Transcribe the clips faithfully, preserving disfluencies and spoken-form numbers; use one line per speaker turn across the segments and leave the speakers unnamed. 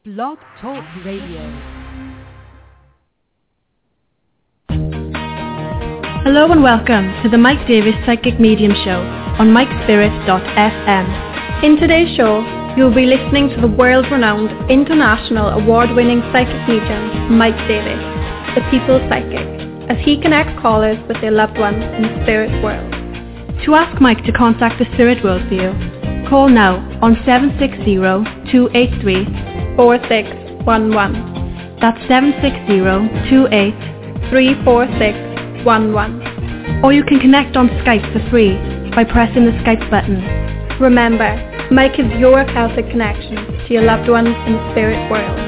Blog Talk Radio.
Hello and welcome to the Mike Davis Psychic Medium Show on mike spirit dot f m. In today's show, you'll be listening to the world-renowned, international award-winning psychic medium, Mike Davis, the People's Psychic, as he connects callers with their loved ones in the spirit world. To ask Mike to contact the spirit world for you, call now on seven six zero, two eight three, four six one one. That's seven six zero, two eight three, four six one one. Or you can connect on Skype for free by pressing the Skype button. Remember, Mike is your Celtic connection to your loved ones in the spirit world.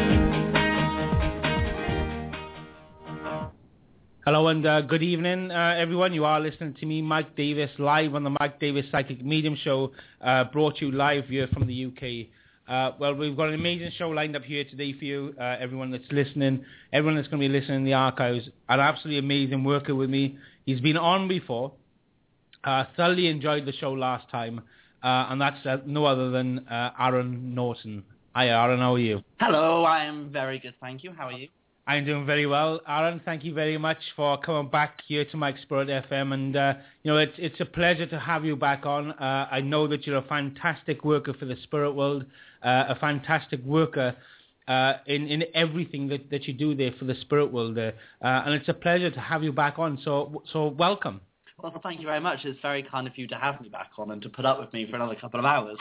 Hello and uh, good evening, uh, everyone. You are listening to me, Mike Davis, live on the Mike Davis Psychic Medium Show, uh, brought to you live here from the U K. Uh, well, we've got an amazing show lined up here today for you, uh, everyone that's listening, everyone that's going to be listening in the archives. An absolutely amazing worker with me. He's been on before. Uh, thoroughly enjoyed the show last time, uh, and that's uh, no other than uh, Aaron Norton. Hi, Aaron. How are you?
Hello. I am very good, thank you. How are you?
I'm doing very well. Aaron, thank you very much for coming back here to Mike Spirit F M. And, uh, you know, it's it's a pleasure to have you back on. Uh, I know that you're a fantastic worker for the spirit world, uh, a fantastic worker uh, in, in everything that, that you do there for the spirit world there. Uh, and it's a pleasure to have you back on. So, so welcome.
Well, thank you very much. It's very kind of you to have me back on and to put up with me for another couple of hours.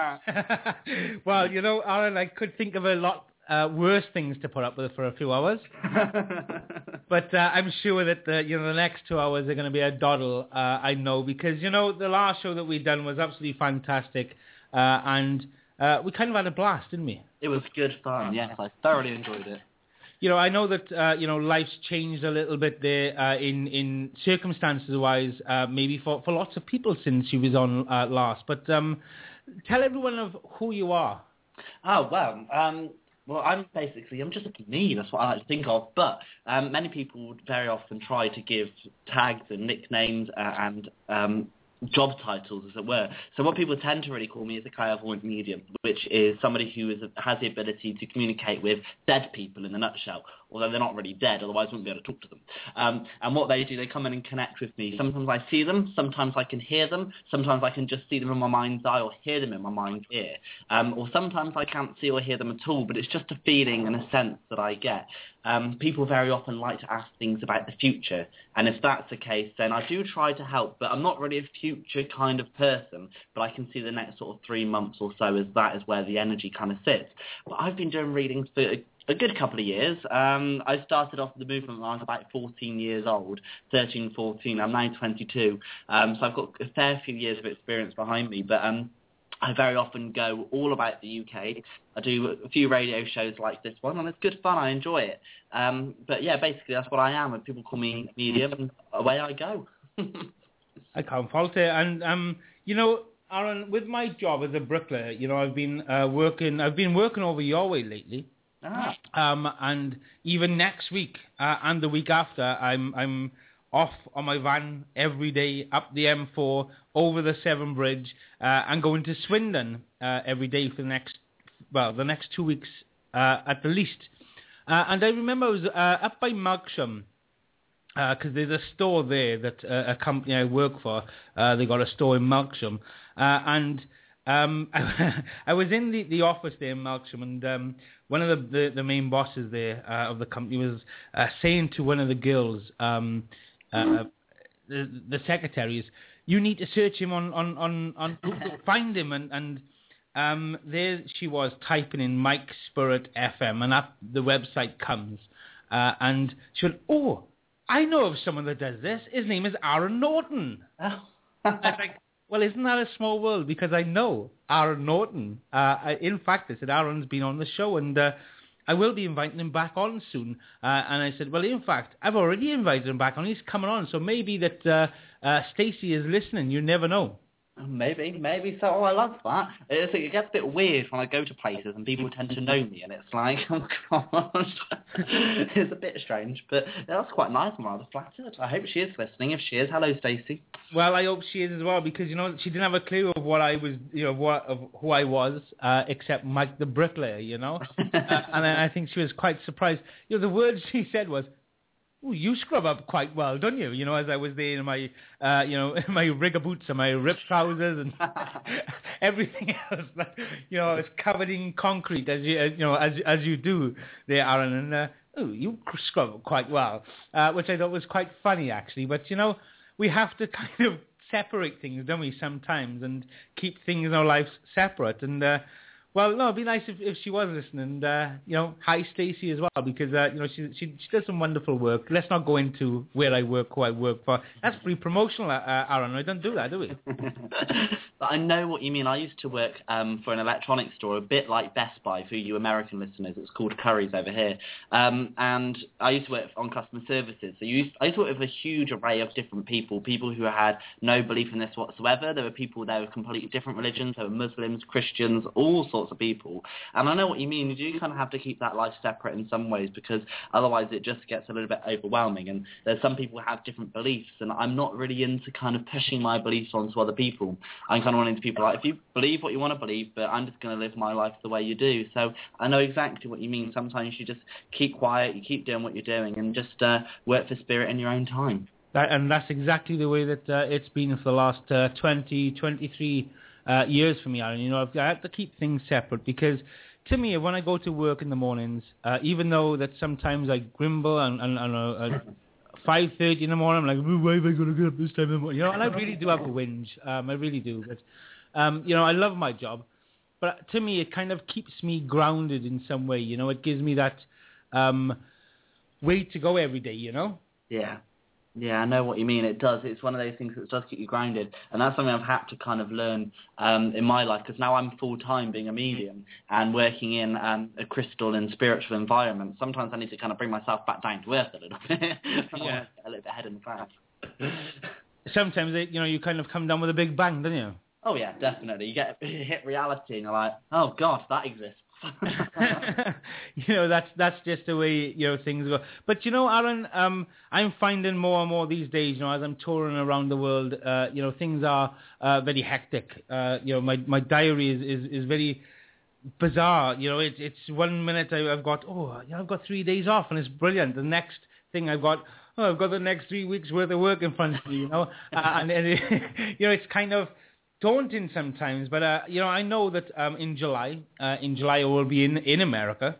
Well, you know, Aaron, I could think of a lot Uh, worse things to put up with for a few hours, but uh, I'm sure that the, you know the next two hours are going to be a doddle. Uh, I know because you know the last show that we done was absolutely fantastic, uh, and uh, we kind of had a blast, didn't we?
It was good fun. Yes, I thoroughly enjoyed it.
You know, I know that uh, you know life's changed a little bit there uh, in in circumstances wise, uh, maybe for, for lots of people since you was on uh, last. But um, tell everyone of who you are.
Oh well. Um, Well, I'm basically, I'm just me, that's what I like to think of, but um, many people very often try to give tags and nicknames uh, and um, job titles, as it were. So what people tend to really call me is a clairvoyant medium, which is somebody who is, has the ability to communicate with dead people in a nutshell, although they're not really dead, otherwise I wouldn't be able to talk to them. Um, and what they do, they come in and connect with me. Sometimes I see them, sometimes I can hear them, sometimes I can just see them in my mind's eye or hear them in my mind's ear. Um, or sometimes I can't see or hear them at all, but it's just a feeling and a sense that I get. Um, people very often like to ask things about the future, and if that's the case, then I do try to help, but I'm not really a future kind of person, but I can see the next sort of three months or so as that is where the energy kind of sits. But I've been doing readings for a, a good couple of years. Um, I started off the movement when I was about fourteen years old, thirteen, fourteen, I'm now twenty-two, um, so I've got a fair few years of experience behind me, but um, I very often go all about the U K. I do a few radio shows like this one, and it's good fun. I enjoy it. Um, but yeah, basically that's what I am, and people call me medium, and away I go.
I can't fault it. And um, you know, Aaron, with my job as a bricklayer, you know, I've been uh, working. I've been working over your way lately.
Ah.
Um, and even next week uh, and the week after, I'm I'm. off on my van every day up the M four, over the Severn Bridge, uh, and going to Swindon uh, every day for the next, well, the next two weeks uh, at the least. Uh, and I remember I was uh, up by Melksham, because uh, there's a store there that uh, a company I work for, uh, they got a store in Melksham, uh, and um, I was in the, the office there in Melksham, and um, one of the, the, the main bosses there uh, of the company was uh, saying to one of the girls, um, Uh, the, the secretaries, you need to search him on, on, on, on Google, find him, and, and um, there she was typing in Mike Spirit F M, and up the website comes, uh, and she went, oh, I know of someone that does this, his name is Aaron Norton.
Oh.
I was like, well, isn't that a small world, because I know Aaron Norton. Uh, I, in fact, I said, Aaron's been on the show, and uh, I will be inviting him back on soon. Uh, and I said, well, in fact, I've already invited him back on. He's coming on. So maybe that uh, uh, Stacey is listening. You never know.
Maybe, maybe so. Oh, I love that. It's, it gets a bit weird when I go to places and people tend to know me, and it's like, oh god, it's a bit strange. But that's quite nice. I'm rather flattered. I hope she is listening. If she is, hello, Stacey.
Well, I hope she is as well, because you know she didn't have a clue of what I was, you know, what of who I was, uh, except Mike the bricklayer, you know. uh, and I think she was quite surprised. You know, the words she said was, "Ooh, you scrub up quite well, don't you?" You know, as I was there in my, uh, you know, my rigger boots and my ripped trousers and everything else. That, you know, I was covered in concrete, as you, as, you know, as as you do there, Aaron. And uh, ooh, you scrub up quite well, uh, which I thought was quite funny actually. But you know, we have to kind of separate things, don't we, sometimes, and keep things in our lives separate. And uh, well, no, it'd be nice if, if she was listening. And, uh, you know, hi, Stacey, as well, because, uh, you know, she, she she does some wonderful work. Let's not go into where I work, who I work for. That's pretty promotional, uh, Aaron. I don't do that, do we?
But I know what you mean. I used to work um, for an electronics store, a bit like Best Buy, for you American listeners. It's called Currys over here. Um, and I used to work on customer services. So you used, I used to work with a huge array of different people, people who had no belief in this whatsoever. There were people there with completely different religions. There were Muslims, Christians, all sorts of people. And I know what you mean. You do kind of have to keep that life separate in some ways, because otherwise it just gets a little bit overwhelming. And there's some people who have different beliefs, and I'm not really into kind of pushing my beliefs onto other people. I'm kind of wanting to people like, if you believe what you want to believe, but I'm just going to live my life the way you do. So I know exactly what you mean. Sometimes you just keep quiet, you keep doing what you're doing, and just uh, work for Spirit in your own time.
That, and that's exactly the way that uh, it's been for the last uh, twenty, twenty-three uh, years for me, Aaron. You know, I've, I have to keep things separate, because to me, when I go to work in the mornings, uh, even though that sometimes I grumble and, and, and uh, at five thirty in the morning, I'm like, oh, why am I going to get up this time in the morning? You know, and I really do have a whinge. Um, I really do. But, um, you know, I love my job. But to me, it kind of keeps me grounded in some way. You know, it gives me that um, way to go every day, you know?
Yeah. Yeah, I know what you mean. It does. It's one of those things that does keep you grounded. And that's something I've had to kind of learn um, in my life, because now I'm full-time being a medium and working in um, a crystal and spiritual environment. Sometimes I need to kind of bring myself back down to earth a little bit. Yeah. A little bit ahead in the clouds.
Sometimes, it, you know, you kind of come down with a big bang, don't you?
Oh, yeah, definitely. You get you hit reality and you're like, oh, God, that exists.
You know, that's that's just the way, you know, things go. But you know, Aaron, um, I'm finding more and more these days, you know, as I'm touring around the world, uh, you know, things are uh, very hectic. Uh, you know, my my diary is, is, is very bizarre. You know, it's it's one minute I, I've got oh, you know, I've got three days off and it's brilliant. The next thing I've got oh, I've got the next three weeks worth of work in front of me. You know, uh, and, and it, you know, it's kind of daunting sometimes, but uh, you know, I know that um, in July, uh, in July I will be in in America,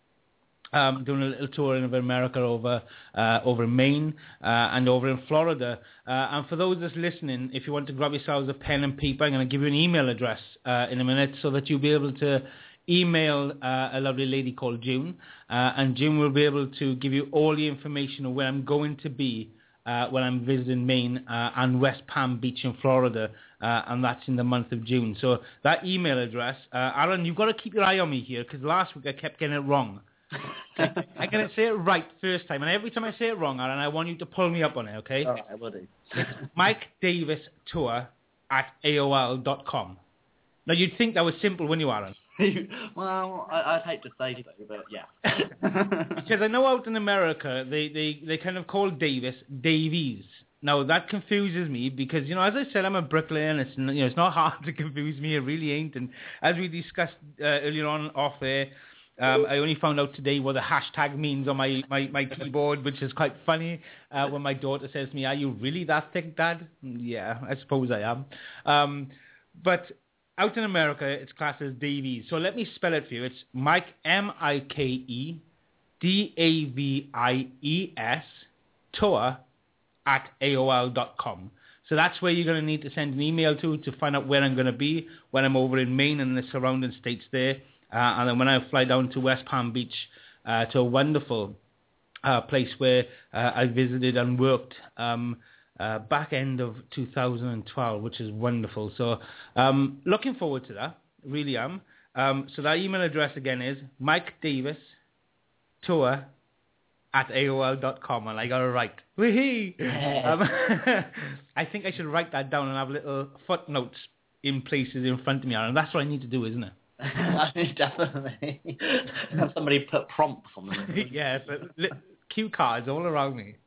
um, doing a little tour in America over uh, over Maine uh, and over in Florida. Uh, and for those that's listening, if you want to grab yourselves a pen and paper, I'm going to give you an email address uh, in a minute, so that you'll be able to email uh, a lovely lady called June, uh, and June will be able to give you all the information of where I'm going to be Uh, when I'm visiting Maine uh, and West Palm Beach in Florida, uh, and that's in the month of June. So that email address, uh, Aaron, you've got to keep your eye on me here, because last week I kept getting it wrong. I'm going to say it right first time, and every time I say it wrong, Aaron, I want you to pull me up on it, okay?
All right, I will do.
It's Mike Davis Tour at A O L dot com. Now, you'd think that was simple, wouldn't you, Aaron?
Well, I, I'd hate to say so, but yeah.
Because I know out in America, they, they, they kind of call Davis Davies. Now, that confuses me because, you know, as I said, I'm a bricklayer, and it's, you know, it's not hard to confuse me. It really ain't. And as we discussed uh, earlier on off there, um, I only found out today what the hashtag means on my, my, my keyboard, which is quite funny uh, when my daughter says to me, are you really that thick, Dad? Yeah, I suppose I am. Um, but out in America, it's classed as Davies. So let me spell it for you. It's Mike, M I K E D A V I E S, tour at A O L dot com. So that's where you're going to need to send an email to to find out where I'm going to be when I'm over in Maine and the surrounding states there. Uh, and then when I fly down to West Palm Beach, uh, to a wonderful uh, place where uh, I visited and worked um Uh, back end of two thousand twelve, which is wonderful. So um, looking forward to that, really am. Um, so that email address again is Mike Davis Tour at A O L dot com, and I got it right. Wee-hee!
Yeah.
Um, I think I should write that down and have little footnotes in places in front of me, and that's what I need to do, isn't it?
Definitely. Have somebody put prompts on them.
Yes, li- cue cards all around me.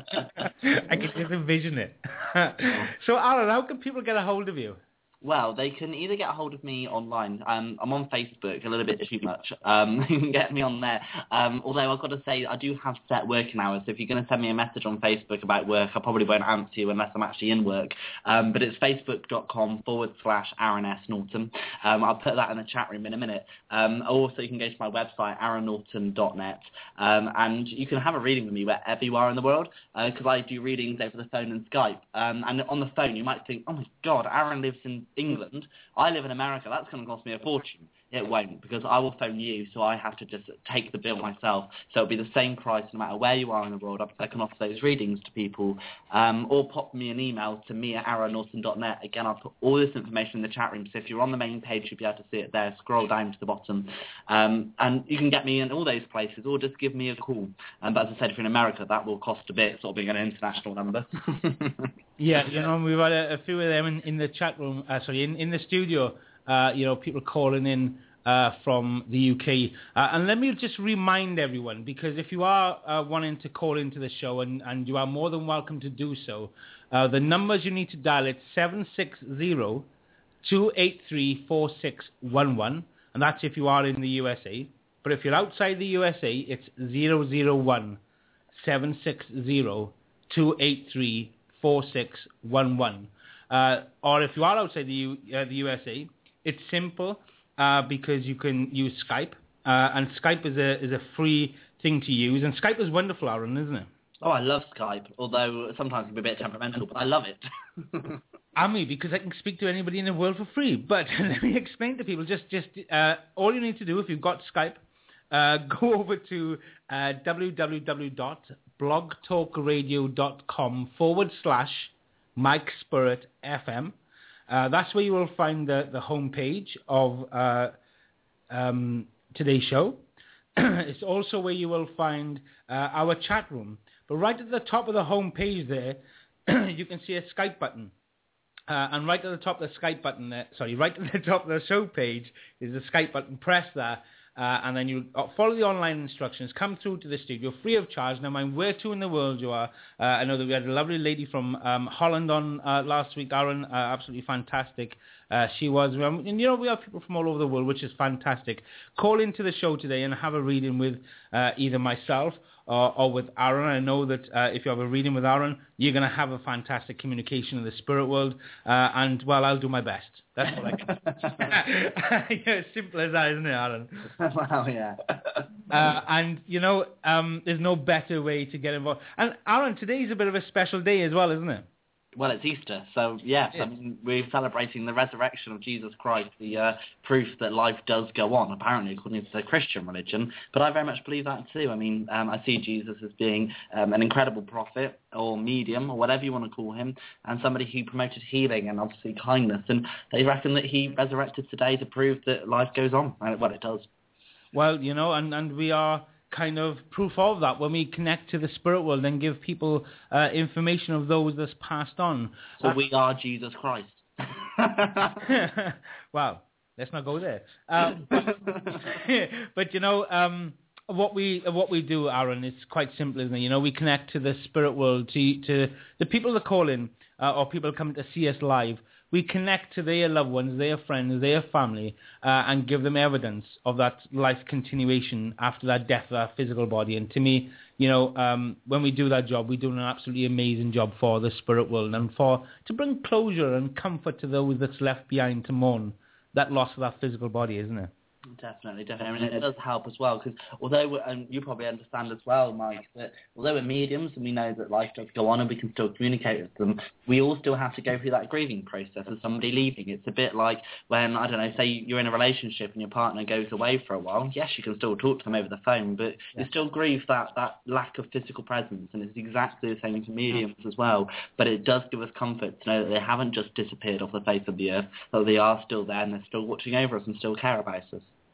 I can just envision it. So, Aaron, how can people get a hold of you?
Well, they can either get a hold of me online. Um, I'm on Facebook a little bit too much. Um, you can get me on there. Um, although I've got to say, I do have set working hours. So if you're going to send me a message on Facebook about work, I probably won't answer you unless I'm actually in work. Um, but it's facebook.com forward slash Aaron S. Norton. Um, I'll put that in the chat room in a minute. Um, also, you can go to my website, aaron norton dot net. Um, and you can have a reading with me wherever you are in the world, because uh, I do readings over the phone and Skype. Um, and on the phone, you might think, oh my God, Aaron lives in England. I live in America. That's going to cost me a fortune. It won't, because I will phone you, so I have to just take the bill myself. So it'll be the same price no matter where you are in the world. I can offer those readings to people, um, or pop me an email to me at aaron norton dot net. Again, I'll put all this information in the chat room, so if you're on the main page, you'll be able to see it there. Scroll down to the bottom, um, and you can get me in all those places, or just give me a call. Um, but as I said, if you're in America, that will cost a bit, sort of being an international number.
Yeah, you know, we've had a, a few of them in, in the chat room, uh, sorry, in, in the studio, uh, you know, people calling in uh, from the U K. Uh, and let me just remind everyone, because if you are uh, wanting to call into the show, and, and you are more than welcome to do so, uh, the numbers you need to dial, it's seven six zero, two eight three, four six one one, and that's if you are in the U S A. But if you're outside the U S A, it's zero zero one, seven six zero, two eight three, four six one one. Uh, or if you are outside the, U, uh, the U S A, it's simple uh, because you can use Skype. Uh, and Skype is a is a free thing to use. And Skype is wonderful, Aaron, isn't it?
Oh, I love Skype, although sometimes it can be a bit temperamental, but I love it.
I mean, because I can speak to anybody in the world for free. But let me explain to people, just, just uh, all you need to do if you've got Skype, uh, go over to uh, www.blogtalkradio.com forward slash Mike Spirit F M. Uh, that's where you will find the, the homepage of uh, um, today's show. It's also where you will find uh, our chat room. But right at the top of the homepage there, you can see a Skype button. Uh, and right at the top of the Skype button there, sorry, right at the top of the show page is the Skype button. Press that. Uh, and then you follow the online instructions, come through to the studio free of charge. Now, mind where to in the world you are. Uh, I know that we had a lovely lady from um, Holland on uh, last week, Aaron, uh, absolutely fantastic. Uh, she was, um, and you know, we have people from all over the world, which is fantastic. Call into the show today and have a reading with uh, either myself or, or with Aaron. I know that uh, if you have a reading with Aaron, you're going to have a fantastic communication in the spirit world. Uh, and, well, I'll do my best. That's what I can. Yeah, simple as that, isn't it, Aaron?
Wow, yeah.
uh, and, you know, um, there's no better way to get involved. And, Aaron, today's a bit of a special day as well, isn't it?
Well, it's Easter, so yes, I mean, we're celebrating the resurrection of Jesus Christ, the uh, proof that life does go on, apparently, according to the Christian religion. But I very much believe that too. I mean, um, I see Jesus as being um, an incredible prophet or medium or whatever you want to call him, and somebody who promoted healing and obviously kindness. And they reckon that he resurrected today to prove that life goes on. And, well, it does. Well,
you know, and, and we are kind of proof of that when we connect to the spirit world and give people uh, information of those that's passed on.
So uh, we are Jesus Christ.
Well, let's not go there. Um, but, but you know, um, what we what we do, Aaron, is quite simple, isn't it? You know, we connect to the spirit world, to to the people that call in uh, or people come to see us live. We connect to their loved ones, their friends, their family, uh, and give them evidence of that life continuation after that death of that physical body. And to me, you know, um, when we do that job, we do an absolutely amazing job for the spirit world and for to bring closure and comfort to those that's left behind to mourn that loss of that physical body, isn't it?
Definitely, definitely. I mean, it does help as well, because although, and you probably understand as well, Mike, that although we're mediums and we know that life does go on and we can still communicate with them, we all still have to go through that grieving process of somebody leaving. It's a bit like when, I don't know, say you're in a relationship and your partner goes away for a while. Yes, you can still talk to them over the phone, but yeah. you still grieve that, that lack of physical presence, and it's exactly the same for mediums as well. But it does give us comfort to know that they haven't just disappeared off the face of the earth, that they are still there and they're still watching over us and still care about us.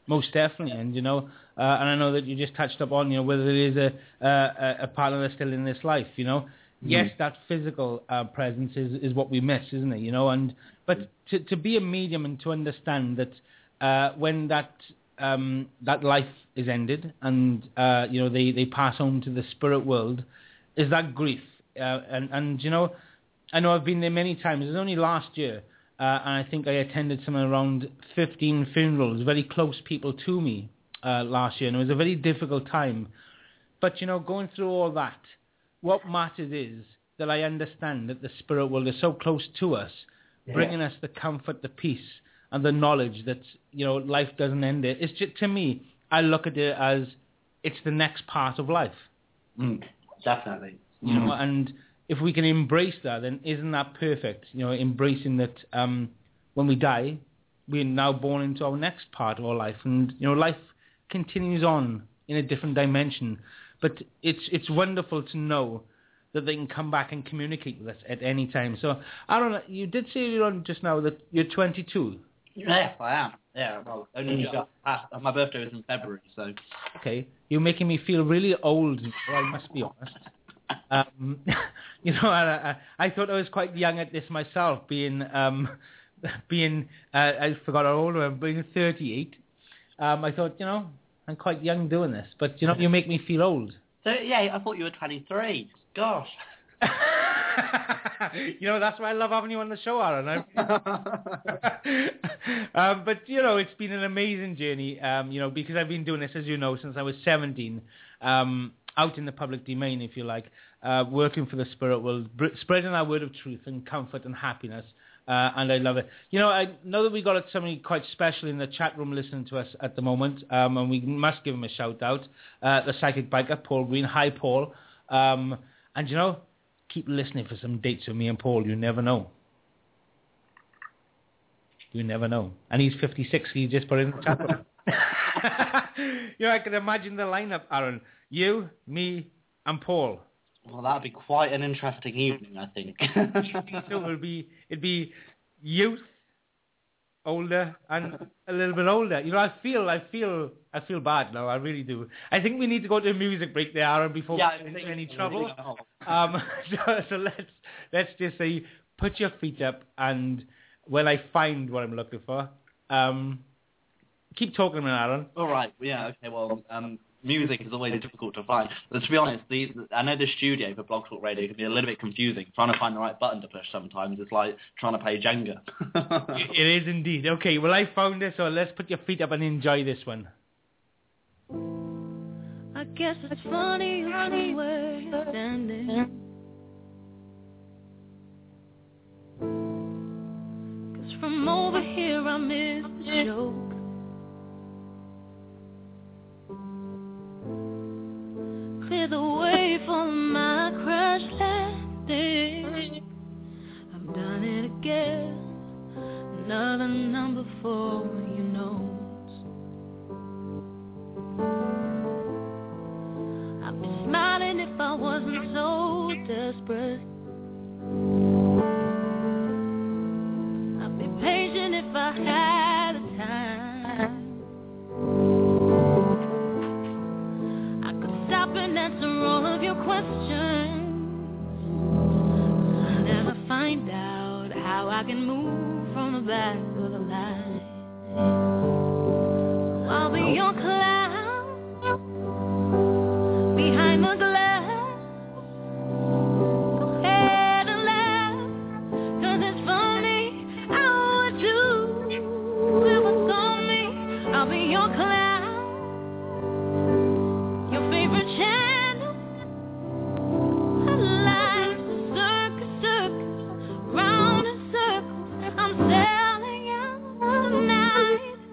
Most definitely, and you know, uh, and I know that you just touched upon, you know, whether there is a a, a partner that's still in this life, you know. Mm. Yes, that physical uh, presence is, is what we miss, isn't it? You know, and but to to be a medium and to understand that uh, when that um, that life is ended and uh, you know they, they pass on to the spirit world, is that grief, uh, and and you know, I know I've been there many times. It was only last year. Uh, and I think I attended somewhere around fifteen funerals, very close people to me uh, last year, and it was a very difficult time. But, you know, going through all that, what matters is that I understand that the spirit world is so close to us, yeah. bringing us the comfort, the peace, and the knowledge that, you know, life doesn't end there. It's just, to me, I look at it as it's the next part of life.
Mm, definitely.
You
mm.
know, and if we can embrace that, then isn't that perfect? You know, embracing that um, when we die, we're now born into our next part of our life, and you know, life continues on in a different dimension. But it's it's wonderful to know that they can come back and communicate with us at any time. So, I don't know. You did say earlier on just now that you're twenty-two.
Yes, I am. Yeah, well, only just past. My birthday was in February, so.
Okay, you're making me feel really old. Well, I must be honest. Um, you know, I, I, I thought I was quite young at this myself, being, um, being uh, I forgot how old I am, being thirty-eight. Um, I thought, you know, I'm quite young doing this, but, you know, you make me feel old.
So, yeah, I thought you were twenty-three. Gosh.
You know, that's why I love having you on the show, Aaron. um, but, you know, it's been an amazing journey, um, you know, because I've been doing this, as you know, since I was seventeen. Um, out in the public domain, if you like, uh, working for the spirit world, br- spreading our word of truth and comfort and happiness, uh, and I love it. You know, I know that we got somebody quite special in the chat room listening to us at the moment, um, and we must give him a shout-out, uh, the psychic biker, Paul Green. Hi, Paul. Um, and, you know, keep listening for some dates with me and Paul. You never know. You never know. And he's fifty-six, he just put it in the chat room. You know, I can imagine the lineup, Aaron. You, me, and Paul.
Well, that'd be quite an interesting evening, I think.
So it'll be it'd be youth, older, and a little bit older. You know, I feel I feel I feel bad now. I really do. I think we need to go to a music break there, Aaron, before
yeah,
we get into any trouble. Um, so, so let's let's just say, put your feet up, and when I find what I'm looking for, um, keep talking to me, Aaron.
All right. Yeah. Okay. Well, um. Music is always difficult to find. But to be honest, the, I know the studio for Blog Talk Radio can be a little bit confusing. Trying to find the right button to push sometimes is like trying to play Jenga.
It is indeed. Okay, well, I found it, so let's put your feet up and enjoy this one.
I guess it's funny the way you're standing. 'Cause from over here I miss the joke. Clear the way for my crash landing. I've done it again. Another number for your notes. I'd be smiling if I wasn't so desperate. I'd be patient if I had the time. Stop and answer all of your questions. I'll never find out how I can move from the back of the line. So I'll be your clown behind the glass. Go ahead and laugh, 'cause it's funny how I do. If it's on me, I'll be your clown. Favorite channel. I like circus, circus, round in circles. I'm selling out tonight.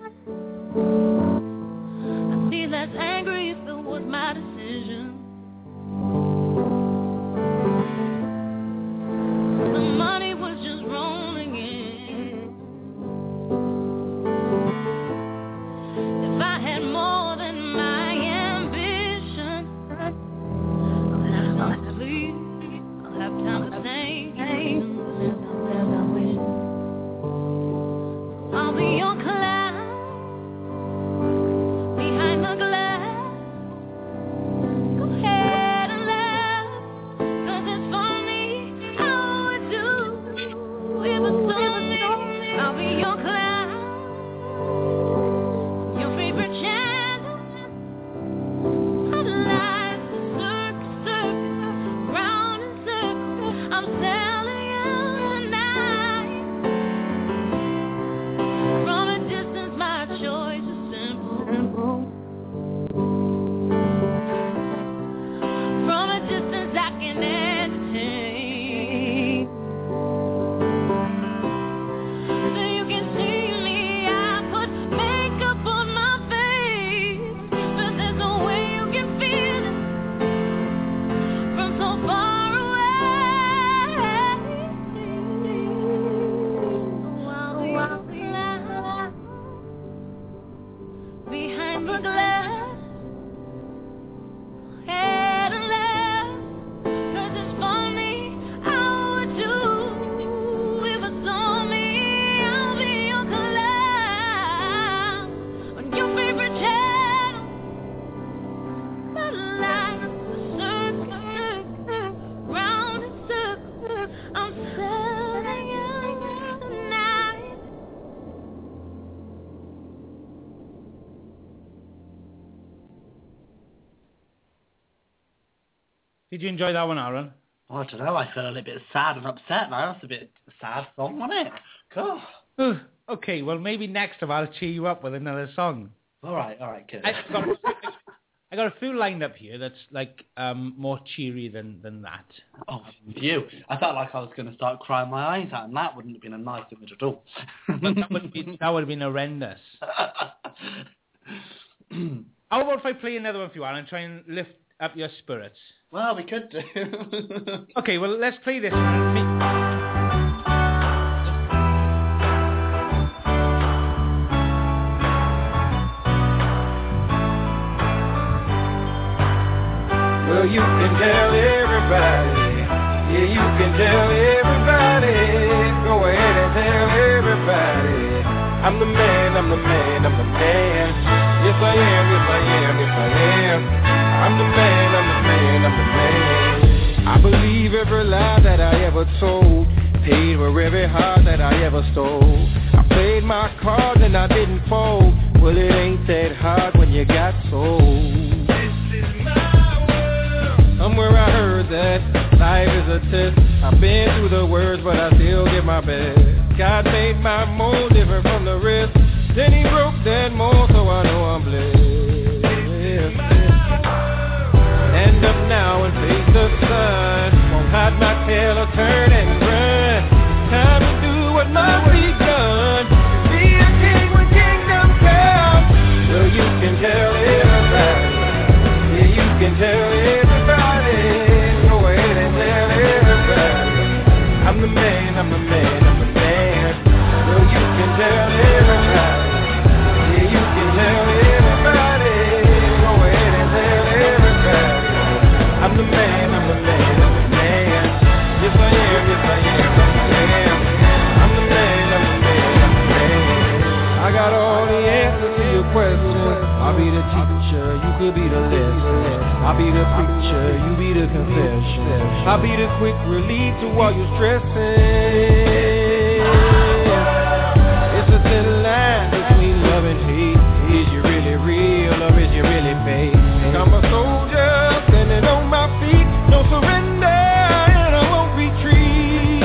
Did you enjoy that one, Aaron?
Oh, I don't know. I feel a little bit sad and upset now. That's a bit sad song, wasn't it? Cool.
Ugh, okay, well, maybe next time I'll cheer you up with another song.
All right, all right, good.
I got, I got a few lined up here that's like um, more cheery than, than that.
Oh, you. I felt like I was going to start crying my eyes out, and that wouldn't have been a nice image at all.
But that would be that would have been horrendous. How about if I play another one for you, Alan, and try and lift up your spirits?
Well, we could do.
Okay, well, let's play this one.
Well, you can tell everybody, yeah, you can tell everybody, go ahead and tell everybody, I'm the man, I'm the man, I'm the man, yes I am, yes I am, yes I am, I'm the man, I'm the man, I'm the man. I believe every lie that I ever told, paid for every heart that I ever stole, I played my cards and I didn't fold, well it ain't that hard when you got sold. Somewhere I heard that life is a test. I've been through the worst, but I still give my best. God made my mold different from the rest. Then he broke that mold, so I know I'm blessed. Stand up now and face the sun. Won't hide my tail or turn and run. Time to do what must be done. Be a king when kingdom comes. Well, you can tell everybody. Yeah, you can tell everybody. I'm the man, I'm the man, I'm the man. Well, you can tell everybody. Yeah, you can tell everybody. Go ahead and tell everybody. I'm the man, I'm the man, I'm the man. Yes, I am, yes, I am, yes, I am. I'm the man, I'm the man, I'm the man. I got all the answers to your questions. I'll be the teacher, you could be the lesson. I'll be the preacher, you be the confession. I'll be the quick relief to all your stressing. It's a thin line between love and hate. Is you really real or is you really fake? I'm a soldier standing on my feet. No surrender and I won't retreat.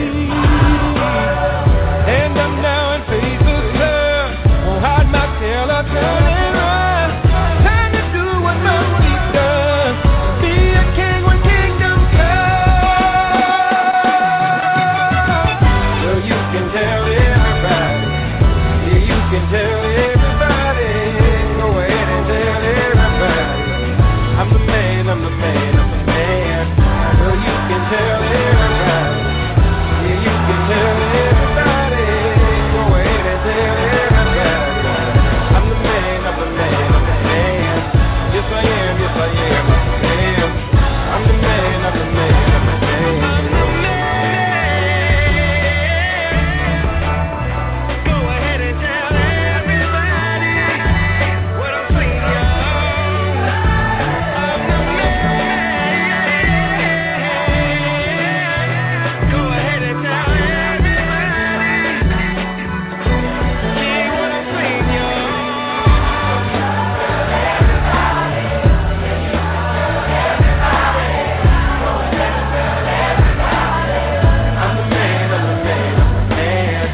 Stand up now and face the sun. Won't hide my tail or turn and run. Time to do what must be done. Be a king when kingdom comes. Well, you can tell everybody. Yeah, you can tell everybody. Go ahead and tell everybody. I'm the man, I'm the man, I'm the man. Well, you can tell everybody. Yeah, you can tell everybody. Go ahead and tell everybody. I'm the man, I'm the man, I'm the man. Yes, I am, yes, I am, yes, I am. I'm the man, I'm the man, I'm the man. I'm the man. Go ahead and tell everybody what I'm saying, y'all. I'm the man. Go ahead and tell everybody. Yeah, what I'm saying, y'all. I'm the man, I'm the man, I'm the man.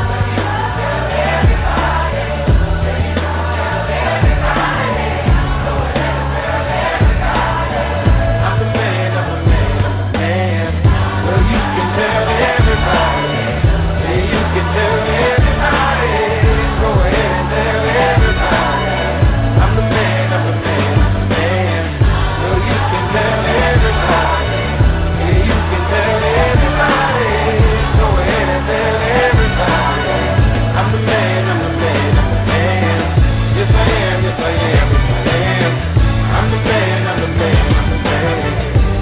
I'm the man, I'm the man, I'm the man. Well, you can tell everybody. Yeah, you can tell everybody. Go ahead and tell everybody. I'm the man, I'm the man, I'm the man. Well, you can tell everybody. Yeah, you can tell everybody. Go ahead and tell everybody. I'm the man, I'm the man, I'm the man. Yes, I am, yes, I am, yes, I am. I'm the man, I'm the man, I'm the man.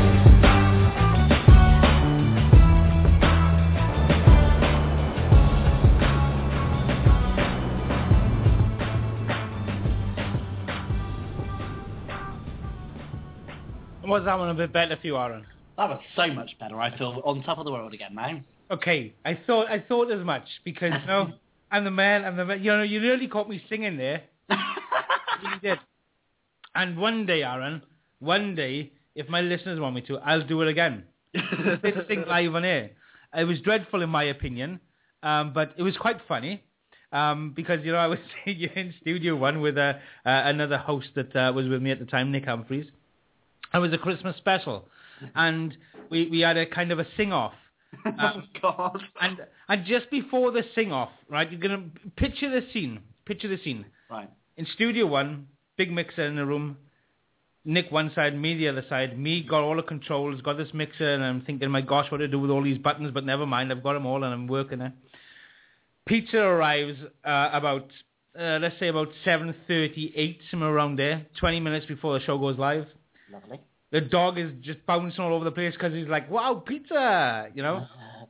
Was that one a bit better for you, Aaron?
That was so much better. I feel on top of the world again now.
Okay, I thought I thought as much because you know I'm the man, I'm the man. You know, you really caught me singing there. You really did. And one day, Aaron, one day if my listeners want me to, I'll do it again. Let's sing live on air. It was dreadful in my opinion, um, but it was quite funny. Um, because, you know, I was in Studio One with uh, uh, another host that uh, was with me at the time, Nick Humphreys. It was a Christmas special, and we, we had a kind of a sing-off. Um,
oh, God.
And and just before the sing-off, right, you're going to picture the scene. Picture the scene.
Right.
In Studio One, big mixer in the room, Nick one side, me the other side. Me got all the controls, got this mixer, and I'm thinking, my gosh, what do I do with all these buttons? But never mind, I've got them all, and I'm working it. Pizza arrives uh, about, uh, let's say about seven thirty-eight, somewhere around there, twenty minutes before the show goes live.
Lovely.
The dog is just bouncing all over the place because he's like, wow, pizza, you know.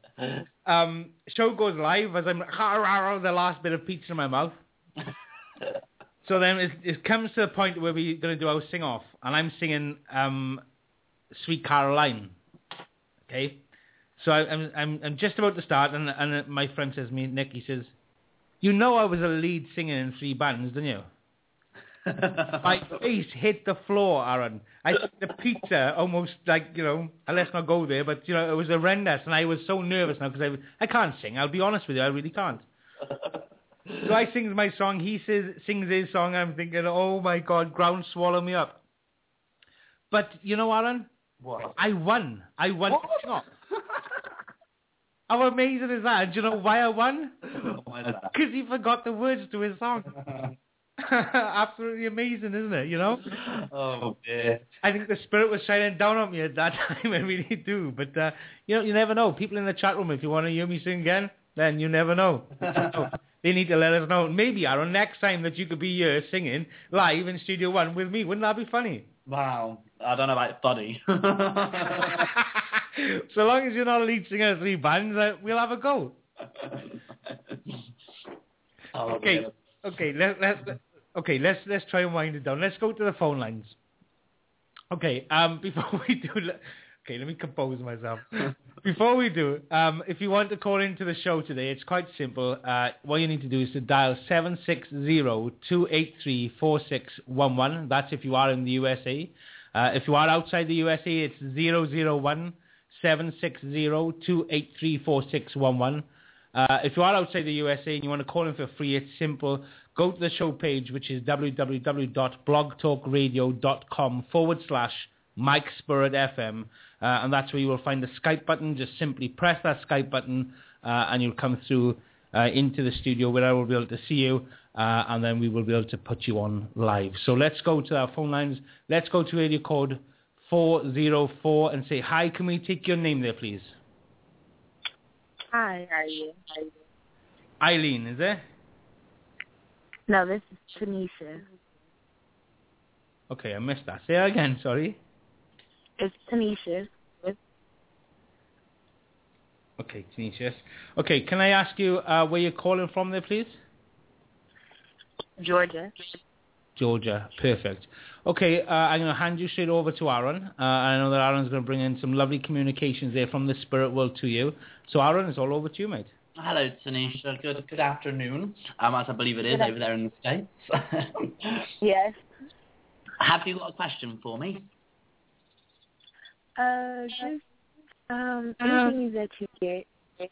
um, show goes live as I'm the last bit of pizza in my mouth. So then it, it comes to the point where we're going to do our sing-off, and I'm singing um, Sweet Caroline, okay? So I, I'm, I'm I'm just about to start, and and my friend says to me, Nick, he says, you know I was a lead singer in three bands, didn't you? My face hit the floor, Aaron. I took the pizza almost like, you know, let's not go there, but, you know, it was horrendous, and I was so nervous now because I, I can't sing. I'll be honest with you, I really can't. So I sing my song, he says, sings his song, I'm thinking, oh my God, ground swallow me up. But, you know, Aaron?
What?
I won. I won.
What?
How amazing is that? And do you know why I won?
Why is that?
Because he forgot the words to his song. Absolutely amazing, isn't it? You know?
Oh, dear.
I think the spirit was shining down on me at that time. I really do. But, uh, you know, you never know. People in the chat room, if you want to hear me sing again, then you never know. They need to let us know. Maybe, Aaron, next time that you could be here singing live in Studio One with me. Wouldn't that be funny?
Wow. I don't know about funny.
So long as you're not a lead singer of three bands, uh, we'll have a go.
Oh,
Okay,
dear.
okay, let, let's okay, let's let's try and wind it down. Let's go to the phone lines. Okay, um, before we do, okay, let me compose myself. Before we do, um, if you want to call into the show today, it's quite simple. Uh, what you need to do is to dial seven six zero, two eight three, four six one one. That's if you are in the U S A. Uh, if you are outside the U S A, it's zero zero one, seven six zero, two eight three, four six one one. Uh, if you are outside the U S A and you want to call in for free, it's simple. Go to the show page, which is www.blogtalkradio.com forward slash Mike Spirit F M. Uh, and that's where you will find the Skype button. Just simply press that Skype button uh, and you'll come through uh, into the studio where I will be able to see you. Uh, and then we will be able to put you on live. So let's go to our phone lines. Let's go to area code four zero four and say, hi, can we take your name there, please?
Hi, how are you? How are you?
Eileen, is it?
No, this is Tanisha.
Okay, I missed that. Say that again, sorry.
It's Tanisha.
Okay, Tanisha, yes. Okay, can I ask you uh, where you're calling from there, please?
Georgia.
Georgia, perfect. Okay, uh, I'm going to hand you straight over to Aaron. Uh, I know that Aaron's going to bring in some lovely communications there from the spirit world to you. So Aaron, it's all over to you, mate.
Hello, Tanisha. Good good afternoon, um, as I believe it is over there in the States.
Yes.
Have you got a question for me?
Uh, just, um, anything that you get.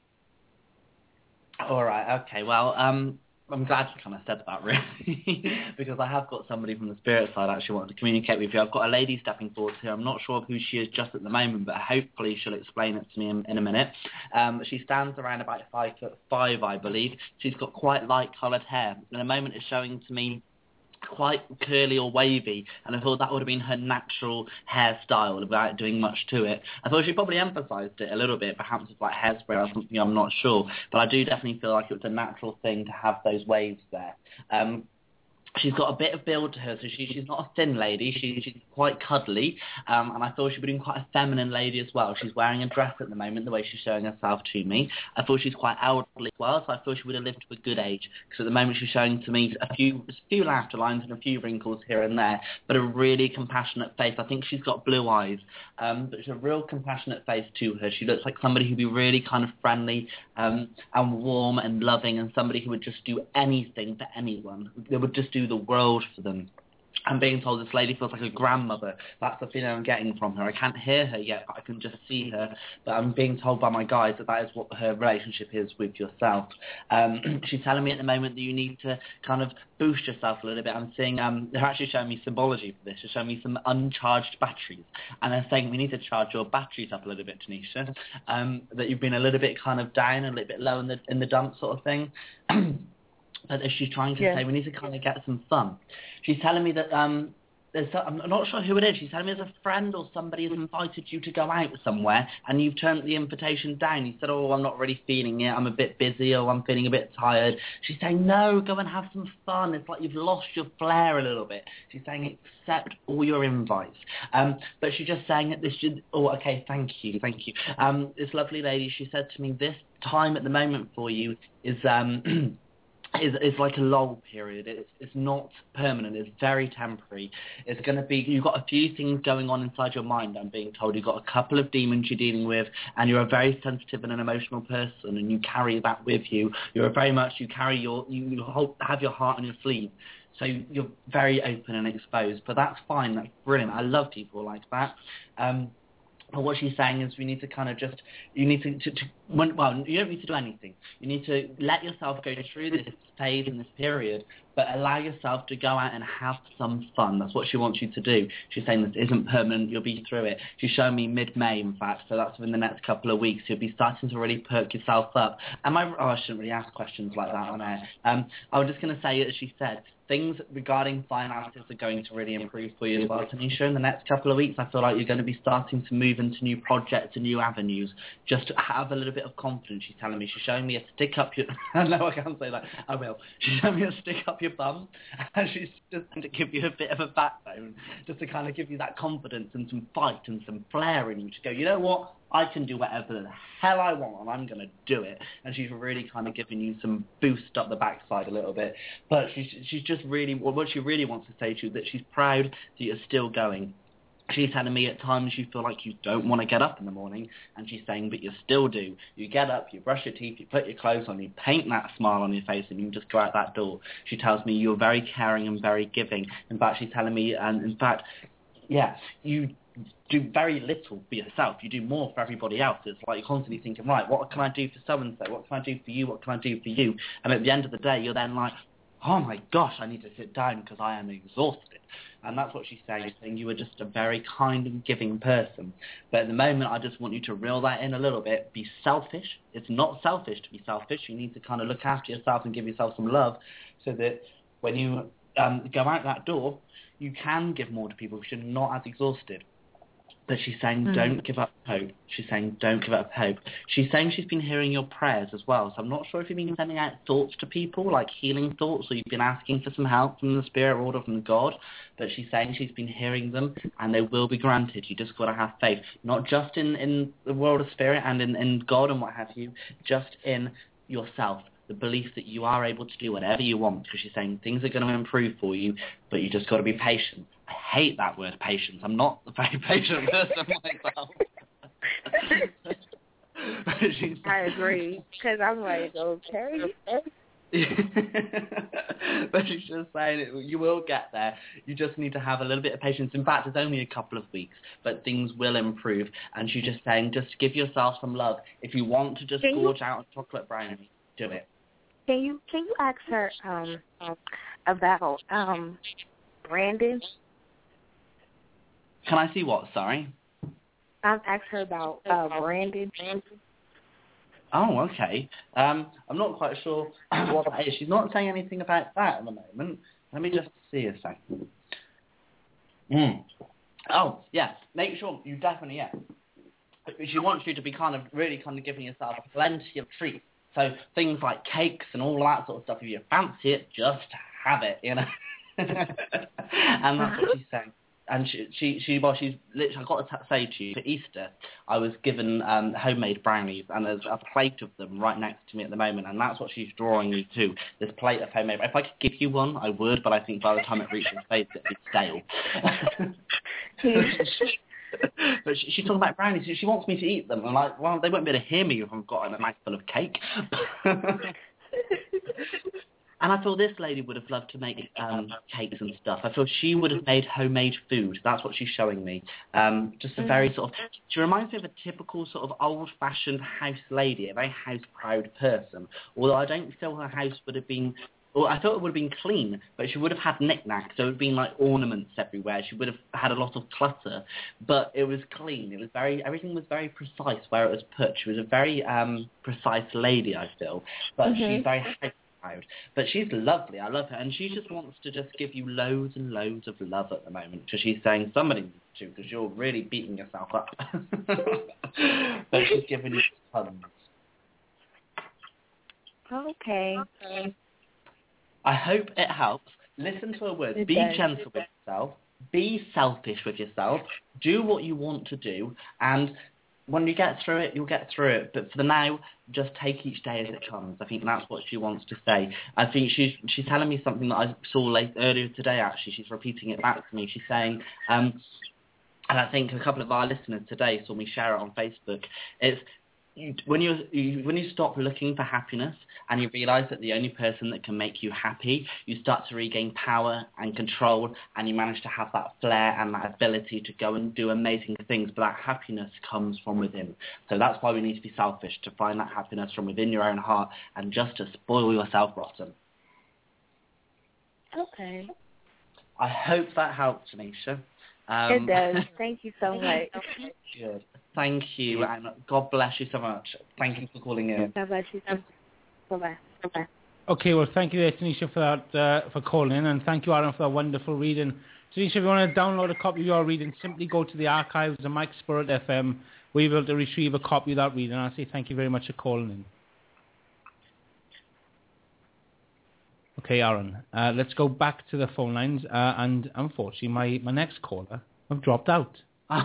All right, okay. Well, um, I'm glad you kind of said that, really, because I have got somebody from the spirit side actually wanting to communicate with you. I've got a lady stepping forward here. I'm not sure who she is just at the moment, but hopefully she'll explain it to me in, in a minute. Um, she stands around about five foot five, I believe. She's got quite light coloured hair. In a moment, it's showing to me quite curly or wavy, and I thought that would have been her natural hairstyle without doing much to it. I thought she probably emphasised it a little bit, perhaps with like hairspray or something, I'm not sure, but I do definitely feel like it was a natural thing to have those waves there. Um, She's got a bit of build to her, so she, she's not a thin lady. She, she's quite cuddly, um, and I thought she would be quite a feminine lady as well. She's wearing a dress at the moment, the way she's showing herself to me. I thought she's quite elderly as well, so I thought she would have lived to a good age, because at the moment she's showing to me a few, a few laughter lines and a few wrinkles here and there, but a really compassionate face. I think she's got blue eyes, um, but it's a real compassionate face to her. She looks like somebody who'd be really kind of friendly um, and warm and loving, and somebody who would just do anything for anyone. They would just do the world for them. I'm being told this lady feels like a grandmother. That's the feeling I'm getting from her. I can't hear her yet, but I can just see her. But I'm being told by my guides that that is what her relationship is with yourself. Um, she's telling me at the moment that you need to kind of boost yourself a little bit. I'm seeing, um, they're actually showing me symbology for this. They're showing me some uncharged batteries. And they're saying we need to charge your batteries up a little bit, Tanisha. Um, that you've been a little bit kind of down, a little bit low in the, in the dump sort of thing. But she's trying to yeah. say we need to kind of get some fun. She's telling me that um, there's some, I'm not sure who it is. She's telling me there's a friend or somebody has invited you to go out somewhere, and you've turned the invitation down. You said, "Oh, I'm not really feeling it. I'm a bit busy, or I'm feeling a bit tired." She's saying, "No, go and have some fun. It's like you've lost your flair a little bit." She's saying, "Accept all your invites." Um, but she's just saying that this should. Oh, okay, thank you, thank you. Um, this lovely lady, she said to me, this time at the moment for you is um. Is, is like a lull period. It's it's not permanent. It's very temporary. It's going to be, you've got a few things going on inside your mind, I'm being told. You've got a couple of demons you're dealing with, and you're a very sensitive and an emotional person, and you carry that with you. You're very much, you carry your, you, you hold, have your heart on your sleeve. So you're very open and exposed. But that's fine. That's brilliant. I love people like that. Um, But what she's saying is we need to kind of just, you need to, to, to when, well, you don't need to do anything. You need to let yourself go through this phase and this period, but allow yourself to go out and have some fun. That's what she wants you to do. She's saying this isn't permanent. You'll be through it. She's showing me mid-May, in fact, so that's within the next couple of weeks. You'll be starting to really perk yourself up. Am I, oh, I shouldn't really ask questions like that on air. Um, I was just going to say, as she said, things regarding finances are going to really improve for you as well, Tanisha. In the next couple of weeks, I feel like you're going to be starting to move into new projects and new avenues. Just have a little bit of confidence, she's telling me. She's showing me a stick up your... no, I can't say that. I will. She's showing me a stick up your bum, and she's just going to give you a bit of a backbone, just to kind of give you that confidence and some fight and some flair in you to go, you know what? I can do whatever the hell I want, and I'm going to do it. And she's really kind of giving you some boost up the backside a little bit. But she's, she's just really, well, what she really wants to say to you, that she's proud that you're still going. She's telling me at times you feel like you don't want to get up in the morning, and she's saying, but you still do. You get up, you brush your teeth, you put your clothes on, you paint that smile on your face, and you just go out that door. She tells me you're very caring and very giving. In fact, she's telling me, and in fact, yeah, you do very little for yourself. You do more for everybody else. It's like you're constantly thinking, right, what can I do for so-and-so? What can I do for you? What can I do for you? And at the end of the day, you're then like, oh my gosh, I need to sit down because I am exhausted. And that's what she's saying. She's saying you are just a very kind and giving person. But at the moment, I just want you to reel that in a little bit. Be selfish. It's not selfish to be selfish. You need to kind of look after yourself and give yourself some love so that when you um, go out that door, you can give more to people because you're not as exhausted. But she's saying, mm. don't give up hope. She's saying, don't give up hope. She's saying she's been hearing your prayers as well. So I'm not sure if you've been sending out thoughts to people, like healing thoughts, or you've been asking for some help from the spirit world or from God. But she's saying she's been hearing them, and they will be granted. You just got to have faith, not just in, in the world of spirit and in, in God and what have you, just in yourself. The belief that you are able to do whatever you want, because she's saying things are going to improve for you, but you just got to be patient. I hate that word, patience. I'm not a very patient person myself.
I agree, because I'm like, okay.
But she's just saying it, you will get there. You just need to have a little bit of patience. In fact, it's only a couple of weeks, but things will improve. And she's just saying, just give yourself some love. If you want to just
Can
gorge
you?
out a chocolate brownie, do it.
Can you can you ask her um, about um, Brandon?
Can I see what? Sorry.
I've asked her about uh, Brandon.
Oh, okay. Um, I'm not quite sure what that is. She's not saying anything about that at the moment. Let me just see a second. Mm. Oh, yeah. Make sure you definitely, yeah. She wants you to be kind of really kind of giving yourself plenty of treats. So things like cakes and all that sort of stuff, if you fancy it, just have it, you know. And that's what she's saying. And she, she, she well, she's literally, I've got to t- say to you, for Easter, I was given um, homemade brownies, and there's a plate of them right next to me at the moment, and that's what she's drawing me to, this plate of homemade. If I could give you one, I would, but I think by the time it reaches face, it'd be stale. But she, she's talking about brownies. She, she wants me to eat them. I'm like, well, they won't be able to hear me if I've got a mouthful of cake. And I feel this lady would have loved to make um, cakes and stuff. I feel she would have made homemade food. That's what she's showing me. Um, just a very sort of... She reminds me of a typical sort of old-fashioned house lady, a very house-proud person. Although I don't feel her house would have been... Well, I thought it would have been clean, but she would have had knickknacks. So it would have been like ornaments everywhere. She would have had a lot of clutter, but it was clean. It was very, everything was very precise where it was put. She was a very um, precise lady, I feel, but
Mm-hmm.
she's very proud. But she's lovely. I love her, and she just wants to just give you loads and loads of love at the moment. Because she's saying somebody needs to, because you're really beating yourself up. But she's giving you tons.
Okay.
I hope it helps. Listen to her words.
It
Be
does.
gentle with yourself. Be selfish with yourself. Do what you want to do. And when you get through it, you'll get through it. But for the now, just take each day as it comes. I think that's what she wants to say. I think she's she's telling me something that I saw late earlier today, actually. She's repeating it back to me. She's saying, um, and I think a couple of our listeners today saw me share it on Facebook, it's when you, you when you stop looking for happiness and you realise that the only person that can make you happy, you start to regain power and control, and you manage to have that flair and that ability to go and do amazing things. But that happiness comes from within. So that's why we need to be selfish, to find that happiness from within your own heart and just to spoil yourself rotten.
Okay.
I hope that helped, Tanisha. Um,
It does. Thank you so much.
Good. Thank you, and God bless you so much. Thank you for calling in.
God bless you. Bye-bye. Bye-bye.
Okay, well, thank you there, Tanisha, for that, uh, for calling in, and thank you, Aaron, for that wonderful reading. Tanisha, if you want to download a copy of your reading, simply go to the archives of Mike Spirit F M. We'll be able to retrieve a copy of that reading, and I say thank you very much for calling in. Okay, Aaron, uh, let's go back to the phone lines, uh, and unfortunately, my, my next caller have dropped out.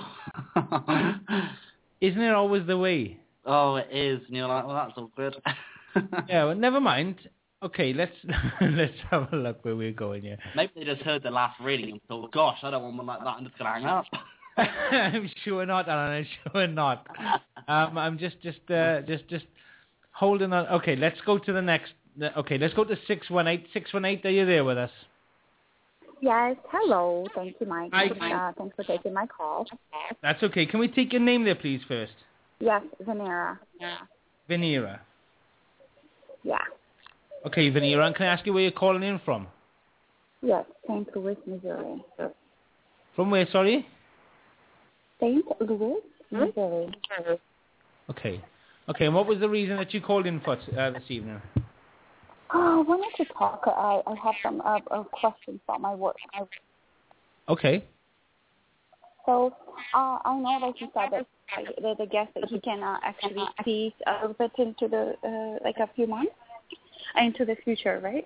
Isn't it always the way?
Oh, it is. And you're like, well, that's all good.
Yeah, well, never mind. Okay, let's let's have a look where we're going here.
Maybe they just heard the last reading and thought, gosh, I don't want one like that. I'm just going to hang up.
I'm sure not, Alan. I'm sure not. Um, I'm just just uh, just just holding on. Okay, let's go to the next. Okay, let's go to six one eight. six one eight, are you there with us?
Yes. Hello. Thank you, Mike.
Hi.
Uh, thanks for taking my call.
That's okay. Can we take your name there, please, first?
Yes, Vanera.
Vanera.
Yeah.
Okay, Vanera, and can I ask you where you're calling in from?
Yes, Saint Louis, Missouri.
From where, sorry?
Saint Louis, Missouri.
Okay. Okay, and what was the reason that you called in for uh, this evening?
Oh, I wanted to talk. I, I have some uh, uh, questions about my work.
Okay.
So uh, I know that you said that uh, the, the guest that he can uh, actually see a little bit into the uh, like a few months into the future, right?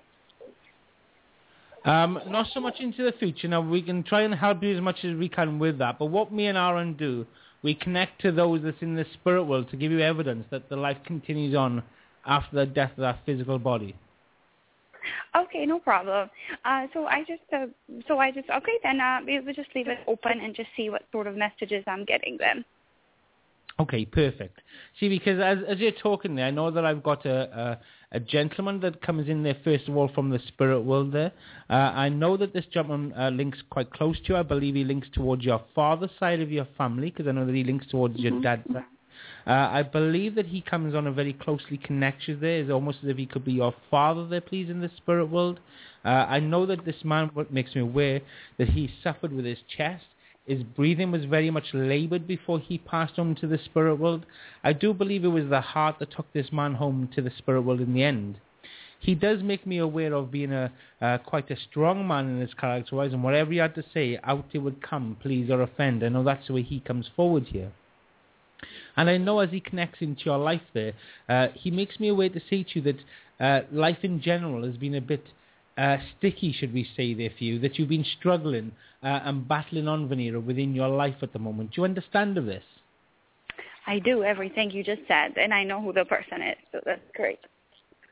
Um, not so much into the future. Now, we can try and help you as much as we can with that. But what me and Aaron do, we connect to those that's in the spirit world to give you evidence that the life continues on after the death of that physical body.
Okay, no problem. Uh, so I just, uh, so I just, okay, then uh, we will just leave it open and just see what sort of messages I'm getting then.
Okay, perfect. See, because as as you're talking there, I know that I've got a a, a gentleman that comes in there first of all from the spirit world there. Uh, I know that this gentleman uh, links quite close to you. I believe he links towards your father's side of your family, because I know that he links towards mm-hmm. your dad's side. Uh, I believe that he comes on a very closely connected there. It's almost as if he could be your father there, please, in the spirit world. Uh, I know that this man, what makes me aware that he suffered with his chest. His breathing was very much laboured before he passed on to the spirit world. I do believe it was the heart that took this man home to the spirit world in the end. He does make me aware of being a uh, quite a strong man in his character-wise, and whatever he had to say, out it would come, please or offend. I know that's the way he comes forward here. And I know as he connects into your life there, uh, he makes me aware to say to you that uh, life in general has been a bit uh, sticky, should we say there for you, that you've been struggling uh, and battling on, Vanera, within your life at the moment. Do you understand of this?
I do, everything you just said, and I know who the person is, so that's great.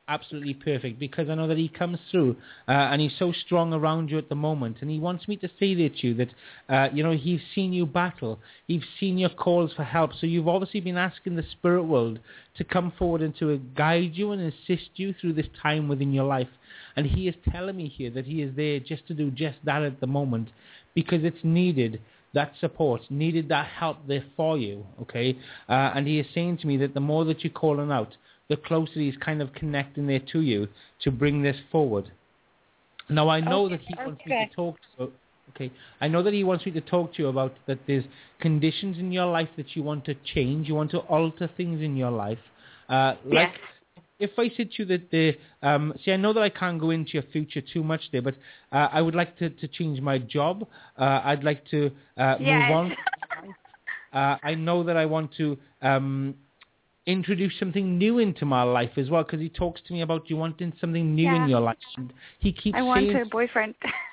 absolutely perfect, because I know that he comes through uh, and he's so strong around you at the moment, and he wants me to say that to you that, uh, you know, he's seen you battle, he's seen your calls for help, so you've obviously been asking the spirit world to come forward and to guide you and assist you through this time within your life, and he is telling me here that he is there just to do just that at the moment, because it's needed. That support, needed that help there for you, okay? Uh, and he is saying to me that the more that you're calling out, the closer he's kind of connecting there to you to bring this forward. Now, I know
Okay,
that he wants
okay.
me to talk to you, okay? I know that he wants me to talk to you about that there's conditions in your life that you want to change, you want to alter things in your life. Uh, like,
Yes.
if I said to you that the, um, see, I know that I can't go into your future too much there, but uh, I would like to, to change my job. Uh, I'd like to uh, move
Yes.
on. Uh, I know that I want to um, introduce something new into my life as well, because he talks to me about you wanting something new
Yeah.
in your life. And he keeps
I want
saying...
a boyfriend.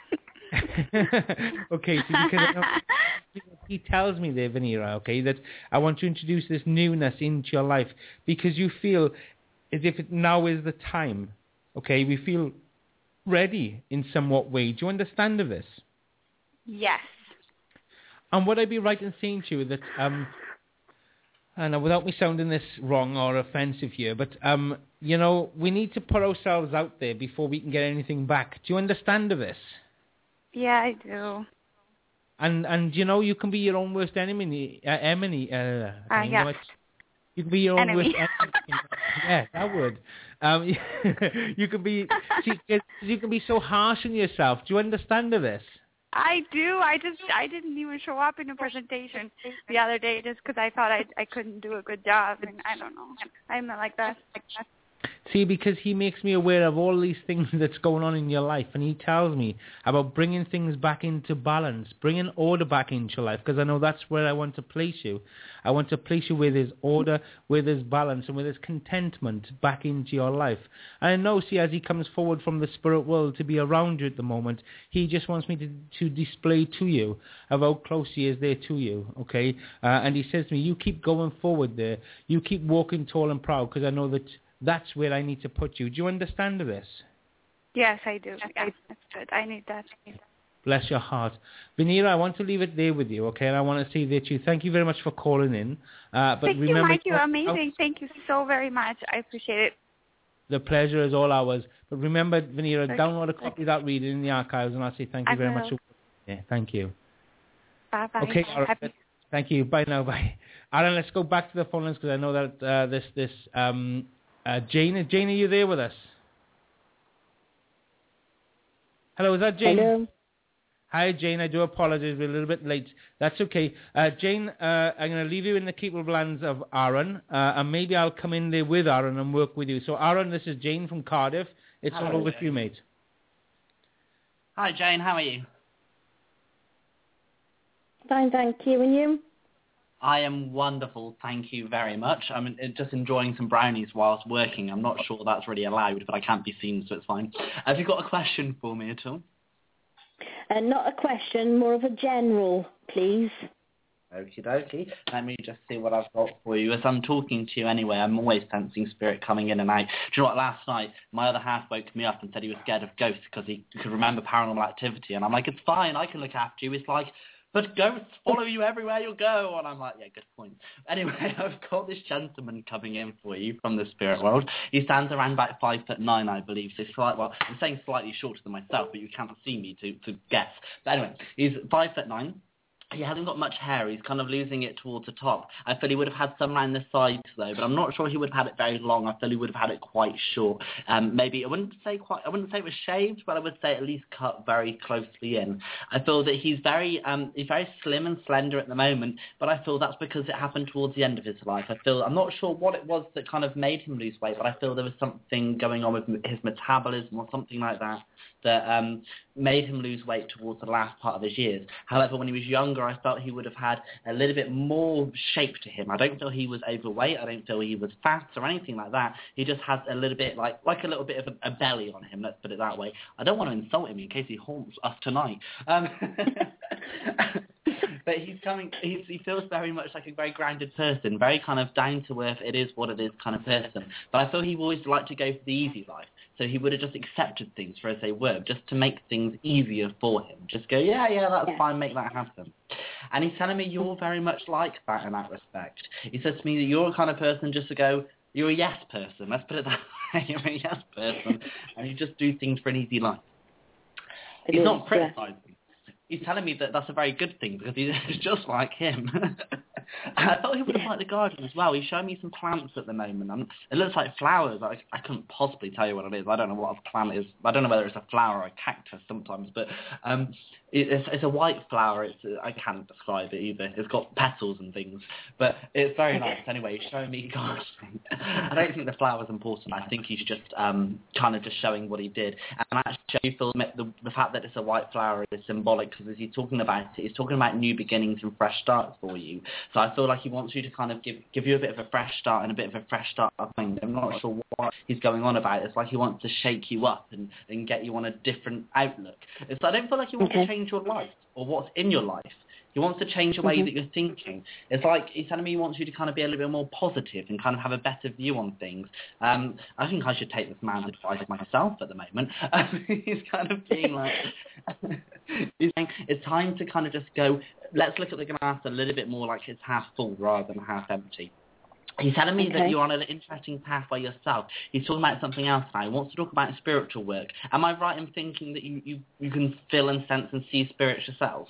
okay, so because I know, he tells me there, Vanira, okay, that I want to introduce this newness into your life because you feel as if it now is the time, okay? We feel ready in somewhat way. Do you understand of this?
Yes.
And would I be right in saying to you that, um, and without me sounding this wrong or offensive here, but, um, you know, we need to put ourselves out there before we can get anything back. Do you understand of this?
Yeah, I do.
And, and you know, you can be your own worst enemy. Uh, enemy uh,
Uh,
I
yeah.
know it. You can be your own
Enemy.
worst enemy. Yeah, that would. Um, you can be, see, 'cause you can be so harsh on yourself. Do you understand of this?
I do. I just I didn't even show up in a presentation the other day just because I thought I I couldn't do a good job, and I don't know. I'm not like that.
See, because he makes me aware of all these things that's going on in your life, and he tells me about bringing things back into balance, bringing order back into your life, because I know that's where I want to place you. I want to place you where there's order, where there's balance, and where there's contentment back into your life. And I know, see, as he comes forward from the spirit world to be around you at the moment, he just wants me to, to display to you of how close he is there to you, okay? Uh, and he says to me, you keep going forward there. You keep walking tall and proud, because I know that that's where I need to put you. Do you understand this?
Yes, I do. Yeah, that's good. I need that.
Bless your heart. Vanira, I want to leave it there with you, okay? And I want to say that you, thank you very much for calling in. Uh, but
Thank you,
remember,
Mike. You're amazing. Thank you so very much. I appreciate it.
the pleasure is all ours. But remember, Vanira,
Okay.
download a copy of that reading in the archives, and I'll say thank you
I
very
will.
much. Yeah, thank you.
Bye-bye.
Okay, all right.
Happy-
Thank you. Bye now. Bye. Aaron, let's go back to the phone lines because I know that uh, this, this um, uh, Jane, Jane, are you there with us? Hello, is that Jane?
Hello.
Hi, Jane. I do apologize. We're a little bit late. That's okay. Uh, Jane, uh, I'm going to leave you in the capable hands of Aaron, uh, and maybe I'll come in there with Aaron and work with you. So, Aaron, this is Jane from Cardiff. It's
Hello,
all over
Jane.
to you, mate.
Hi, Jane. How are you?
Fine, thank you. And you?
I am wonderful, thank you very much. I'm just enjoying some brownies whilst working. I'm not sure that's really allowed, but I can't be seen, so it's fine. Have you got a question for me at all?
Uh, not a question, more of a general, please.
Okie dokie. Let me just see what I've got for you. As I'm talking to you anyway, I'm always sensing spirit coming in and out. Do you know what? Last night, my other half woke me up and said he was scared of ghosts because he could remember paranormal activity. And I'm like, it's fine, I can look after you. It's like, but ghosts follow you everywhere you go. And I'm like, yeah, good point. Anyway, I've got this gentleman coming in for you from the spirit world. He stands around about five foot nine, I believe. So slight, well, I'm saying slightly shorter than myself, but you can't see me to, to guess. But anyway, he's five foot nine. He hasn't got much hair. He's kind of losing it towards the top. I feel he would have had some around the sides though, but I'm not sure he would have had it very long. I feel he would have had it quite short. Um, maybe I wouldn't say quite. I wouldn't say it was shaved, but I would say at least cut very closely in. I feel that he's very, um, he's very slim and slender at the moment, but I feel that's because it happened towards the end of his life. I feel I'm not sure what it was that kind of made him lose weight, but I feel there was something going on with his metabolism or something like that that um, made him lose weight towards the last part of his years. However, when he was younger, I felt he would have had a little bit more shape to him. I don't feel he was overweight. I don't feel he was fat or anything like that. He just has a little bit, like like a little bit of a, a belly on him, let's put it that way. I don't want to insult him in case he haunts us tonight. Um, but he's coming. He's, he feels very much like a very grounded person, very kind of down to earth. It is what it is kind of person. But I thought he always liked to go for the easy life. So he would have just accepted things for as they were, just to make things easier for him. Just go, yeah, yeah, that's
Yeah.
fine, make that happen. And he's telling me you're very much like that in that respect. He says to me that you're the kind of person just to go, you're a yes person. Let's put it that way. You're a yes person, and you just do things for an easy life.
It
He's
is,
not
yeah.
criticising. He's telling me that that's a very good thing because he's just like him. And I thought he would have liked the garden as well. He's showing me some plants at the moment. I'm, it looks like flowers. I, I couldn't possibly tell you what it is. I don't know what a plant is. I don't know whether it's a flower or a cactus sometimes, but um, it, it's, it's a white flower. It's I can't describe it either. It's got petals and things, but it's very nice. Anyway, he's showing me gardening. I don't think the flower's important. I think he's just um, kind of just showing what he did. And actually, I feel the, the fact that it's a white flower is symbolic because as he's talking about it, he's talking about new beginnings and fresh starts for you. So I feel like he wants you to kind of give give you a bit of a fresh start and a bit of a fresh start of mind. I'm not sure what he's going on about. It's like he wants to shake you up and, and get you on a different outlook. It's, I don't feel like he wants
Okay.
to change your life or what's in your life. He wants to change the way
Mhm.
that you're thinking. It's like he's telling me he wants you to kind of be a little bit more positive and kind of have a better view on things. Um, I think I should take this man's advice myself at the moment. Um, he's kind of being like, he's saying it's time to kind of just go, let's look at the glass a little bit more like it's half full rather than half empty. He's telling me that
Okay.
you're on an interesting pathway yourself. He's talking about something else now. He wants to talk about spiritual work. Am I right in thinking that you, you, you can feel and sense and see spirits yourself?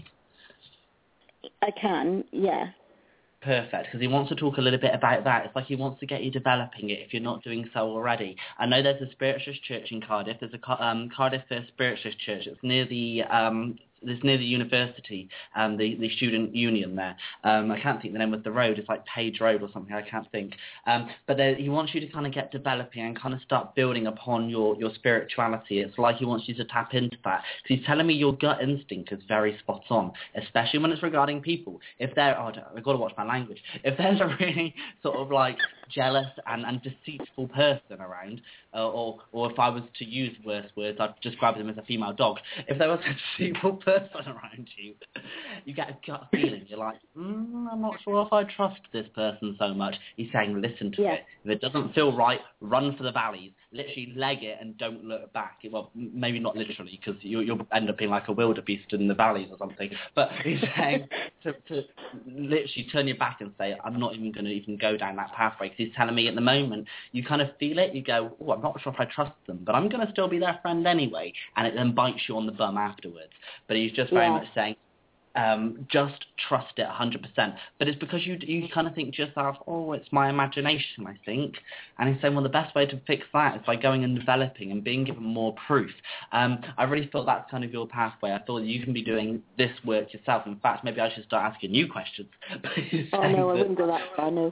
I can, yeah.
Perfect, because he wants to talk a little bit about that. It's like he wants to get you developing it if you're not doing so already. I know there's a Spiritualist church in Cardiff. There's a um, Cardiff First Spiritualist church. It's near the um, it's near the university, um, the, the student union there. Um, I can't think the name of the road. It's like Page Road or something. I can't think. Um, but there, he wants you to kind of get developing and kind of start building upon your, your spirituality. It's like he wants you to tap into that. Because he's telling me your gut instinct is very spot on, especially when it's regarding people. If they're, oh, I've got to watch my language. If there's a really sort of like jealous and, and deceitful person around, uh, or or if I was to use worse words, I'd describe them as a female dog. If there was a deceitful person around you, you get a gut feeling. You're like, mm, I'm not sure if I trust this person so much. He's saying, listen to
Yeah.
it. If it doesn't feel right, run for the valleys. Literally leg it and don't look back. Well, m- maybe not literally, because you, you'll end up being like a wildebeest in the valleys or something. But he's saying to, to literally turn your back and say, I'm not even going to even go down that pathway. Because he's telling me at the moment, you kind of feel it. You go, oh, I'm not sure if I trust them, but I'm going to still be their friend anyway. And it then bites you on the bum afterwards. But he's just very
Yeah.
much saying, um, just trust it one hundred percent. But it's because you you kind of think to yourself, oh, it's my imagination, I think. And he's saying, well, the best way to fix that is by going and developing and being given more proof. Um, I really feel that's kind of your pathway. I feel you can be doing this work yourself. In fact, maybe I should start asking you questions.
Oh, no, I
that-
wouldn't go that far, no.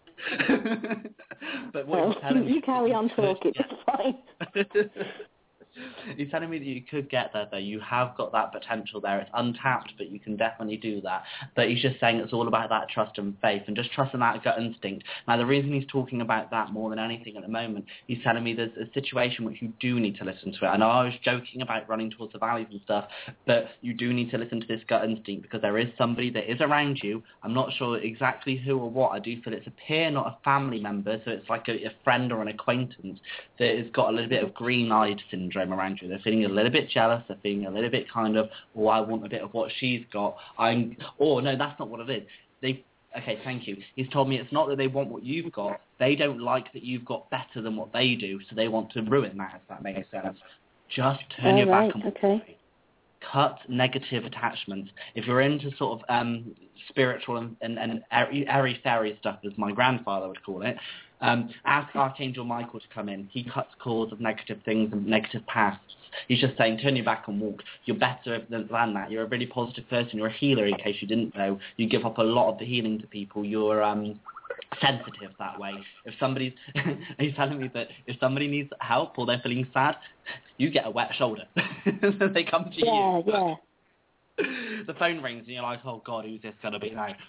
But what
No,
he's telling me
you
is
carry
that
on
you could-
talking, it's fine.
He's telling me that you could get there, though. You have got that potential there. It's untapped, but you can definitely do that. But he's just saying it's all about that trust and faith and just trusting that gut instinct. Now, the reason he's talking about that more than anything at the moment, he's telling me there's a situation which you do need to listen to it. I know I was joking about running towards the valleys and stuff, but you do need to listen to this gut instinct because there is somebody that is around you. I'm not sure exactly who or what. I do feel it's a peer, not a family member, so it's like a, a friend or an acquaintance that has got a little bit of green-eyed syndrome around you. They're feeling a little bit jealous. They're feeling a little bit kind of, oh, I want a bit of what she's got. I'm, oh, no, that's not what it is. They, okay, thank you. He's told me it's not that they want what you've got. They don't like that you've got better than what they do, so they want to ruin that, if that makes sense. Just turn
All
your
right,
back and walk
okay.
away. Cut negative attachments. If you're into sort of um, spiritual and, and, and airy-fairy stuff, as my grandfather would call it, um, ask Archangel Michael to come in. He cuts cords of negative things and negative pasts. He's just saying, turn your back and walk. You're better than, than that. You're a really positive person. You're a healer, in case you didn't know. You give up a lot of the healing to people. You're um, sensitive that way. If somebody's, he's telling me that if somebody needs help or they're feeling sad, you get a wet shoulder. They come to
Yeah,
you.
yeah.
the phone rings and you're like, oh God, who's this going to be now?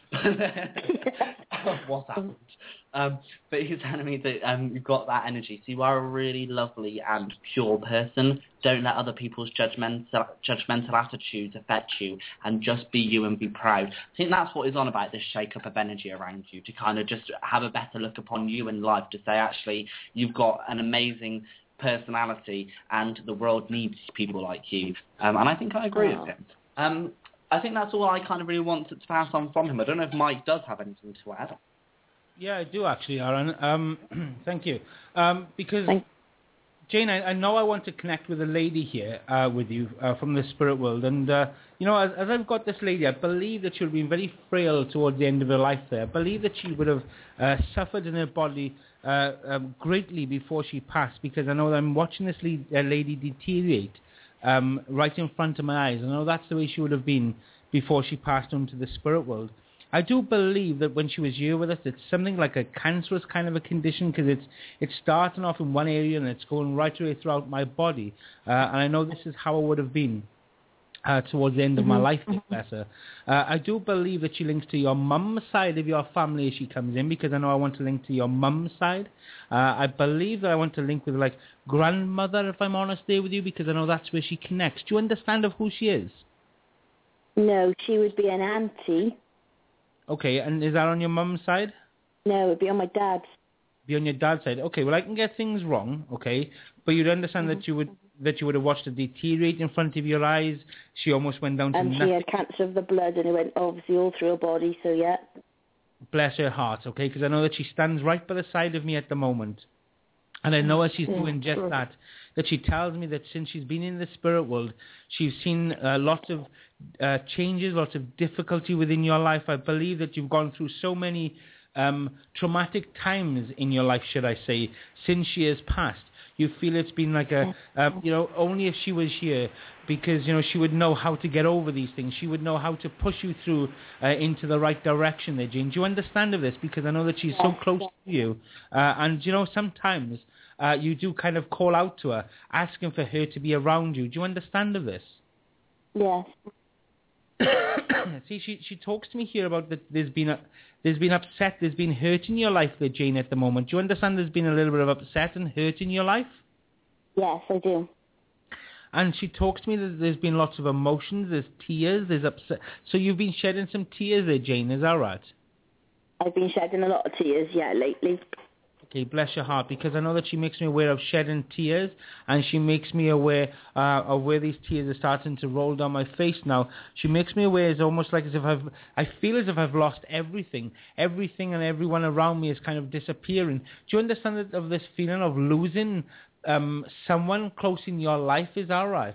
What's happened? Um, but he's telling me that um, you've got that energy. So you are a really lovely and pure person. Don't let other people's judgmental, judgmental attitudes affect you, and just be you and be proud. I think that's what is on about this shake-up of energy around you, to kind of just have a better look upon you in life, to say, actually, you've got an amazing personality and the world needs people like you. Um, and I think I agree
Oh.
with him. Um, I think that's all I kind of really wanted to pass on from him. I don't know if Mike does have anything to add.
Yeah, I do actually, Aaron. Um, thank you. Um, because,
Thank-
Jane, I, I know I want to connect with a lady here uh, with you uh, from the spirit world. And, uh, you know, as, as I've got this lady, I believe that she would have been very frail towards the end of her life there. I believe that she would have uh, suffered in her body uh, um, greatly before she passed, because I know that I'm watching this lead, uh, lady deteriorate um, right in front of my eyes. I know that's the way she would have been before she passed on to the spirit world. I do believe that when she was here with us, it's something like a cancerous kind of a condition, because it's it's starting off in one area and it's going right away throughout my body. Uh, and I know this is how I would have been uh, towards the end of my life, bless her. Uh, I do believe that she links to your mum's side of your family as she comes in, because I know I want to link to your mum's side. Uh, I believe that I want to link with, like, grandmother, if I'm honest there with you, because I know that's where she connects. Do you understand of who she is?
No, she would be an auntie.
Okay, and is that on your mum's side?
No, it would be on my dad's.
Be on your dad's side. Okay, well, I can get things wrong, okay, but you'd understand that you would that you would have watched her deteriorate in front of your eyes. She almost went down to
And she
nothing.
had cancer of the blood, and it went obviously all through her body, so yeah.
Bless her heart, okay, because I know that she stands right by the side of me at the moment. And I know as she's doing just that, that she tells me that since she's been in the spirit world, she's seen uh, lots of uh, changes, lots of difficulty within your life. I believe that you've gone through so many um, traumatic times in your life, should I say, since she has passed. You feel it's been like a, um, you know, only if she was here, because, you know, she would know how to get over these things. She would know how to push you through uh, into the right direction there, Jane. Do you understand of this? Because I know that she's so close to you. Uh, and, you know, sometimes uh, you do kind of call out to her, asking for her to be around you. Do you understand of this?
Yes.
See, she she talks to me here about that there's been a, there's been upset, there's been hurt in your life there, Jane, at the moment. Do you understand there's been a little bit of upset and hurt in your life?
Yes, I do.
And she talks to me that there's been lots of emotions, there's tears, there's upset. So you've been shedding some tears there, Jane, is that right?
I've been shedding a lot of tears, yeah, lately.
Okay, bless your heart, because I know that she makes me aware of shedding tears, and she makes me aware uh, of where these tears are starting to roll down my face now. She makes me aware, it's almost like as if I've, I feel as if I've lost everything. Everything and everyone around me is kind of disappearing. Do you understand that, of this feeling of losing um, someone close in your life? Is that right?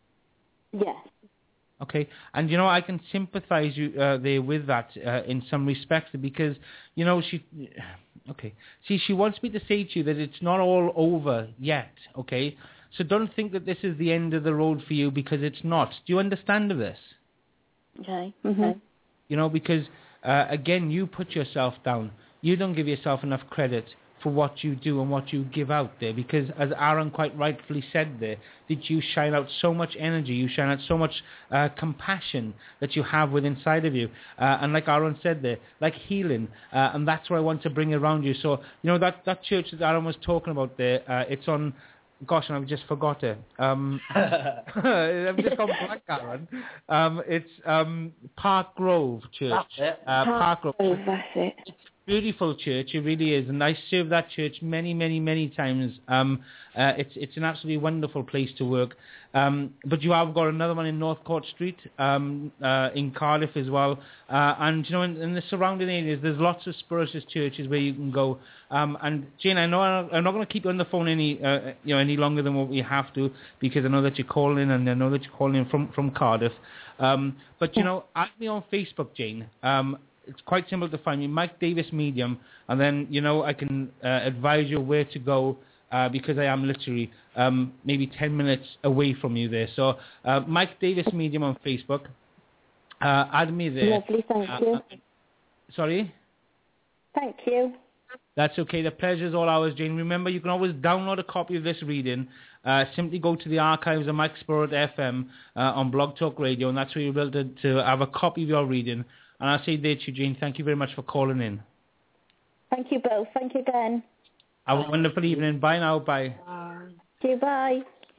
Yes.
Okay, and you know, I can sympathize you uh, there with that uh, in some respects, because, you know, she, okay, see, she wants me to say to you that it's not all over yet, okay? So don't think that this is the end of the road for you, because it's not. Do you understand of this?
Okay. Mm-hmm.
You know, because, uh, again, you put yourself down. You don't give yourself enough credit for what you do and what you give out there, because as Aaron quite rightfully said there, that you shine out so much energy, you shine out so much uh, compassion that you have within inside of you, uh, and like Aaron said there, like healing, uh, and that's what I want to bring around you. So, you know, that, that church that Aaron was talking about there, uh, it's on, gosh, and I've just forgot it. Um, I've just gone black, Aaron. Um, it's um, Park Grove Church.
That's it.
Uh, Park Grove.
Oh, that's it.
Beautiful church, it really is, and I served that church many, many, many times. Um, uh, it's it's an absolutely wonderful place to work. Um, but you have got another one in North Court Street, um, uh, in Cardiff as well, uh, and you know, in, in the surrounding areas, there's lots of spurious churches where you can go. Um, and Jane, I know I'm not going to keep you on the phone any uh, you know any longer than what we have to, because I know that you're calling, and I know that you're calling in from from Cardiff. Um, but you know, add me on Facebook, Jane. Um, It's quite simple to find me, Mike Davis Medium, and then, you know, I can uh, advise you where to go, uh, because I am literally um, maybe ten minutes away from you there. So, uh, Mike Davis Medium on Facebook. Uh, add me there.
Lovely, thank
Uh,
you.
uh, sorry?
Thank you.
That's okay. The pleasure's all ours, Jane. Remember, you can always download a copy of this reading uh, simply go to the archives of Mike Spirit F M uh, on Blog Talk Radio, and that's where you'll be able to, to have a copy of your reading. And I'll say there to Eugene, thank you very much for calling in.
Thank you both. Thank you again.
Have a wonderful evening. Bye now. Bye.
Goodbye.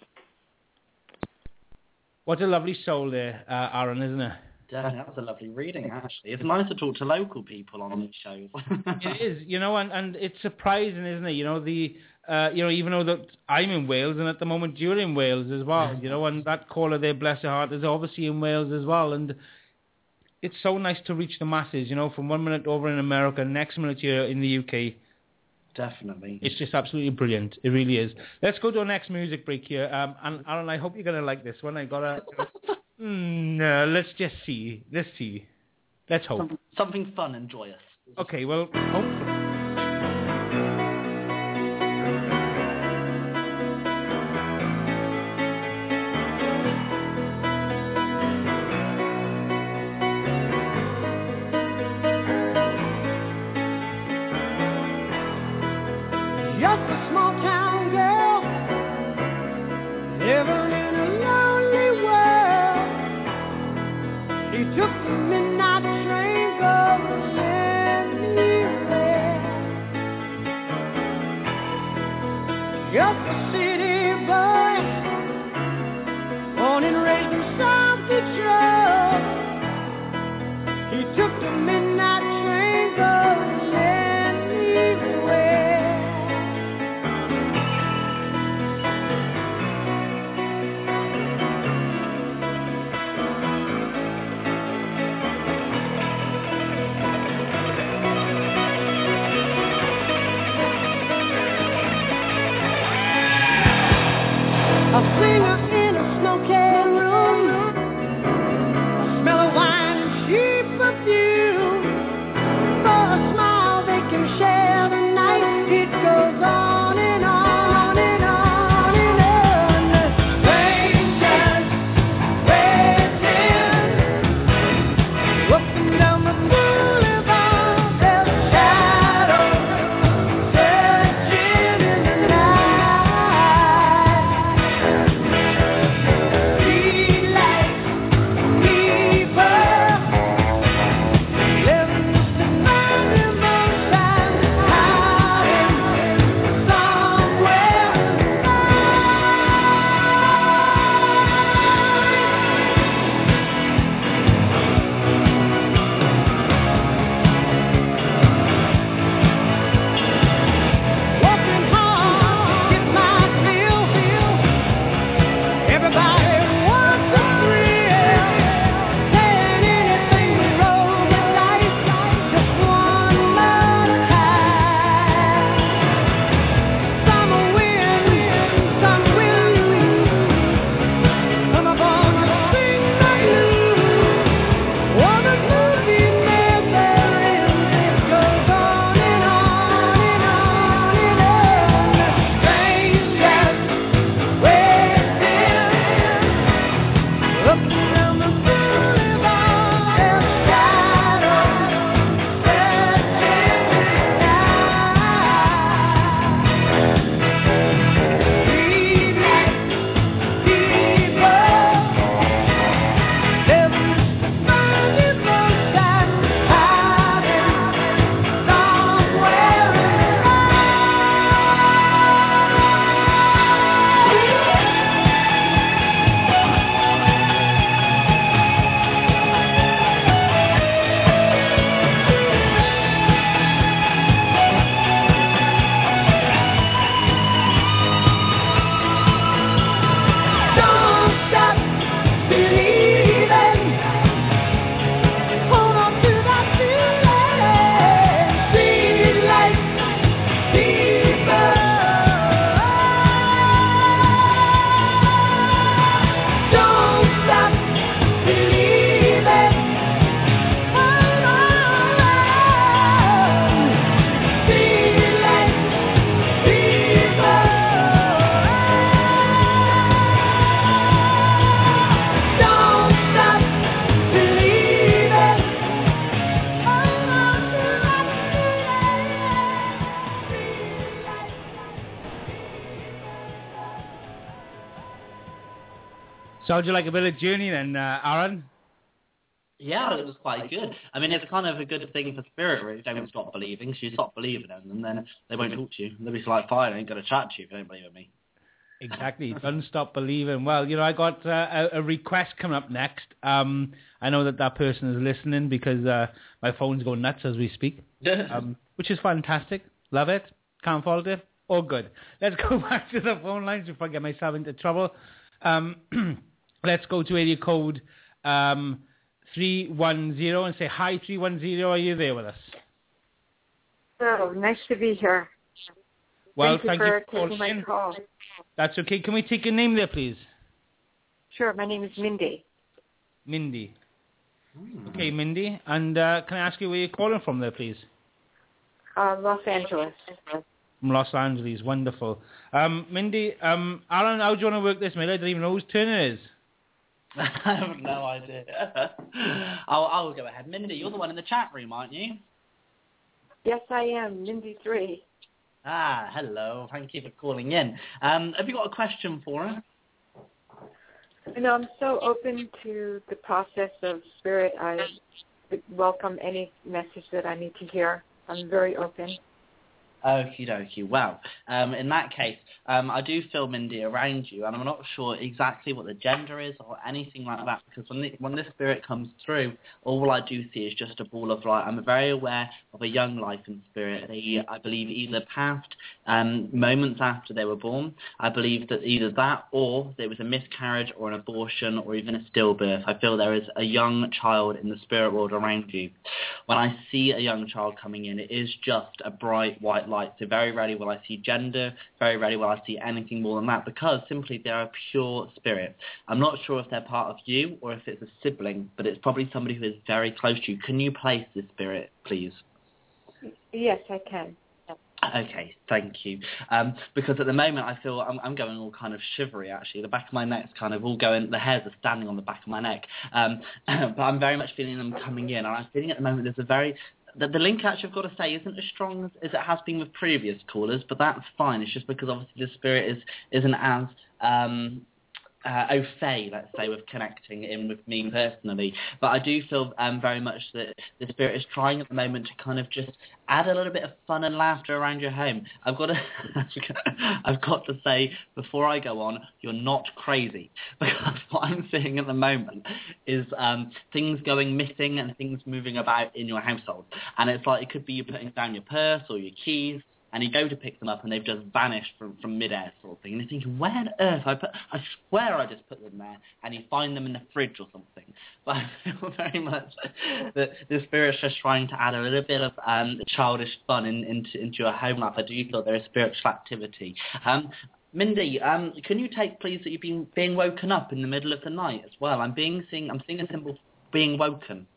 What a lovely soul there, uh, Aaron, isn't it?
Definitely, that was a lovely reading, actually. It's nice to talk to local people on these shows.
It is, you know, and, and it's surprising, isn't it? You know, the uh, you know, even though that I'm in Wales, and at the moment you're in Wales as well, you know, and that caller there, bless her heart, is obviously in Wales as well, and it's so nice to reach the masses, you know, from one minute over in America, next minute here in the U K.
Definitely.
It's just absolutely brilliant. It really is. Let's go to our next music break here. Um, and Aaron, I hope you're going to like this one. I got a... mm, no, let's just see. Let's see. Let's hope.
Something, something fun and joyous.
Okay, well, hopefully.
Just a small town girl living in a lonely world. She took the midnight train going anywhere. Just a city boy, born and raised in South Detroit. He took the midnight train going anywhere.
So how'd you like a bit of journey then, uh, Aaron?
Yeah, it was quite good. I mean, it's kind of a good thing for spirit, really. Don't stop believing. So you stop believing them, and then they won't talk to you. They'll be like, fine, I ain't going to chat to you if you don't believe in me.
Exactly. Don't stop believing. Well, you know, I got uh, a, a request coming up next. Um, I know that that person is listening because uh, my phone's going nuts as we speak, um, which is fantastic. Love it. Can't fault it. All good. Let's go back to the phone lines before I get myself into trouble. Um, let's go to area code um, three one zero and say, hi, three one zero. Are you there with us?
Oh, nice to be here.
Well,
thank,
thank
you
you
for
for
taking
calling
my
in.
call.
That's okay. Can we take your name there, please?
Sure, my name is Mindy.
Mindy.
Hmm.
Okay, Mindy. And uh, can I ask you where you're calling from there, please?
Uh, Los Angeles.
From Los Angeles. Wonderful. Um, Mindy, um, Alan, how do you want to work this, mate? I don't even know whose turn it is.
I have no idea. I'll, I'll go ahead. Mindy, you're the one in the chat room, aren't you?
Yes, I am. Mindy three.
Ah, hello. Thank you for calling in. Um, have you got a question for us?
You know, I'm so open to the process of spirit. I would welcome any message that I need to hear. I'm very open.
Okie dokie. Well, um, in that case, um, I do feel, Mindy, around you, and I'm not sure exactly what the gender is or anything like that, because when the, when this spirit comes through, all I do see is just a ball of light. I'm very aware of a young life in spirit. They, I believe, either passed um, moments after they were born. I believe that either that or there was a miscarriage or an abortion or even a stillbirth. I feel there is a young child in the spirit world around you. When I see a young child coming in, it is just a bright white light. So very rarely will I see gender, very rarely will I see anything more than that, because simply they are a pure spirit. I'm not sure if they're part of you or if it's a sibling, but it's probably somebody who is very close to you. Can you place this spirit, please?
Yes, I can.
Okay, thank you. Um, because at the moment I feel I'm, I'm going all kind of shivery, actually. The back of my neck's kind of all going, the hairs are standing on the back of my neck. Um, but I'm very much feeling them coming in. And I'm feeling at the moment there's a very... The, the link, actually, I've got to say, isn't as strong as, as it has been with previous callers, but that's fine. It's just because, obviously, the spirit is, isn't as... Um, Uh, au fait, let's say, with connecting in with me personally. But I do feel um, very much that the spirit is trying at the moment to kind of just add a little bit of fun and laughter around your home. I've got to, I've got to say, before I go on, you're not crazy. Because what I'm seeing at the moment is um, things going missing and things moving about in your household. And it's like it could be you putting down your purse or your keys, and you go to pick them up and they've just vanished from, from mid-air sort of thing. And you're thinking, where on earth? I put, I swear I just put them there. And you find them in the fridge or something. But I feel very much that the spirit's just trying to add a little bit of um, childish fun in, into, into your home life. I do feel there is spiritual activity. Um, Mindy, um, can you take, please, that you've been being woken up in the middle of the night as well? I'm being seeing, I'm seeing a symbol being woken.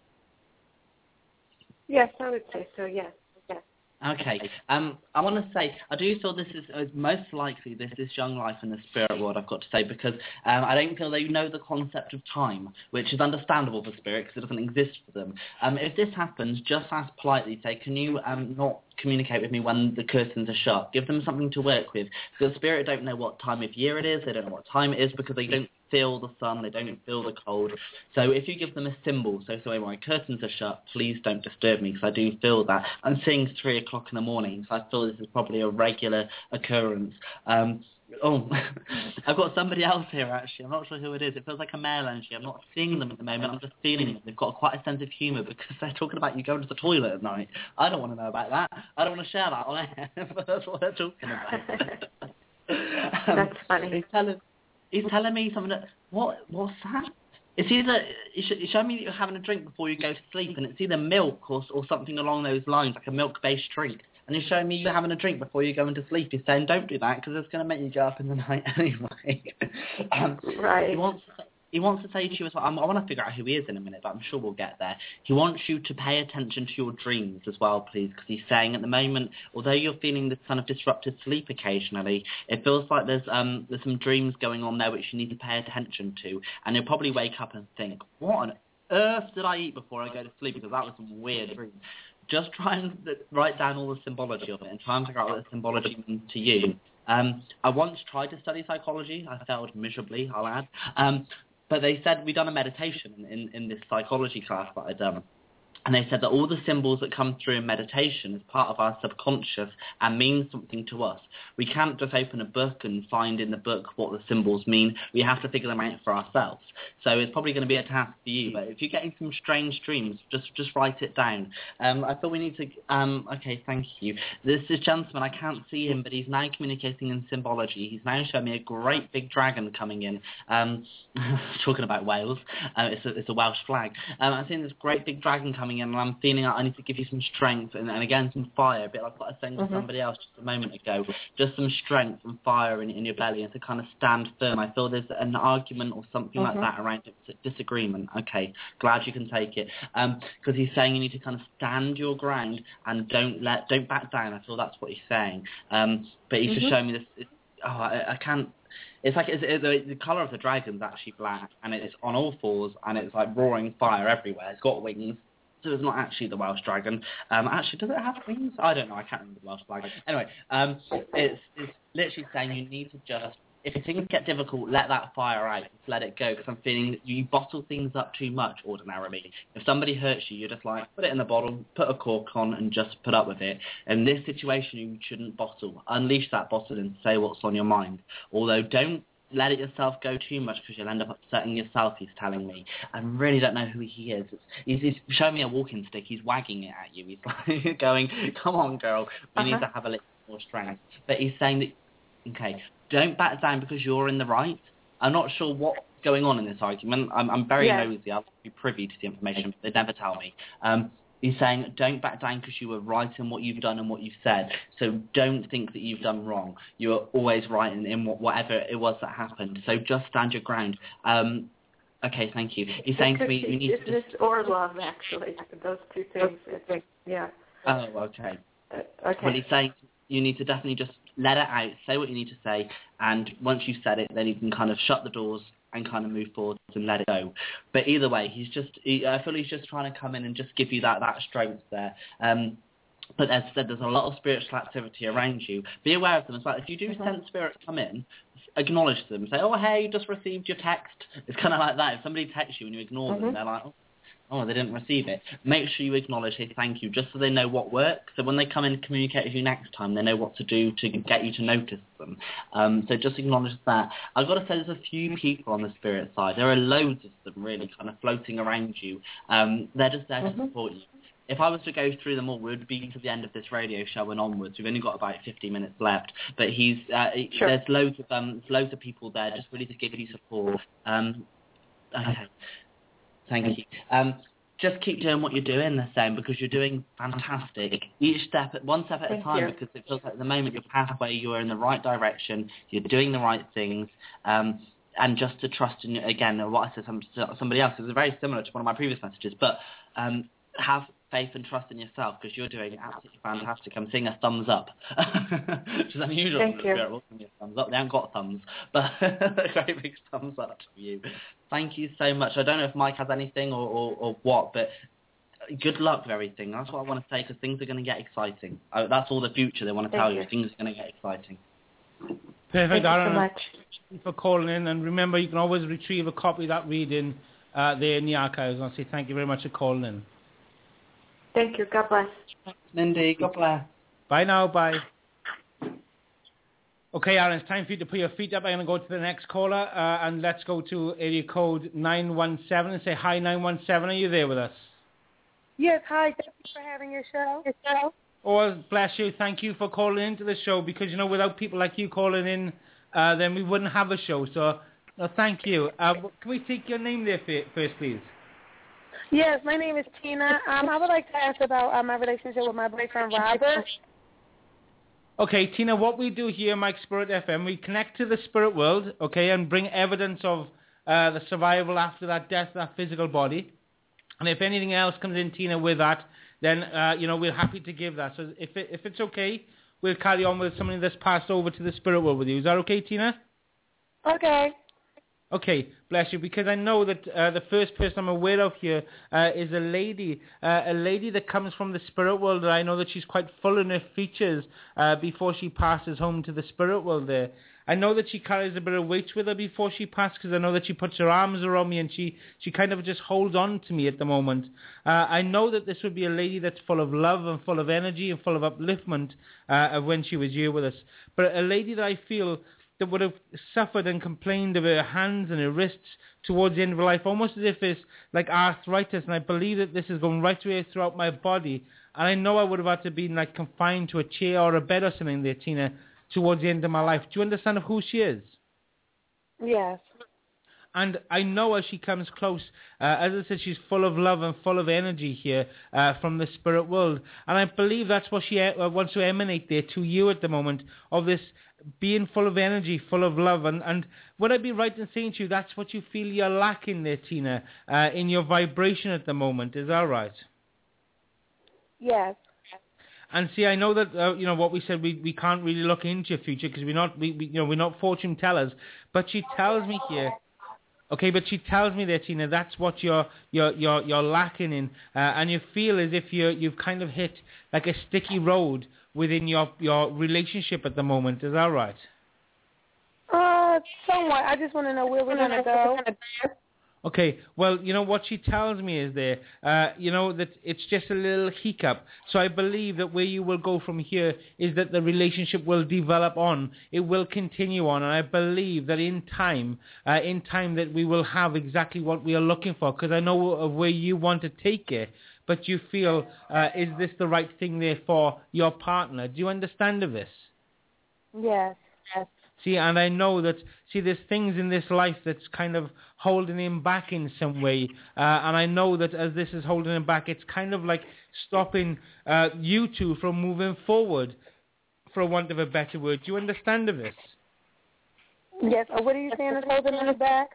Yes, I would say so, yes.
Okay, um, I want to say, I do feel this is uh, most likely this is young life in the spirit world, I've got to say, because um, I don't feel they know the concept of time, which is understandable for spirit because it doesn't exist for them. Um, if this happens, just ask politely, say, can you um, not communicate with me when the curtains are shut? Give them something to work with, because spirit don't know what time of year it is, they don't know what time it is, because they don't feel the sun, they don't feel the cold. So if you give them a symbol, so so my curtains are shut, please don't disturb me, because I do feel that. I'm seeing three o'clock in the morning, so I feel this is probably a regular occurrence. Um, oh, I've got somebody else here actually, I'm not sure who it is. It feels like a male energy. I'm not seeing them at the moment, I'm just feeling them. They've got quite a sense of humour because they're talking about you going to the toilet at night. I don't want to know about that. I don't want to share that on air, but that's what they're talking about. um,
That's funny.
He's telling me something that, what, what's that? It's either, you show me that you're having a drink before you go to sleep, and it's either milk or or something along those lines, like a milk-based drink. And you're showing me you're having a drink before you're going to sleep. He's saying, don't do that, because it's going to make you get up in the night anyway. um,
right.
He wants to, he wants to say to you as well, I want to figure out who he is in a minute, but I'm sure we'll get there. He wants you to pay attention to your dreams as well, please, because he's saying at the moment, although you're feeling this kind of disrupted sleep occasionally, it feels like there's um there's some dreams going on there which you need to pay attention to, and you'll probably wake up and think, what on earth did I eat before I go to sleep, because that was some weird dream. Just try and write down all the symbology of it and try and figure out what the symbology means to you. Um, I once tried to study psychology. I failed miserably, I'll add. Um, but they said we'd done a meditation in, in, in this psychology class that I'd done. And they said that all the symbols that come through in meditation is part of our subconscious and mean something to us. We can't just open a book and find in the book what the symbols mean. We have to figure them out for ourselves. So it's probably going to be a task for you. But if you're getting some strange dreams, just just write it down. Um, I thought we need to... Um, okay, thank you. This is gentleman, I can't see him, but he's now communicating in symbology. He's now showing me a great big dragon coming in. Um, talking about Wales. Uh, it's, a, it's a Welsh flag. Um, I'm seeing this great big dragon coming in, and I'm feeling like I need to give you some strength and, and again some fire, a bit like what I was saying to
Mm-hmm.
somebody else just a moment ago, just some strength and fire in, in your belly and to kind of stand firm. I feel there's an argument or something
Mm-hmm.
like that around it, disagreement. Okay, glad you can take it. Um, because he's saying you need to kind of stand your ground and don't let, don't back down. I feel that's what he's saying. Um, but he's
Mm-hmm.
just showing me this. It, oh, I, I can't. It's like it's, it, the, the colour of the dragon's actually black, and it's on all fours, and it's like roaring fire everywhere. It's got wings. So it's not actually the Welsh dragon. Um, actually, does it have wings? I don't know. I can't remember the Welsh dragon. Anyway, um, it's, it's literally saying you need to just, if things get difficult, let that fire out. Just let it go. Because I'm feeling you bottle things up too much ordinarily. If somebody hurts you, you're just like, put it in the bottle, put a cork on, and just put up with it. In this situation, you shouldn't bottle. Unleash that bottle and say what's on your mind. Although, don't let it yourself go too much because you'll end up upsetting yourself, he's telling me. I really don't know who he is. It's, he's, he's showing me a walking stick. He's wagging it at you. He's like going, come on, girl. We uh-huh. need to have a little more strength. But he's saying that, okay, don't back down because you're in the right. I'm not sure what's going on in this argument. I'm, I'm very yeah. nosy. I'll be privy to the information, but they never tell me. Um, He's saying, don't back down because you were right in what you've done and what you've said. So don't think that you've done wrong. You are always right in, in whatever it was that happened. So just stand your ground. Um, okay, thank you. He's saying
it
to me, you need
to... Business or love, actually. Those two things. It's, yeah.
Oh, okay.
Uh, okay.
Well, he's saying you need to definitely just let it out, say what you need to say, and once you've said it, then you can kind of shut the doors and kind of move forward and let it go. But either way, he's just, he, I feel he's just trying to come in and just give you that, that strength there. Um, but as I said, there's a lot of spiritual activity around you. Be aware of them as well. If you do mm-hmm. sense spirits come in, acknowledge them. Say, oh, hey, just received your text. It's kind of like that. If somebody texts you and you ignore mm-hmm. them, they're like, oh, oh, they didn't receive it. Make sure you acknowledge, say thank you, just so they know what works. So when they come in and communicate with you next time, they know what to do to get you to notice them. Um, so just acknowledge that. I've got to say there's a few people on the spirit side. There are loads of them really kind of floating around you. Um, they're just there mm-hmm. to support you. If I was to go through them all, we would be to the end of this radio show and onwards. We've only got about fifty minutes left. But he's uh, sure. there's loads of um, loads of people there just really to give you support. Um, okay. Thank you. Um, just keep doing what you're doing the same because you're doing fantastic. Each step, one step at
Thank
a time
you.
because it feels like at the moment your pathway, you're in the right direction, you're doing the right things, um, and just to trust in, again, what I said to somebody else, is very similar to one of my previous messages, but um, have faith and trust in yourself because you're doing absolutely fantastic. I'm seeing a thumbs up, which is unusual.
Thank you.
Spirit will give me a thumbs up. They haven't got thumbs, but a great big thumbs up to you. Thank you so much. I don't know if Mike has anything or, or, or what, but good luck with everything. That's what I want to say because things are going to get exciting. Uh, that's all the future they want to
Thank
tell
you.
you. Things are going to get exciting.
Perfect,
Thank you
Aaron.
so much.
Thank you for calling in. And remember, you can always retrieve a copy of that reading uh, there in the archives. I'll say thank you very much for calling in.
Thank you. God bless.
Thanks, Mindy. God bless.
Bye now. Bye. Okay, Aaron, it's time for you to put your feet up. I'm going to go to the next caller, uh, and let's go to area code nine one seven and say, hi, nine one seven. Are you there with us?
Yes, hi. Thank you for having your show. Your show.
Oh, bless you. Thank you for calling into the show because, you know, without people like you calling in, uh, then we wouldn't have a show. So, no, thank you. Uh, can we take your name there first, please?
Yes, my name is Tina. Um, I would like to ask about uh, my relationship with my boyfriend, Robert.
Okay, Tina, what we do here, Mike Spirit F M, we connect to the spirit world, okay, and bring evidence of uh, the survival after that death, that physical body. And if anything else comes in, Tina, with that, then, uh, you know, we're happy to give that. So if it, if it's okay, we'll carry on with something that's passed over to the spirit world with you. Is that okay, Tina?
Okay.
Okay, bless you, because I know that uh, the first person I'm aware of here uh, is a lady, uh, a lady that comes from the spirit world. I know that she's quite full in her features uh, before she passes home to the spirit world there. I know that she carries a bit of weight with her before she passes, because I know that she puts her arms around me and she, she kind of just holds on to me at the moment. Uh, I know that this would be a lady that's full of love and full of energy and full of upliftment uh, of when she was here with us. But a lady that I feel that would have suffered and complained of her hands and her wrists towards the end of her life, almost as if it's like arthritis, and I believe that this is going right away throughout my body. And I know I would have had to be like confined to a chair or a bed or something there, Tina, towards the end of my life. Do you understand of who she is?
Yes.
And I know as she comes close, uh, as I said, she's full of love and full of energy here uh, from the spirit world. And I believe that's what she uh, wants to emanate there to you at the moment, of this being full of energy, full of love. And, and would I be right in saying to you that's what you feel you're lacking there, Tina, uh, in your vibration at the moment? Is that right?
Yes.
And see, I know that uh, you know what we said. We, we can't really look into your future because we're not we, we you know we're not fortune tellers. But she tells me here. Okay, but she tells me that, Tina, that's what you're you're you're you're lacking in, uh, and you feel as if you you've kind of hit like a sticky road within your your relationship at the moment. Is that right?
Uh, somewhat. I just want to know where we're gonna go.
Okay, well, you know, what she tells me is there, uh, you know, that it's just a little hiccup. So I believe that where you will go from here is that the relationship will develop on. It will continue on. And I believe that in time, uh, in time that we will have exactly what we are looking for. Because I know of where you want to take it. But you feel, uh, is this the right thing there for your partner? Do you understand of this?
Yes. Yes.
See, and I know that, see, there's things in this life that's kind of holding him back in some way. Uh, and I know that as this is holding him back, it's kind of like stopping uh, you two from moving forward, for want of a better word. Do you understand of this?
Yes. Uh, what are you saying is holding him back?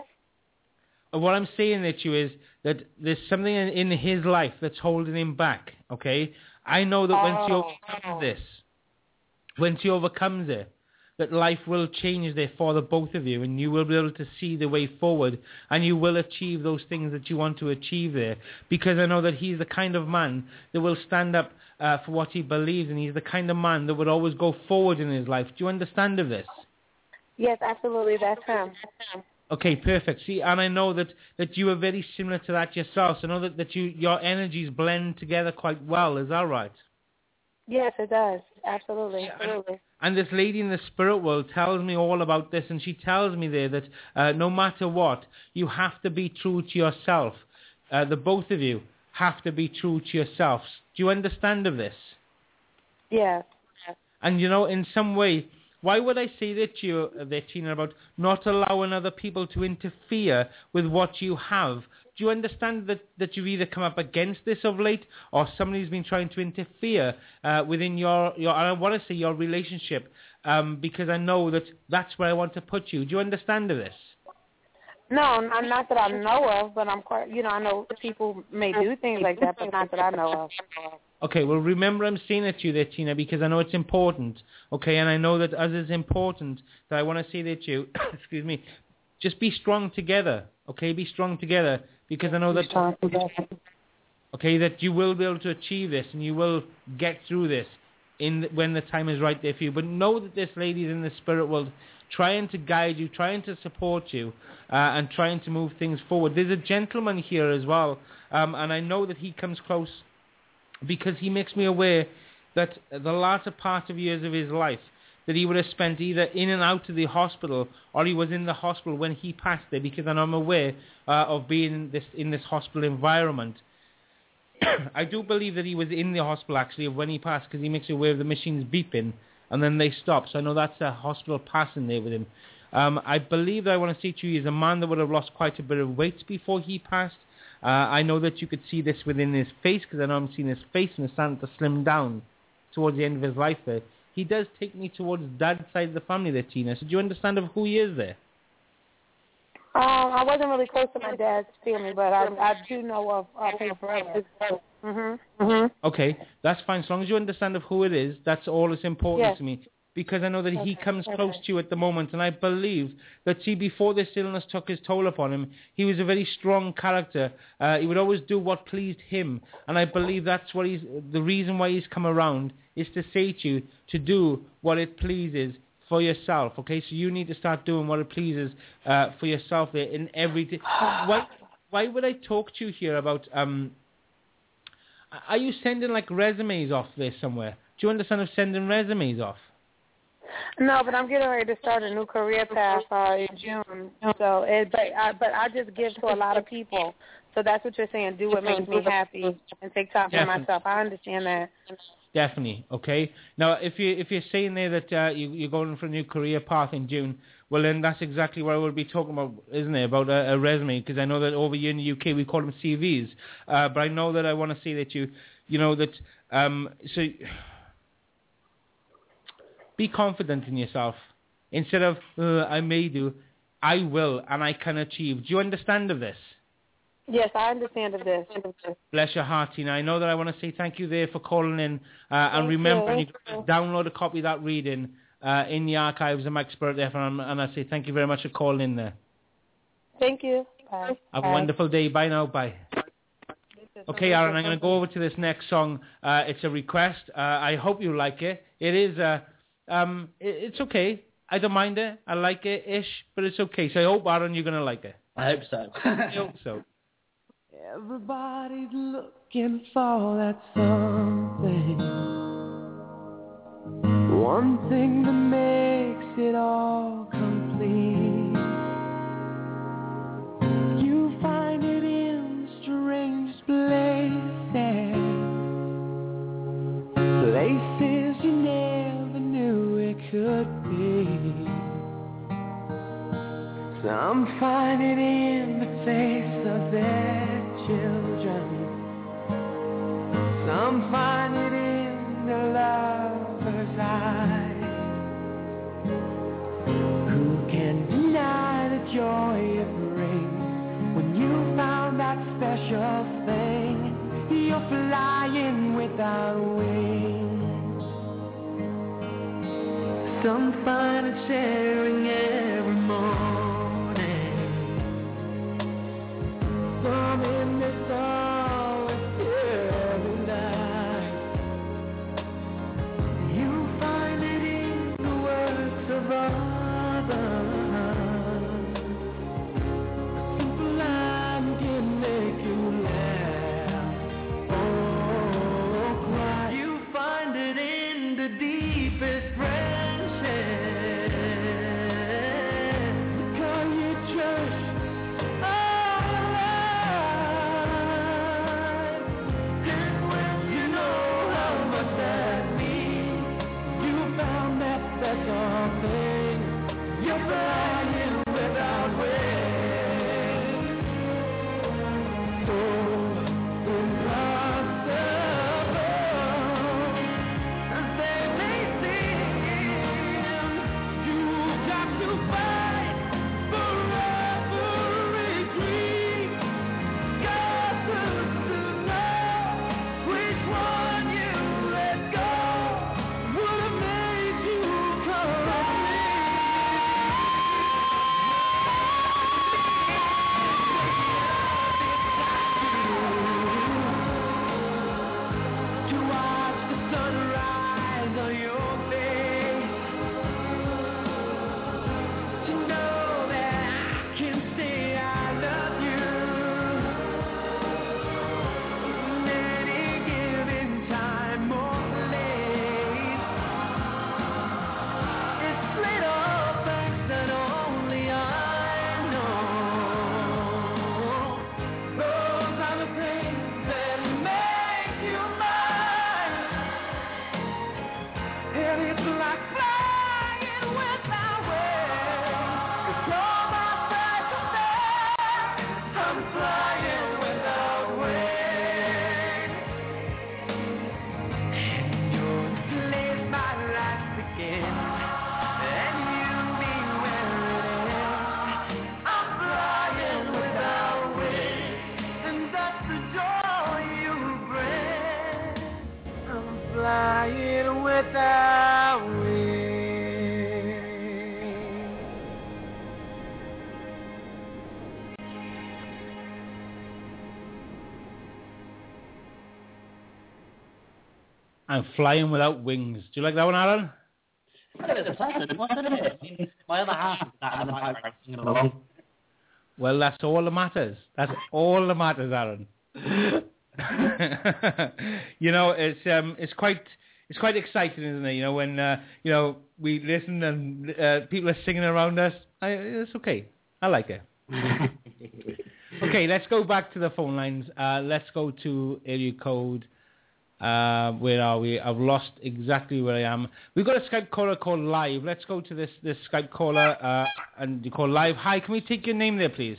Uh, what I'm saying to you is that there's something in, in his life that's holding him back, okay? I know that once he overcomes this, once he overcomes it, that life will change there for the both of you, and you will be able to see the way forward, and you will achieve those things that you want to achieve there, because I know that he's the kind of man that will stand up uh, for what he believes, and he's the kind of man that would always go forward in his life. Do you understand of this?
Yes, absolutely. That's him.
Okay, perfect. See, and I know that, that you are very similar to that yourself. So I know that, that you your energies blend together quite well. Is that right?
Yes, it does. Absolutely. Absolutely.
And this lady in the spirit world tells me all about this, and she tells me there that uh, no matter what, you have to be true to yourself. Uh, the both of you have to be true to yourselves. Do you understand of this?
Yes.
And, you know, in some way, why would I say that to you, uh, there, Tina, about not allowing other people to interfere with what you have? Do you understand that, that you've either come up against this of late, or somebody's been trying to interfere uh, within your, your, I want to say your relationship, um, because I know that that's where I want to put you. Do you understand of this?
No, not, not that I know of, but I'm quite, you know, I know people may do things like that, but not that I know of.
Okay, well, remember I'm saying it to you there, Tina, because I know it's important, okay, and I know that as it's important that I want to say that to you, excuse me, just be strong together, okay, be strong together, because I know that, okay, that you will be able to achieve this, and you will get through this in the, when the time is right there for you. But know that this lady is in the spirit world, trying to guide you, trying to support you, uh, and trying to move things forward. There's a gentleman here as well, um, and I know that he comes close, because he makes me aware that the latter part of years of his life that he would have spent either in and out of the hospital, or he was in the hospital when he passed there, because I'm aware uh, of being in this, in this hospital environment. I do believe that he was in the hospital actually when he passed, because he makes me aware of the machines beeping and then they stop. So I know that's a hospital passing there with him. Um, I believe that I want to say to you, he's a man that would have lost quite a bit of weight before he passed. Uh, I know that you could see this within his face, because I know I'm seeing his face and it's starting to slim down towards the end of his life there. He does take me towards dad's side of the family there, Tina. So do you understand of who he is there?
Um, I wasn't really close to my dad's family, but I, I do know of uh, his brother. Mm-hmm. Mm-hmm.
Okay, that's fine. As long as you understand of who it is, that's all that's important
yes.
to me. because I know that he
Okay,
comes
okay.
close to you at the moment, and I believe that, see, before this illness took his toll upon him, he was a very strong character. Uh, he would always do what pleased him, and I believe that's what he's, the reason why he's come around is to say to you to do what it pleases for yourself, okay? So you need to start doing what it pleases uh, for yourself there in every day. Why, why would I talk to you here about... Um, are you sending, like, resumes off there somewhere? Do you understand of sending resumes off?
No, but I'm getting ready to start a new career path uh, in June. So, it, but I, but I just give to a lot of people. So that's what you're saying. Do what makes me happy and take time for
Definitely.
myself. I understand that.
Definitely. Okay. Now, if you if you're saying there that uh, you, you're going for a new career path in June, well then that's exactly what I will be talking about, isn't it? About a, a resume, because I know that over here in the U K we call them C Vs. Uh, but I know that I want to say that you, you know that um so. Be confident in yourself. Instead of, uh, I may do, I will and I can achieve. Do you understand of this?
Yes, I understand of this.
Bless your heart, Tina. I know that I want to say thank you there for calling in. Uh, and
Thank
remember,
you.
you can download a copy of that reading uh, in the archives of Mike Spirit F M. And I say thank you very much for calling in there.
Thank you. Bye.
Have
Bye.
a wonderful day. Bye now. Bye. Okay, Aaron, I'm going to go over to this next song. Uh, it's a request. Uh, I hope you like it. It is... Uh, Um, it, it's okay. I don't mind it. I like it ish, but it's okay. So I hope, Aaron, you're gonna like it.
I hope so.
I hope so.
Everybody's looking for that something, one thing that makes it all complete. You find it in strange places, places you never knew it could be. Some find it in the face of their children, some find it in their lover's eyes. Who can deny the joy it brings when you found that special thing? You're flying without wings. Some find it sharing every morning, some in the solitude every night. You find it in the works of others. A simple line can make you laugh or cry. You find it in the deepest friendship, because you trust. You're flying without wings, so impossible as they may seem. You've got to fight for every dream. Got to know which one you let go would have made you come. Flying without wings.
I'm flying without wings. Do you like that one, Aaron?
It's pleasant, wasn't it? I mean, my other half is that and the pipe singing along.
Well, that's all that matters. That's all that matters, Aaron. You know, it's um, it's quite it's quite exciting, isn't it? You know, when uh, you know we listen and uh, people are singing around us. I, it's okay. I like it. Okay, let's go back to the phone lines. Uh, let's go to area code. Uh, where are we? I've lost exactly where I am. We've got a Skype caller called Live. Let's go to this, this Skype caller uh, and you call Live. Hi, can we take your name there, please?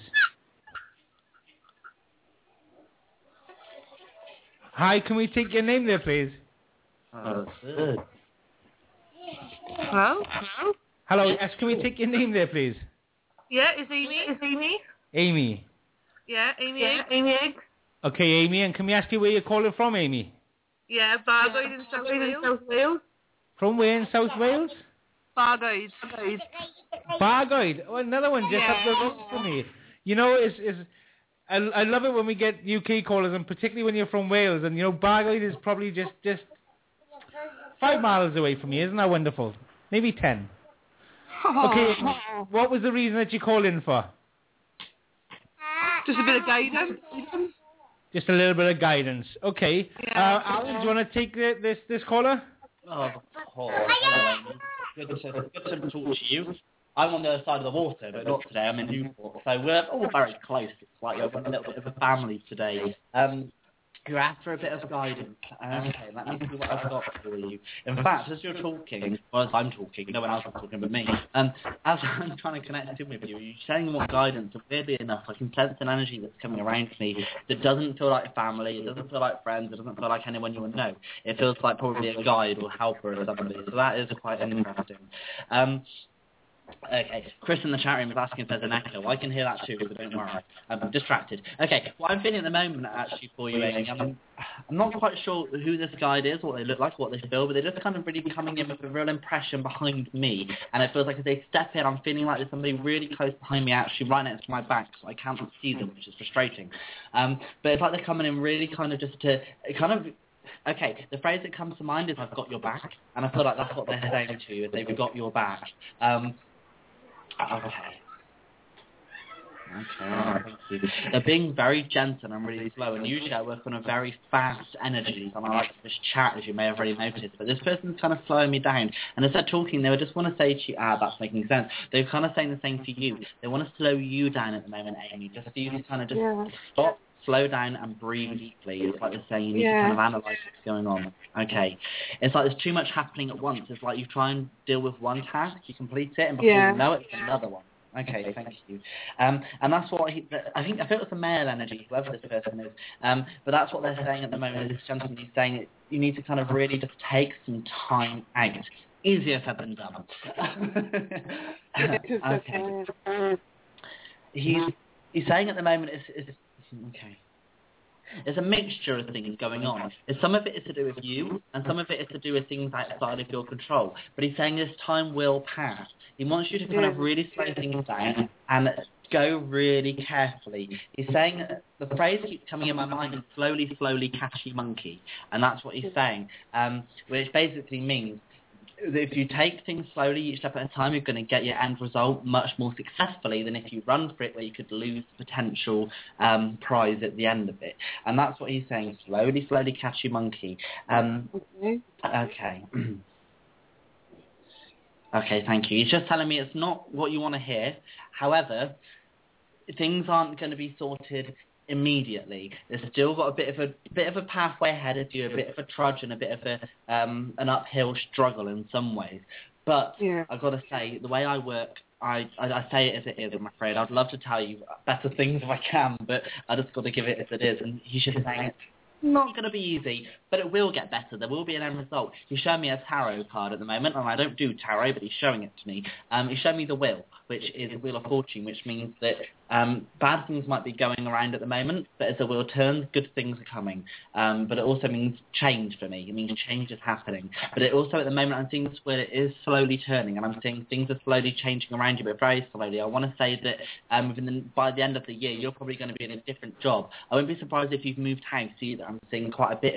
Hi, can we take your name there, please?
Oh, good.
Hello? Hello?
Hello, yes, can we take your name there, please?
Yeah, it's Amy. It's Amy.
Amy.
Yeah, Amy yeah, Egg. Amy Egg.
Okay, Amy, and can we ask you where you're calling from, Amy?
Yeah, Bargoed in South Wales. South Wales.
From where in South Wales?
Bargoed.
Bargoed. Oh, another one just
yeah.
up the road for me. You know, it's, it's, I, I love it when we get U K callers, and particularly when you're from Wales. And, you know, Bargoed is probably just, just five miles away from me. Isn't that wonderful? Maybe ten. Okay, what was the reason that you called in for?
Just a bit of guidance.
Just a little bit of guidance. Okay.
Yeah.
Uh, Alan, do you want to take the, this this caller?
Oh, of course. Anyway, good to, good to talk to you. I'm on the other side of the water, but not today. I'm in Newport. So we're all very close. It's like you're a little bit of a family today. Um, you're after a bit of guidance. Okay, let me see what I've got for you. In fact, as you're talking, well, as I'm talking, no one else is talking but me, um, as I'm trying to connect in with you, you're saying what guidance, and weirdly enough, I can sense an energy that's coming around me that doesn't feel like family, it doesn't feel like friends, it doesn't feel like anyone you would know. It feels like probably a guide or helper or somebody, so that is quite interesting. Um, Okay, Chris in the chat room is asking if there's an echo. I can hear that too, but don't worry. I'm distracted. Okay, what I'm feeling at the moment, actually, for you, Amy, I'm, I'm not quite sure who this guide is, what they look like, what they feel, but they're just kind of really coming in with a real impression behind me. And it feels like as they step in, I'm feeling like there's somebody really close behind me, actually right next to my back, so I can't see them, which is frustrating. Um, but it's like they're coming in really kind of just to kind of... Okay, the phrase that comes to mind is, I've got your back, and I feel like that's what they're saying to you, is they've got your back. Um, okay. Okay, alright, thank you. They're being very gentle and really slow, and usually I work on a very fast energy, and I like to just chat, as you may have already noticed, but this person's kind of slowing me down, and as they're talking, they would just want to say to you, ah, that's making sense. They're kind of saying the same to you. They want to slow you down at the moment, Amy, just for you to kind of just yeah. stop, slow down and breathe deeply. It's like they're saying you need yeah. to kind of analyse what's going on. Okay. It's like there's too much happening at once. It's like you try and deal with one task, you complete it, and before yeah. you know it, it's another one. Okay, thank you. Um, and that's what he, I think, I feel it's a male energy, whoever this person is. Um, but that's what they're saying at the moment. This gentleman is saying that you need to kind of really just take some time out. Easier said than done. Okay. He's, he's saying at the moment, it's, it's okay. There's a mixture of things going on. Some of it is to do with you, and some of it is to do with things outside of your control. But he's saying this time will pass. He wants you to kind of really slow things down and go really carefully. He's saying, the phrase that keeps coming in my mind is slowly, slowly, catchy monkey. And that's what he's saying, um, which basically means if you take things slowly, each step at a time, you're going to get your end result much more successfully than if you run for it, where you could lose the potential um, prize at the end of it. And that's what he's saying, slowly, slowly, catch your monkey. Um, okay. Okay, thank you. He's just telling me it's not what you want to hear. However, things aren't going to be sorted immediately. There's still got a bit of a bit of a pathway ahead of you, a bit of a trudge and a bit of a um, an uphill struggle in some ways. But yeah. I've got to say, the way I work, I, I, I say it as it is, I'm afraid. I'd love to tell you better things if I can, but I just got to give it as it is. And he's just saying it's not going to be easy, but it will get better. There will be an end result. He's showing me a tarot card at the moment, and I don't do tarot, but he's showing it to me. Um, he's showing me the Wheel, which is a Wheel of Fortune, which means that um, bad things might be going around at the moment, but as the wheel turns, good things are coming. Um, but it also means change for me. It means change is happening. But it also, at the moment, I'm seeing this wheel, it is slowly turning, and I'm seeing things are slowly changing around you, but very slowly. I want to say that um, within the, by the end of the year, you're probably going to be in a different job. I wouldn't be surprised if you've moved house either. I'm seeing quite a bit of change from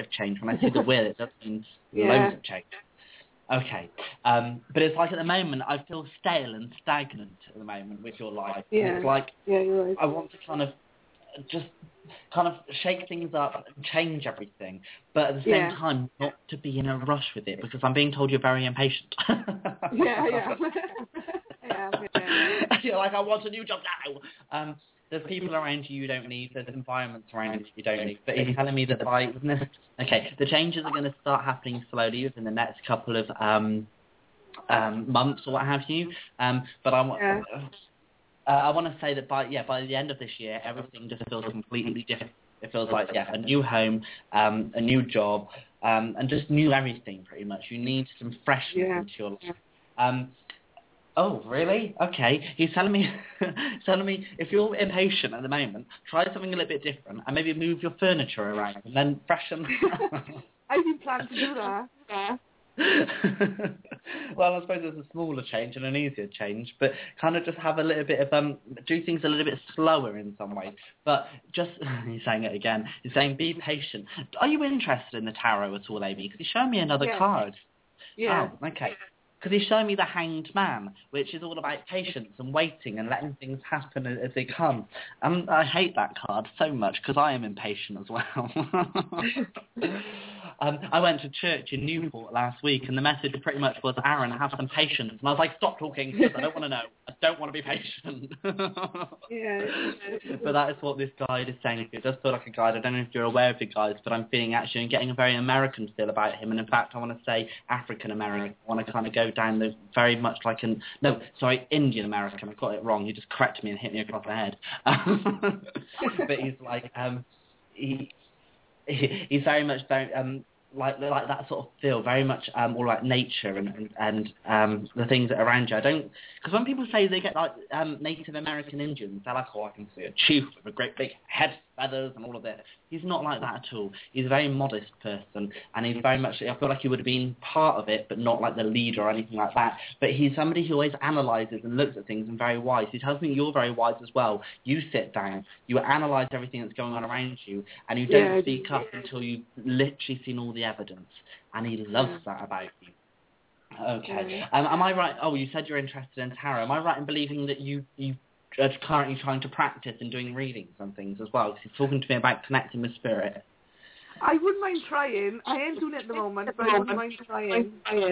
When I see the will, it does mean
Yeah.
loads of change. Okay, um, but it's like at the moment I feel stale and stagnant at the moment with your life. And
Yeah.
it's like
Yeah, you're right.
I want to kind of just kind of shake things up and change everything, but at the same
Yeah.
time not to be in a rush with it because I'm being told you're very impatient.
Yeah, yeah. yeah, yeah.
You're like, I want a new job now. Um, there's people around you you don't need. There's environments around you you don't need. But he's telling me that by within this, okay, the changes are going to start happening slowly within the next couple of um, um, months or what have you. Um, but I want.
Yeah.
Uh, I want to say that by yeah by the end of this year, everything just feels completely different. It feels like yeah a new home, um, a new job, um, and just new everything pretty much. You need some freshness
Yeah.
into your life. Um, oh really? Okay. He's telling me he's telling me if you're impatient at the moment, try something a little bit different and maybe move your furniture around and then freshen.
I didn't plan to do that. Yeah.
Well, I suppose there's a smaller change and an easier change, but kind of just have a little bit of um, do things a little bit slower in some ways. But just he's saying it again. He's saying be patient. Are you interested in the tarot at all, Amy? Because he's showing me another
Yeah.
card.
Yeah.
Oh, okay. Because he's showing me the Hanged Man, which is all about patience and waiting and letting things happen as they come. And I hate that card so much because I am impatient as well. um, I went to church in Newport last week and the message pretty much was, Aaron, have some patience. And I was like, stop talking because I don't want to know. I don't want to be patient.
Yeah.
But that is what this guide is saying. It does feel like a guide. I don't know if you're aware of the guides, but I'm feeling actually and getting a very American feel about him. And in fact, I want to say African American. I want to kind of go down the very much like an no, sorry, Indian American. I got it wrong. He just corrected me and hit me across the head. But he's like um, he, he he's very much very um. Like like that sort of feel, very much um, all like nature and and, and um, the things that are around you. I don't, because when people say they get like um, Native American Indians, they're like, oh, I can see a chief with a great big head, feathers, and all of this. He's not like that at all. He's a very modest person, and he's very much. I feel like he would have been part of it, but not like the leader or anything like that. But he's somebody who always analyzes and looks at things and very wise. He tells me you're very wise as well. You sit down, you analyze everything that's going on around you, and you don't
Yeah.
speak up until you've literally seen all the evidence, and he loves that about you. Okay. Um, am I right? Oh, you said you're interested in tarot. Am I right in believing that you you are currently trying to practice and doing readings and things as well? Because he's talking to me about connecting with spirit.
I wouldn't mind trying. I ain't doing it at the moment, but I wouldn't mind trying.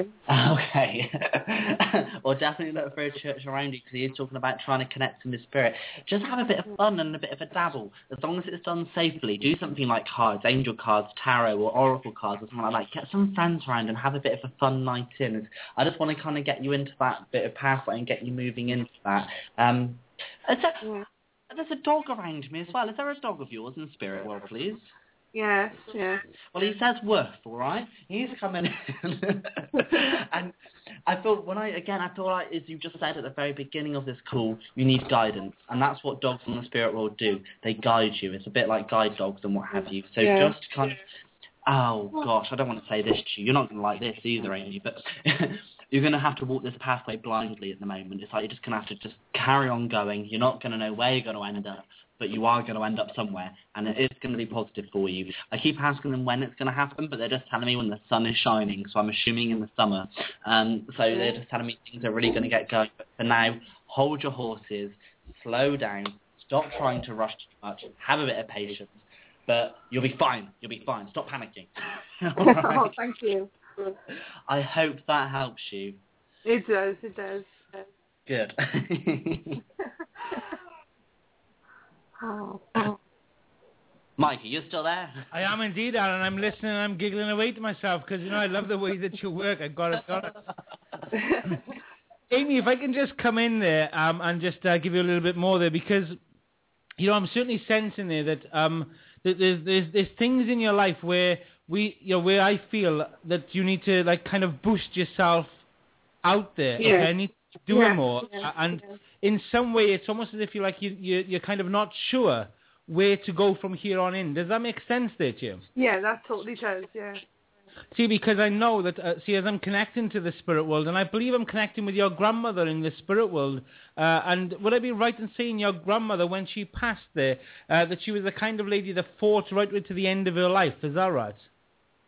Okay. Well, definitely look for a church around you because he is talking about trying to connect with spirit. Just have a bit of fun and a bit of a dabble. As long as it's done safely, do something like cards, angel cards, tarot or oracle cards or something like that. Get some friends around and have a bit of a fun night in. I just want to kind of get you into that bit of pathway and get you moving into that. Um, is there, there's a dog around me as well. Is there a dog of yours in the spirit world, please?
Yes, yeah.
Well, he says worth, all right? He's coming in. And I feel, when I, again, I feel like, as you just said at the very beginning of this call, you need guidance. And that's what dogs in the spirit world do. They guide you. It's a bit like guide dogs and what have you. So
Yeah.
just kind of, oh, gosh, I don't want to say this to you. You're not going to like this either, ain't you? But you're going to have to walk this pathway blindly at the moment. It's like you're just going to have to just carry on going. You're not going to know where you're going to end up, but you are going to end up somewhere, and it is going to be positive for you. I keep asking them when it's going to happen, but they're just telling me when the sun is shining, so I'm assuming in the summer. Um, so they're just telling me things are really going to get going. But for now, hold your horses, slow down, stop trying to rush too much, have a bit of patience, but you'll be fine. You'll be fine. Stop panicking. All right?
Oh, thank you.
I hope that helps you.
It does, it does.
Good.
Oh.
Mikey, you're still there?
I am indeed, Alan. I'm listening and I'm giggling away to myself because, you know, I love the way that you work. I got it, got it. Amy, if I can just come in there um, and just uh, give you a little bit more there because, you know, I'm certainly sensing there that, um, that there's, there's, there's things in your life where we, you know, where I feel that you need to, like, kind of boost yourself out there.
Yeah.
Okay? I need to do
Yeah.
more.
Yeah.
And in some way, it's almost as if you're like, you, you, you're kind of not sure where to go from here on in. Does that make sense there to you?
Yeah, that totally does, yeah.
See, because I know that, uh, see, as I'm connecting to the spirit world, and I believe I'm connecting with your grandmother in the spirit world, uh, and would I be right in saying your grandmother, when she passed there, uh, that she was the kind of lady that fought right to the end of her life? Is that right?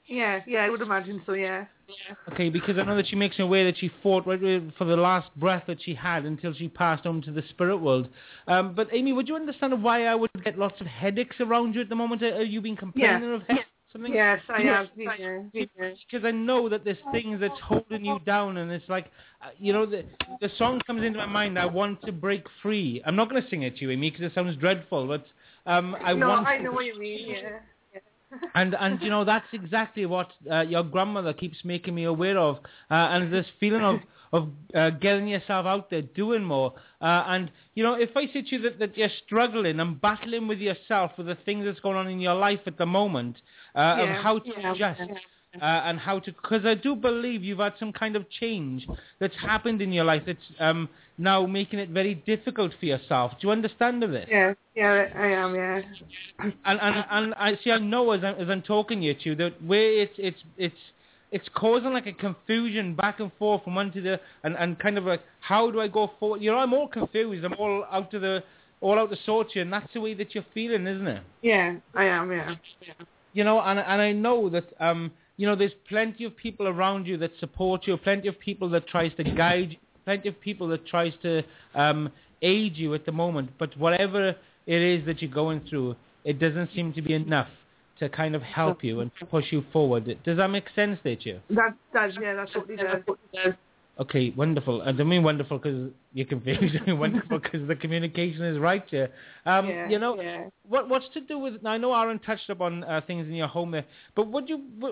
Yeah, yeah, I would imagine so, yeah.
Okay, because I know that she makes me aware that she fought right with- for the last breath that she had until she passed on to the spirit world. Um, but Amy, would you understand why I would get lots of headaches around you at the moment? Are you been complaining
Yeah.
of headaches? Something?
Yes, I have. Yeah.
Because I know that there's things that's holding you down, and it's like, uh, you know, the the song comes into my mind. I want to break free. I'm not going to sing it to you, Amy, because it sounds dreadful. But um, I
no,
want.
I know what you mean. Yeah.
And and you know that's exactly what uh, your grandmother keeps making me aware of, uh, and this feeling of of uh, getting yourself out there, doing more. Uh, and you know, if I say to you that, that you're struggling and battling with yourself with the things that's going on in your life at the moment, uh,
Yeah,
of how to
yeah,
adjust.
yeah.
Uh, and how to, because I do believe you've had some kind of change that's happened in your life that's um, now making it very difficult for yourself. Do you understand of this?
Yeah, yeah, I am, yeah.
And and and I see. I know as I'm, as I'm talking to you that where it's it's it's it's causing like a confusion back and forth from one to the and and kind of like how do I go forward? You know, I'm all confused. I'm all out to the all out to sort you, and that's the way that you're feeling, isn't it?
Yeah, I am, yeah. yeah.
You know, and and I know that um you know there's plenty of people around you that support you, plenty of people that tries to guide you, plenty of people that tries to um aid you at the moment. But whatever it is that you're going through, it doesn't seem to be enough to kind of help you and push you forward. Does that make sense, to you?
That does, yeah, that totally does.
Okay, wonderful. I don't mean wonderful because you're confused. I mean wonderful because the communication is right here. Um,
yeah,
you know,
yeah.
what what's to do with? Now, I know Aaron touched upon uh, things in your home there, but would you? Would,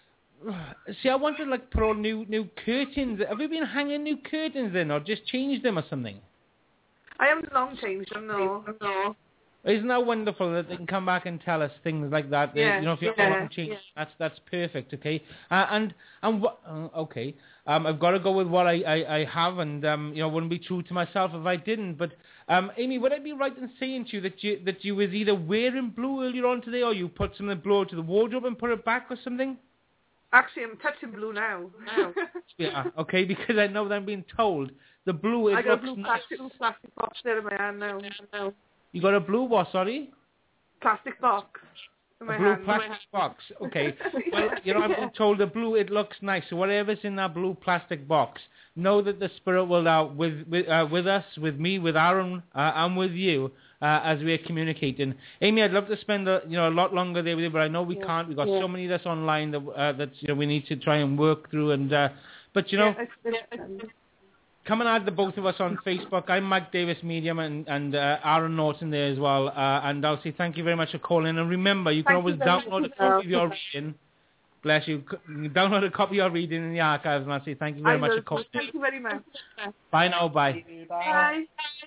see, I wanted to like put on new new curtains. Have you been hanging new curtains then, or just changed them or something?
I haven't long changed them, no. no.
Isn't that wonderful that they can come back and tell us things like that?
Yeah,
you know, if you
yeah,
haven't changed, yeah. that's that's perfect. Okay, uh, and and what? Uh, okay, um, I've got to go with what I, I, I have, and um, you know, wouldn't be true to myself if I didn't. But um, Amy, would I be right in saying to you that you that you was either wearing blue earlier on today, or you put some of the blue to the wardrobe and put it back or something?
Actually, I'm touching blue now. now.
Yeah, okay, because I know that I'm being told the blue. It
I got a
looks
blue
nice.
plastic, plastic box there in my hand now. now.
You got a blue what? Sorry.
Plastic box. In my
a blue
hand.
plastic box. Okay. Well, you know, I've been told the blue, it looks nice. So whatever's in that blue plastic box, know that the spirit will uh, with with uh, with us, with me, with Aaron, uh, and with you uh, as we're communicating. Amy, I'd love to spend a, you know a lot longer there with you, but I know we yeah. can't. We've got yeah. so many that's online that uh, that you know we need to try and work through. And uh, but you know. Yeah, come and add the both of us on Facebook. I'm Mike Davis Medium and, and uh, Aaron Norton there as well. Uh, and I'll say thank you very much for calling. And remember, you can
thank
always download a copy of your reading. Bless you. Download a copy of your reading in the archives. And I'll say thank you very
I
much
will.
for calling.
Thank you very much.
Bye now. Bye.
Bye.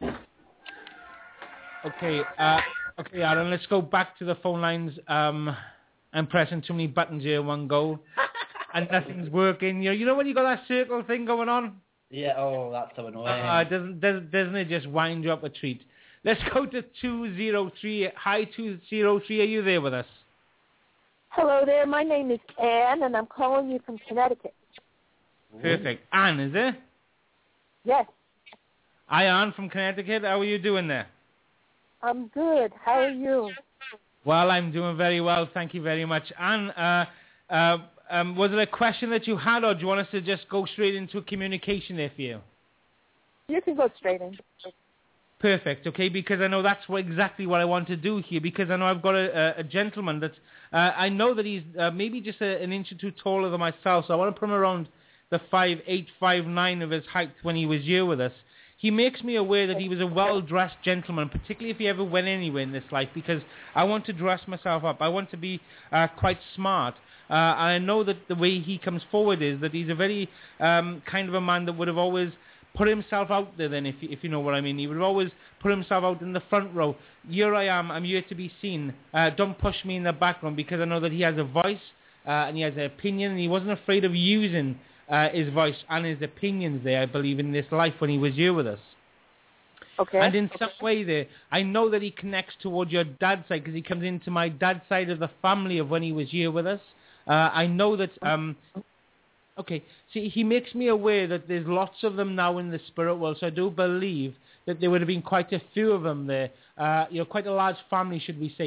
Okay. Uh, okay, Aaron, let's go back to the phone lines. Um, I'm pressing too many buttons here in one go. And nothing's working. You know, you know when you got that circle thing going on?
Yeah, oh, that's so annoying.
Uh, doesn't, doesn't, doesn't it just wind you up a treat? Let's go to two zero three. Hi, two zero three. Are you there with us?
Hello there. My name is Anne, and I'm calling you from Connecticut.
Perfect. Anne, is it?
Yes.
Hi, Anne from Connecticut. How are you doing there?
I'm good. How are you?
Well, I'm doing very well. Thank you very much. Anne, uh, uh, Um, was it a question that you had, or do you want us to just go straight into a communication there for you?
You can go straight in.
Perfect, okay, because I know that's what, exactly what I want to do here, because I know I've got a, a, a gentleman that, uh, I know that he's uh, maybe just a, an inch or two taller than myself, so I want to put him around the five eight, five nine of his height when he was here with us. He makes me aware that he was a well-dressed gentleman, particularly if he ever went anywhere in this life, because I want to dress myself up. I want to be uh, quite smart. Uh, and I know that the way he comes forward is that he's a very um, kind of a man that would have always put himself out there then, if, if you know what I mean. He would have always put himself out in the front row. Here I am, I'm here to be seen. Uh, don't push me in the background, because I know that he has a voice uh, and he has an opinion, and he wasn't afraid of using uh, his voice and his opinions there, I believe, in this life when he was here with us.
Okay.
And in
okay.
some way there, I know that he connects towards your dad's side, because he comes into my dad's side of the family of when he was here with us. Uh, I know that, um, okay, see, he makes me aware that there's lots of them now in the spirit world, so I do believe that there would have been quite a few of them there, uh, you know, quite a large family, should we say,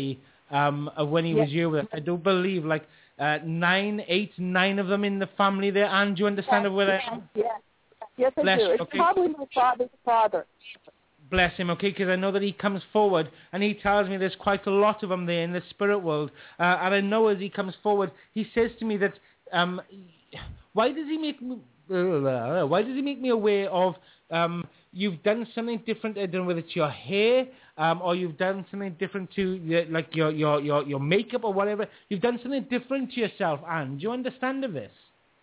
um, of when he
Yes.
was here with us. I do believe like uh, nine, eight, nine of them in the family there. And do you understand
Yes,
of where
yes,
I am?
yes. Yes, I
Bless
do.
you,
It's
okay.
probably my father's father.
Bless him, okay, because I know that he comes forward and he tells me there's quite a lot of them there in the spirit world. Uh, and I know as he comes forward, he says to me that, um, why does he make me, uh, why does he make me aware of, um, you've done something different, I don't know whether it's your hair, um, or you've done something different to, your, like, your, your, your, your makeup or whatever. You've done something different to yourself, Anne. Do you understand of this?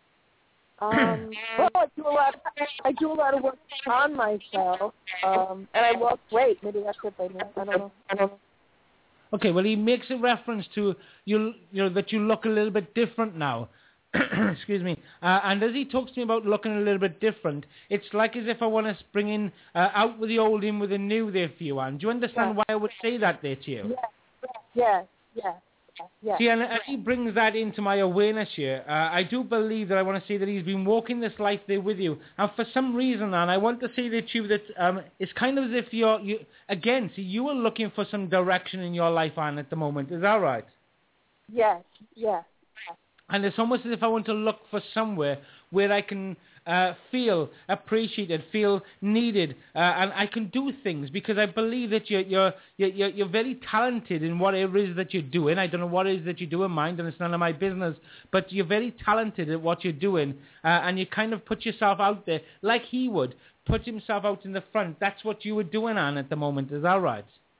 Um, well, I do a lot. Of, I do a lot of work on myself, um, and I lost weight. Maybe that's what they mean. I don't know. I don't know.
Okay, well, he makes a reference to you, you know, that you look a little bit different now. Excuse me. Uh, and as he talks to me about looking a little bit different, it's like as if I want to bring in uh, out with the old, in with the new there for you, Anne. Do you understand
Yes.
why I would say that there to you?
Yes, yes, yes, yes.
See, and as he brings that into my awareness here, uh, I do believe that I want to say that he's been walking this life there with you. And for some reason, Anne, I want to say that you that um, it's kind of as if you're, you, again, see, you are looking for some direction in your life, Anne, at the moment. Is that right?
Yes, yes.
And it's almost as if I want to look for somewhere where I can uh, feel appreciated, feel needed, uh, and I can do things because I believe that you're, you're, you're, you're very talented in whatever it is that you're doing. I don't know what it is that you're doing, mind, and it's none of my business, but you're very talented at what you're doing, uh, and you kind of put yourself out there like he would, put himself out in the front. That's what you were doing, Anne, at the moment. Is that right?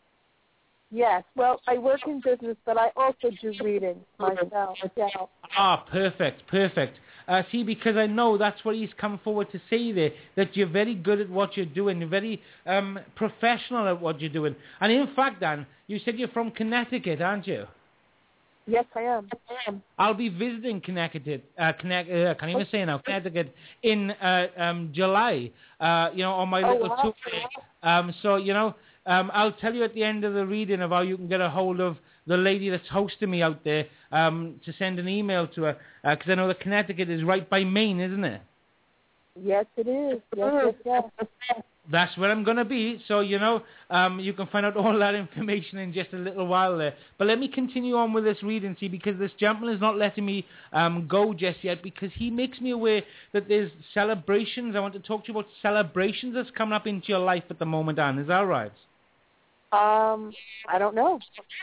Yes. Well, I work in business, but I also do reading myself. Yeah.
Ah, perfect, perfect. Uh, see, because I know that's what he's come forward to say there, that you're very good at what you're doing, you're very um, professional at what you're doing. And in fact, Dan, you said you're from Connecticut, aren't you?
Yes, I am. I am.
I'll be visiting Connecticut, uh, Connect, uh, I can't even say now, Connecticut in uh, um, July, uh, you know, on my
Oh,
little
wow.
tour. Um, so, you know, um, I'll tell you at the end of the reading of how you can get a hold of the lady that's hosting me out there um, to send an email to her, because uh, I know that Connecticut is right by Maine, isn't it?
Yes, it is. Yes, yes, yes.
That's where I'm going to be. So, you know, um, you can find out all that information in just a little while there. But let me continue on with this reading, see, because this gentleman is not letting me um, go just yet because he makes me aware that there's celebrations. I want to talk to you about celebrations that's coming up into your life at the moment, Anne. Is that right?
Um, I don't know.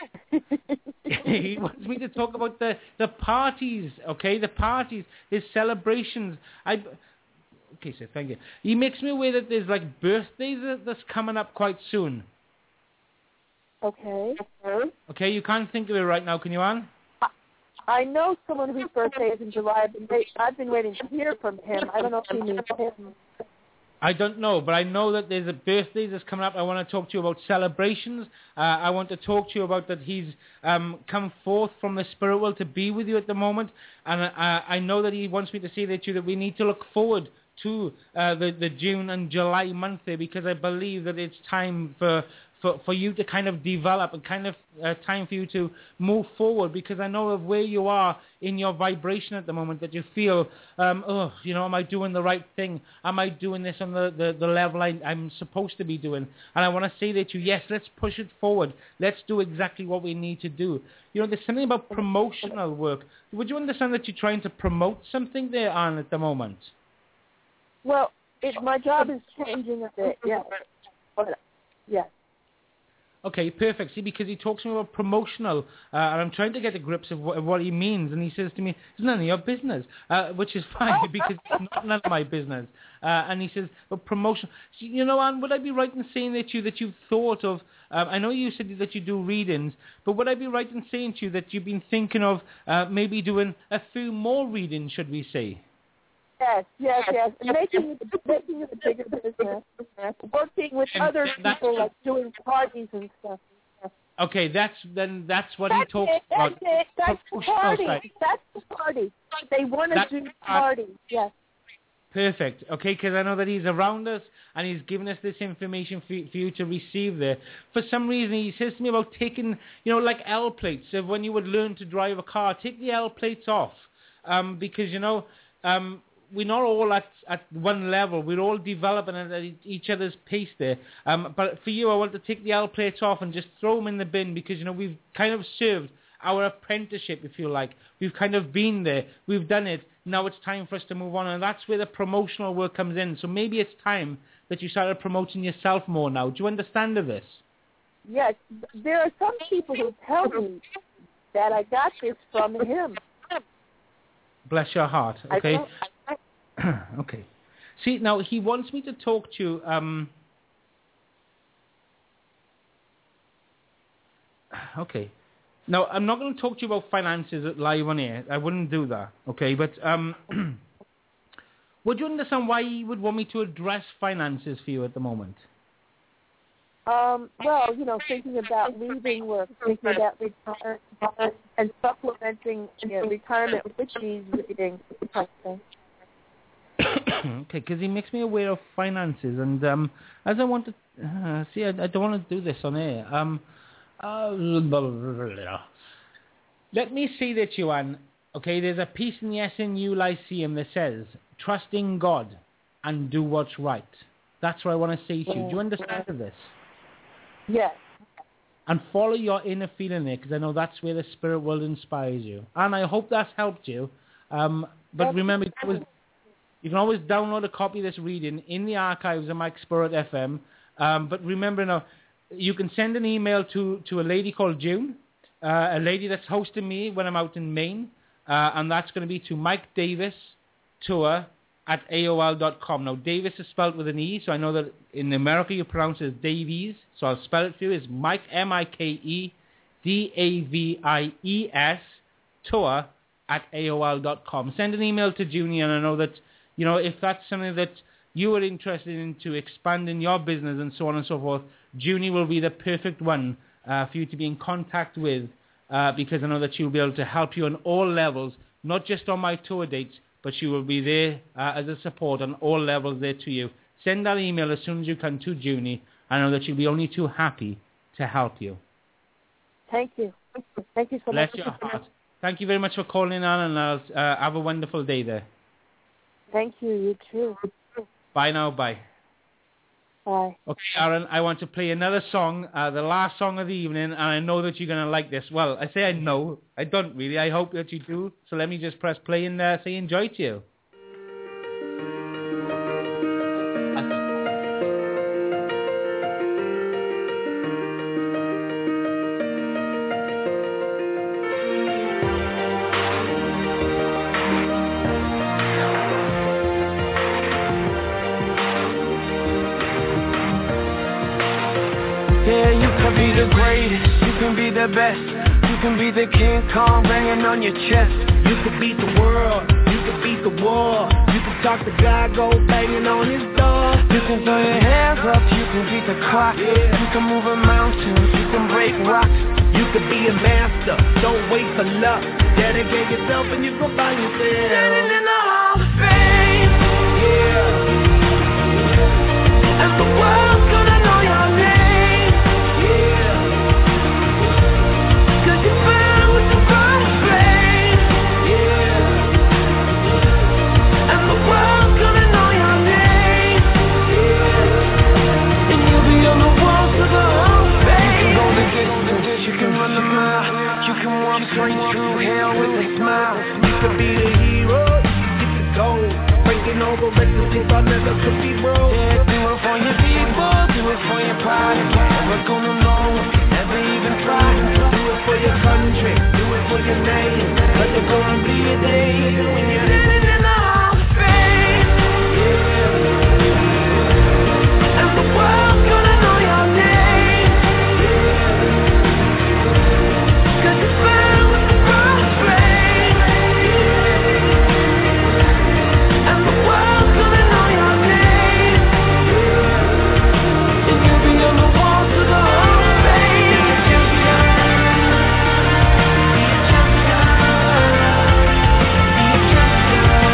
He wants me to talk about the, the parties, okay? The parties, his celebrations. I... Okay, so thank you. He makes me aware that there's like birthdays that- that's coming up quite soon.
Okay.
Okay, you can't think of it right now, can you, Anne?
I know someone whose birthday is in July. I've been, wait, I've been waiting to hear from him. I don't know if he means him.
I don't know, but I know that there's a birthday that's coming up. I want to talk to you about celebrations. Uh, I want to talk to you about that he's um, come forth from the spirit world to be with you at the moment. And uh, I know that he wants me to say that to you that we need to look forward to uh, the, the June and July month there, because I believe that it's time for, for, for you to kind of develop and kind of uh, time for you to move forward, because I know of where you are in your vibration at the moment, that you feel, um, oh, you know, am I doing the right thing? Am I doing this on the, the, the level I, I'm supposed to be doing? And I want to say that to you, yes, let's push it forward. Let's do exactly what we need to do. You know, there's something about promotional work. Would you understand that you're trying to promote something there, Anne, at the moment?
Well, it, my job is changing a bit, yes. But, yes.
Okay, perfect. See, because he talks to me about promotional, uh, and I'm trying to get to grips of what, of what he means, and he says to me, it's none of your business, uh, which is fine, because it's not none of my business. Uh, and he says, but promotion, you know, Anne, would I be right in saying that to you that you've thought of, um, I know you said that you do readings, but would I be right in saying to you that you've been thinking of uh, maybe doing a few more readings, should we say?
Yes, yes, yes. And making it, making it a bigger business. Working with
And
other
that's-
people, like doing parties and stuff.
Okay, that's then that's what
That's
he talks
it,
about.
that's it. That's the
Promotional
party.
side.
That's the party. They want to
That's
do
the
parties, yes.
Perfect. Okay, because I know that he's around us and he's given us this information for, for you to receive there. For some reason, he says to me about taking, you know, like L plates. So when you would learn to drive a car, take the L plates off, um, because you know. Um, we're not all at, at one level. We're all developing at each other's pace there. Um, but for you, I want to take the L plates off and just throw them in the bin because, you know, we've kind of served our apprenticeship, if you like. We've kind of been there. We've done it. Now it's time for us to move on. And that's where the promotional work comes in. So maybe it's time that you started promoting yourself more now. Do you understand of this?
Yes. There are some people who tell me that I got this from him.
Bless your heart. Okay.
I don't, I,
okay. See, now he wants me to talk to you. Um, okay. Now, I'm not going to talk to you about finances live on air. I wouldn't do that. Okay. But um, would you understand why he would want me to address finances for you at the moment?
Um, well, you know, thinking about leaving work, thinking about retirement, and supplementing you know, retirement with these readings, type thing.
Okay, because he makes me aware of finances, and um, as I want to uh, see, I, I don't want to do this on air. Um, uh, let me say that, Joanne. Okay, there's a piece in the S N U Lyceum that says, "Trust in God and do what's right." That's what I want to say to you. Do you understand this?
Yes.
And follow your inner feeling there, because I know that's where the spirit world inspires you. And I hope that's helped you. Um, but yes. Remember, you can, always, you can always download a copy of this reading in the archives of Mike Spirit F M. Um, but remember now, you can send an email to, to a lady called June, uh, a lady that's hosting me when I'm out in Maine. Uh, and that's going to be to Mike Davis Tour at A O L dot com. Now, Davis is spelled with an E, so I know that in America you pronounce it as Davies. So I'll spell it for you. It's Mike, M I K E D A V I E S, tour at A O L dot com. Send an email to Junie, and I know that, you know, if that's something that you are interested in to expand in your business and so on and so forth, Junie will be the perfect one uh, for you to be in contact with, uh, because I know that she'll be able to help you on all levels, not just on my tour dates, but she will be there uh, as a support on all levels there to you. Send that email as soon as you can to Junie. I know that she'll be only too happy to help you.
Thank you. Thank you so
Bless
much.
your heart. Thank you very much for calling on, and I'll, uh, have a wonderful day there.
Thank you. You too.
Bye now. Bye.
Bye.
Okay, Aaron, I want to play another song, uh, the last song of the evening, and I know that you're going to like this. Well, I say I know. I don't really. I hope that you do. So let me just press play and uh, say enjoy to you.
The best. You can be the King Kong banging on your chest. You could beat the world, you could beat the war. You can talk to God, go banging on his door. You can throw your hands up, you can beat the clock. Yeah. You can move a mountain, you can break rocks. You could be a master, don't wait for luck. Dedicate yourself and you go find yourself standing in the Hall of Fame. Yeah. And the world's gonna know your name. Straight through hell with a smile. You could be the hero, you get the gold. Breaking over records they thought never could be broke. Yeah, do it for your people, do it for your pride. Never gonna know, never even try. Do it for your country, do it for your name. But there's gonna be a day when you're living in the Hall of Fame. Yeah. And the world's gonna know your name. Yeah. Cause it's fine. Yeah.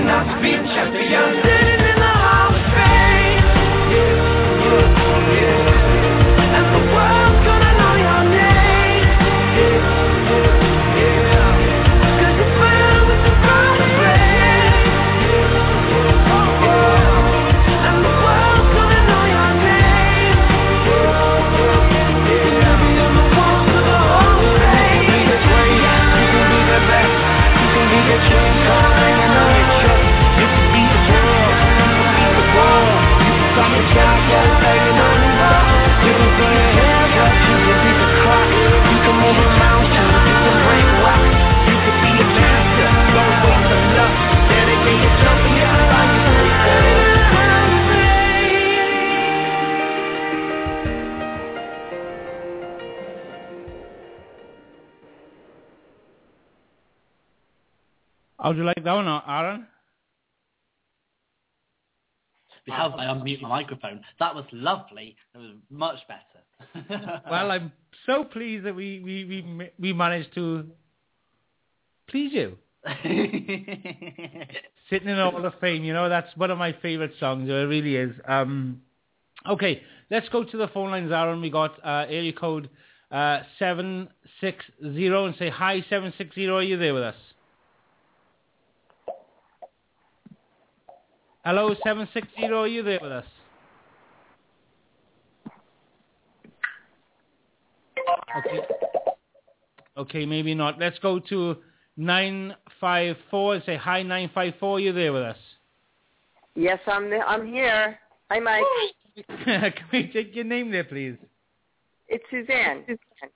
not to be a champion. Sitting in the Hall of Fame. Yeah, yeah, yeah. And the world's gonna know your name. Yeah, yeah, yeah. 'Cause you burn with the burning flame. Yeah, yeah. And the world's gonna know your name. Yeah, yeah. Baby, I'm the one for the Hall of Fame. You can be the greatest, you can be the best, you can be the dream come hanging on your chest. You can be the world, you can be the world. You can find the cowboy banging on the wall. You can be a hairdress, you can be the clock. You can move a mountain, you can break rocks. You can be a master, don't waste the luck. Dedicate yourself and you can find yourself.
How do you like that one, Aaron?
Because I unmute my microphone. That was lovely. It was much better.
Well, I'm so pleased that we, we, we, we managed to please you. Sitting in Hall of Fame, you know, that's one of my favourite songs. It really is. Um, okay, let's go to the phone lines, Aaron. We got uh, area code uh, seven six zero and say hi, seven six zero. Are you there with us? Hello, seven six zero, are you there with us? Okay. Okay, maybe not. Let's go to nine five four and say hi, nine five four, are you there with us?
Yes, I'm there. I'm here. Hi, Mike.
Can we take your name there, please?
It's Suzanne.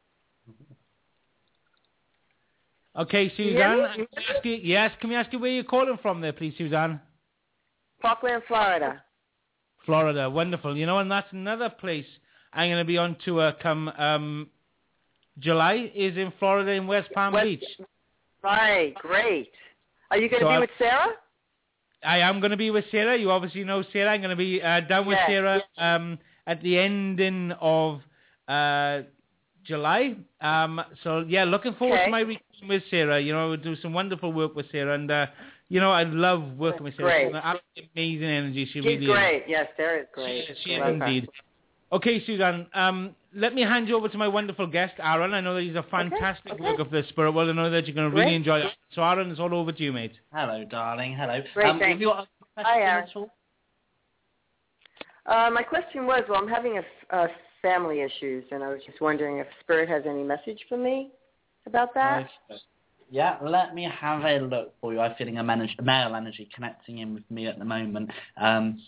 Okay, Suzanne. Can we ask you, yes, can we ask you where you're calling from there, please, Suzanne?
Parkland, Florida.
Florida, wonderful. You know, and that's another place I'm going to be on tour come um, July, is in Florida, in West Palm
West,
Beach.
Right, great. Are you going to
So
be
I,
with Sarah?
I am going to be with Sarah. You obviously know Sarah. I'm going to be uh, down with
yes,
Sarah
yes.
um, at the ending of uh, July. Um, so, yeah, looking forward
okay.
to my reunion with Sarah. You know, we'll do some wonderful work with Sarah. And, uh, you know, I love working with Sarah.
Great.
She's an absolutely amazing energy. She
She's
really
great.
is.
Yes, Sarah is great.
She, she is indeed. Okay, Suzanne, um, let me hand you over to my wonderful guest, Aaron. I know that he's a fantastic
okay, okay.
worker for the Spirit World. I know that you're going to really
Great.
enjoy it. So, Aaron, it's all over to you, mate.
Hello, darling. Hello.
Great,
um,
thanks.
have you got a
Hi, Aaron.
at all?
Uh, my question was, well, I'm having a, a family issues, and I was just wondering if Spirit has any message for me about that.
Okay. Yeah, let me have a look for you. I'm feeling a, manage- a male energy connecting in with me at the moment. Um,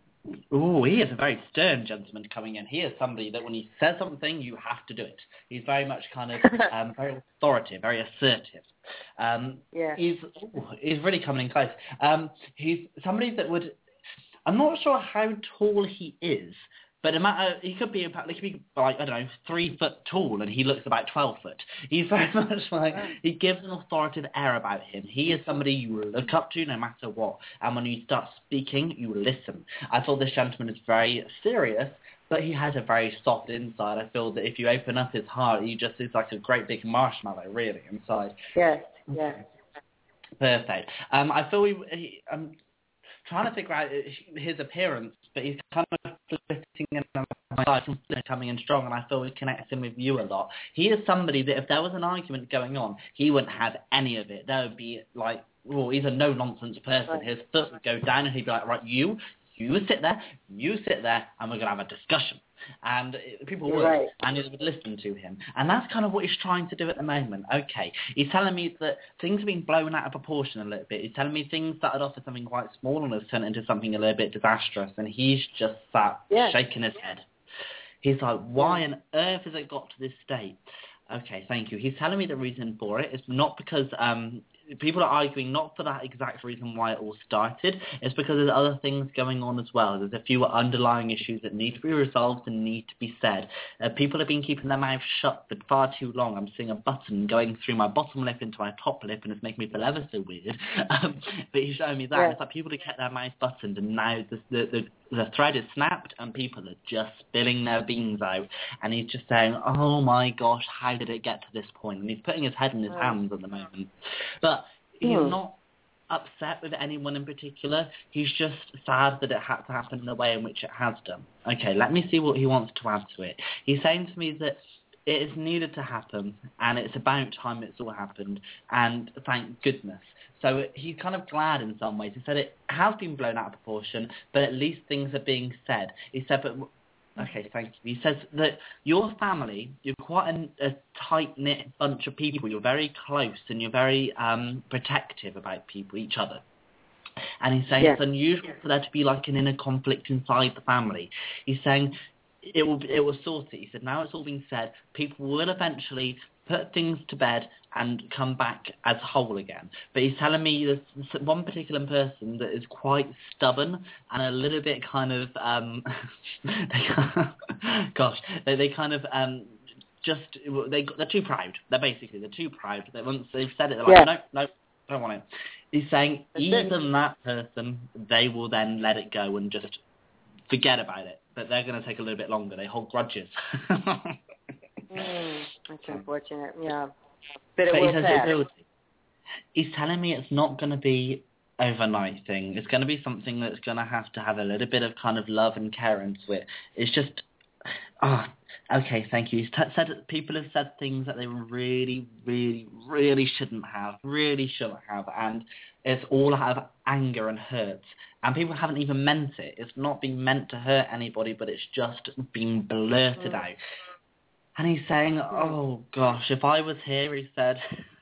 ooh, he is a very stern gentleman coming in. He is somebody that when he says something, you have to do it. He's very much kind of um, very authoritative, very assertive. Um,
yeah.
He's ooh, he's really coming in close. Um, he's somebody that would. I'm not sure how tall he is. But no matter, he could be about, he could be like, I don't know, three foot tall, and he looks about twelve foot. He's very much like, he gives an authoritative air about him. He is somebody you will look up to no matter what. And when you start speaking, you will listen. I feel this gentleman is very serious, but he has a very soft inside. I feel that if you open up his heart, he just is like a great big marshmallow, really, inside.
Yes, yes.
Perfect. Um, I feel he, he I'm trying to figure out his appearance, but he's kind of flitting in my side, coming in strong, and I feel he connects in with you a lot. He is somebody that if there was an argument going on, he wouldn't have any of it. There would be like, well, he's a no-nonsense person.
Right.
His foot would go down, and he'd be like, right, you, you sit there, you sit there, and we're going to have a discussion. And people would,
right.
and they would listen to him. And that's kind of what he's trying to do at the moment. Okay, he's telling me that things have been blown out of proportion a little bit. He's telling me things started off as something quite small and has turned into something a little bit disastrous. And he's just sat
yeah.
shaking his head. He's like, why on earth has it got to this state? Okay, thank you. He's telling me the reason for it. It's not because um, people are arguing not for that exact reason why it all started. It's because there's other things going on as well. There's a few underlying issues that need to be resolved and need to be said. Uh, people have been keeping their mouths shut for far too long. I'm seeing a button going through my bottom lip into my top lip, and it's making me feel ever so weird. Um, but he's showing me that.
Yeah.
It's like people have kept their mouths buttoned, and now the, the, the the thread is snapped and people are just spilling their beans out, and he's just saying, oh my gosh, how did it get to this point? And he's putting his head in his hands at the moment. But he's
hmm.
not upset with anyone in particular. He's just sad that it had to happen in the way in which it has done. Okay, let me see what he wants to add to it. He's saying to me that it is needed to happen, and it's about time it's all happened, and thank goodness. So he's kind of glad in some ways. He said it has been blown out of proportion, but at least things are being said. He said, but... Okay, thank you. He says that your family, you're quite a, a tight-knit bunch of people. You're very close and you're very um, protective about people, each other. And he's saying yeah. it's unusual for there to be like an inner conflict inside the family. He's saying it will it will sort it. He said now it's all been said, people will eventually put things to bed and come back as whole again. But he's telling me there's one particular person that is quite stubborn and a little bit kind of, um, they, gosh, they, they kind of um, just, they, they're too proud. They're basically, they're too proud. They, once they've said it, they're like, yeah. no, no, don't want it. He's saying even that person, they will then let it go and just forget about it. But they're going to take a little bit longer. They hold grudges.
Mm, that's unfortunate, yeah. But it
but
will
he says
pass.
it will. He's telling me it's not going to be overnight thing. It's going to be something that's going to have to have a little bit of kind of love and care into it. It's just, ah, oh, okay, thank you. He's t- said people have said things that they really, really, really shouldn't have, really shouldn't have, and it's all out of anger and hurt. And people haven't even meant it. It's not been meant to hurt anybody, but it's just been blurted mm. out. And he's saying, oh, gosh, if I was here, he said,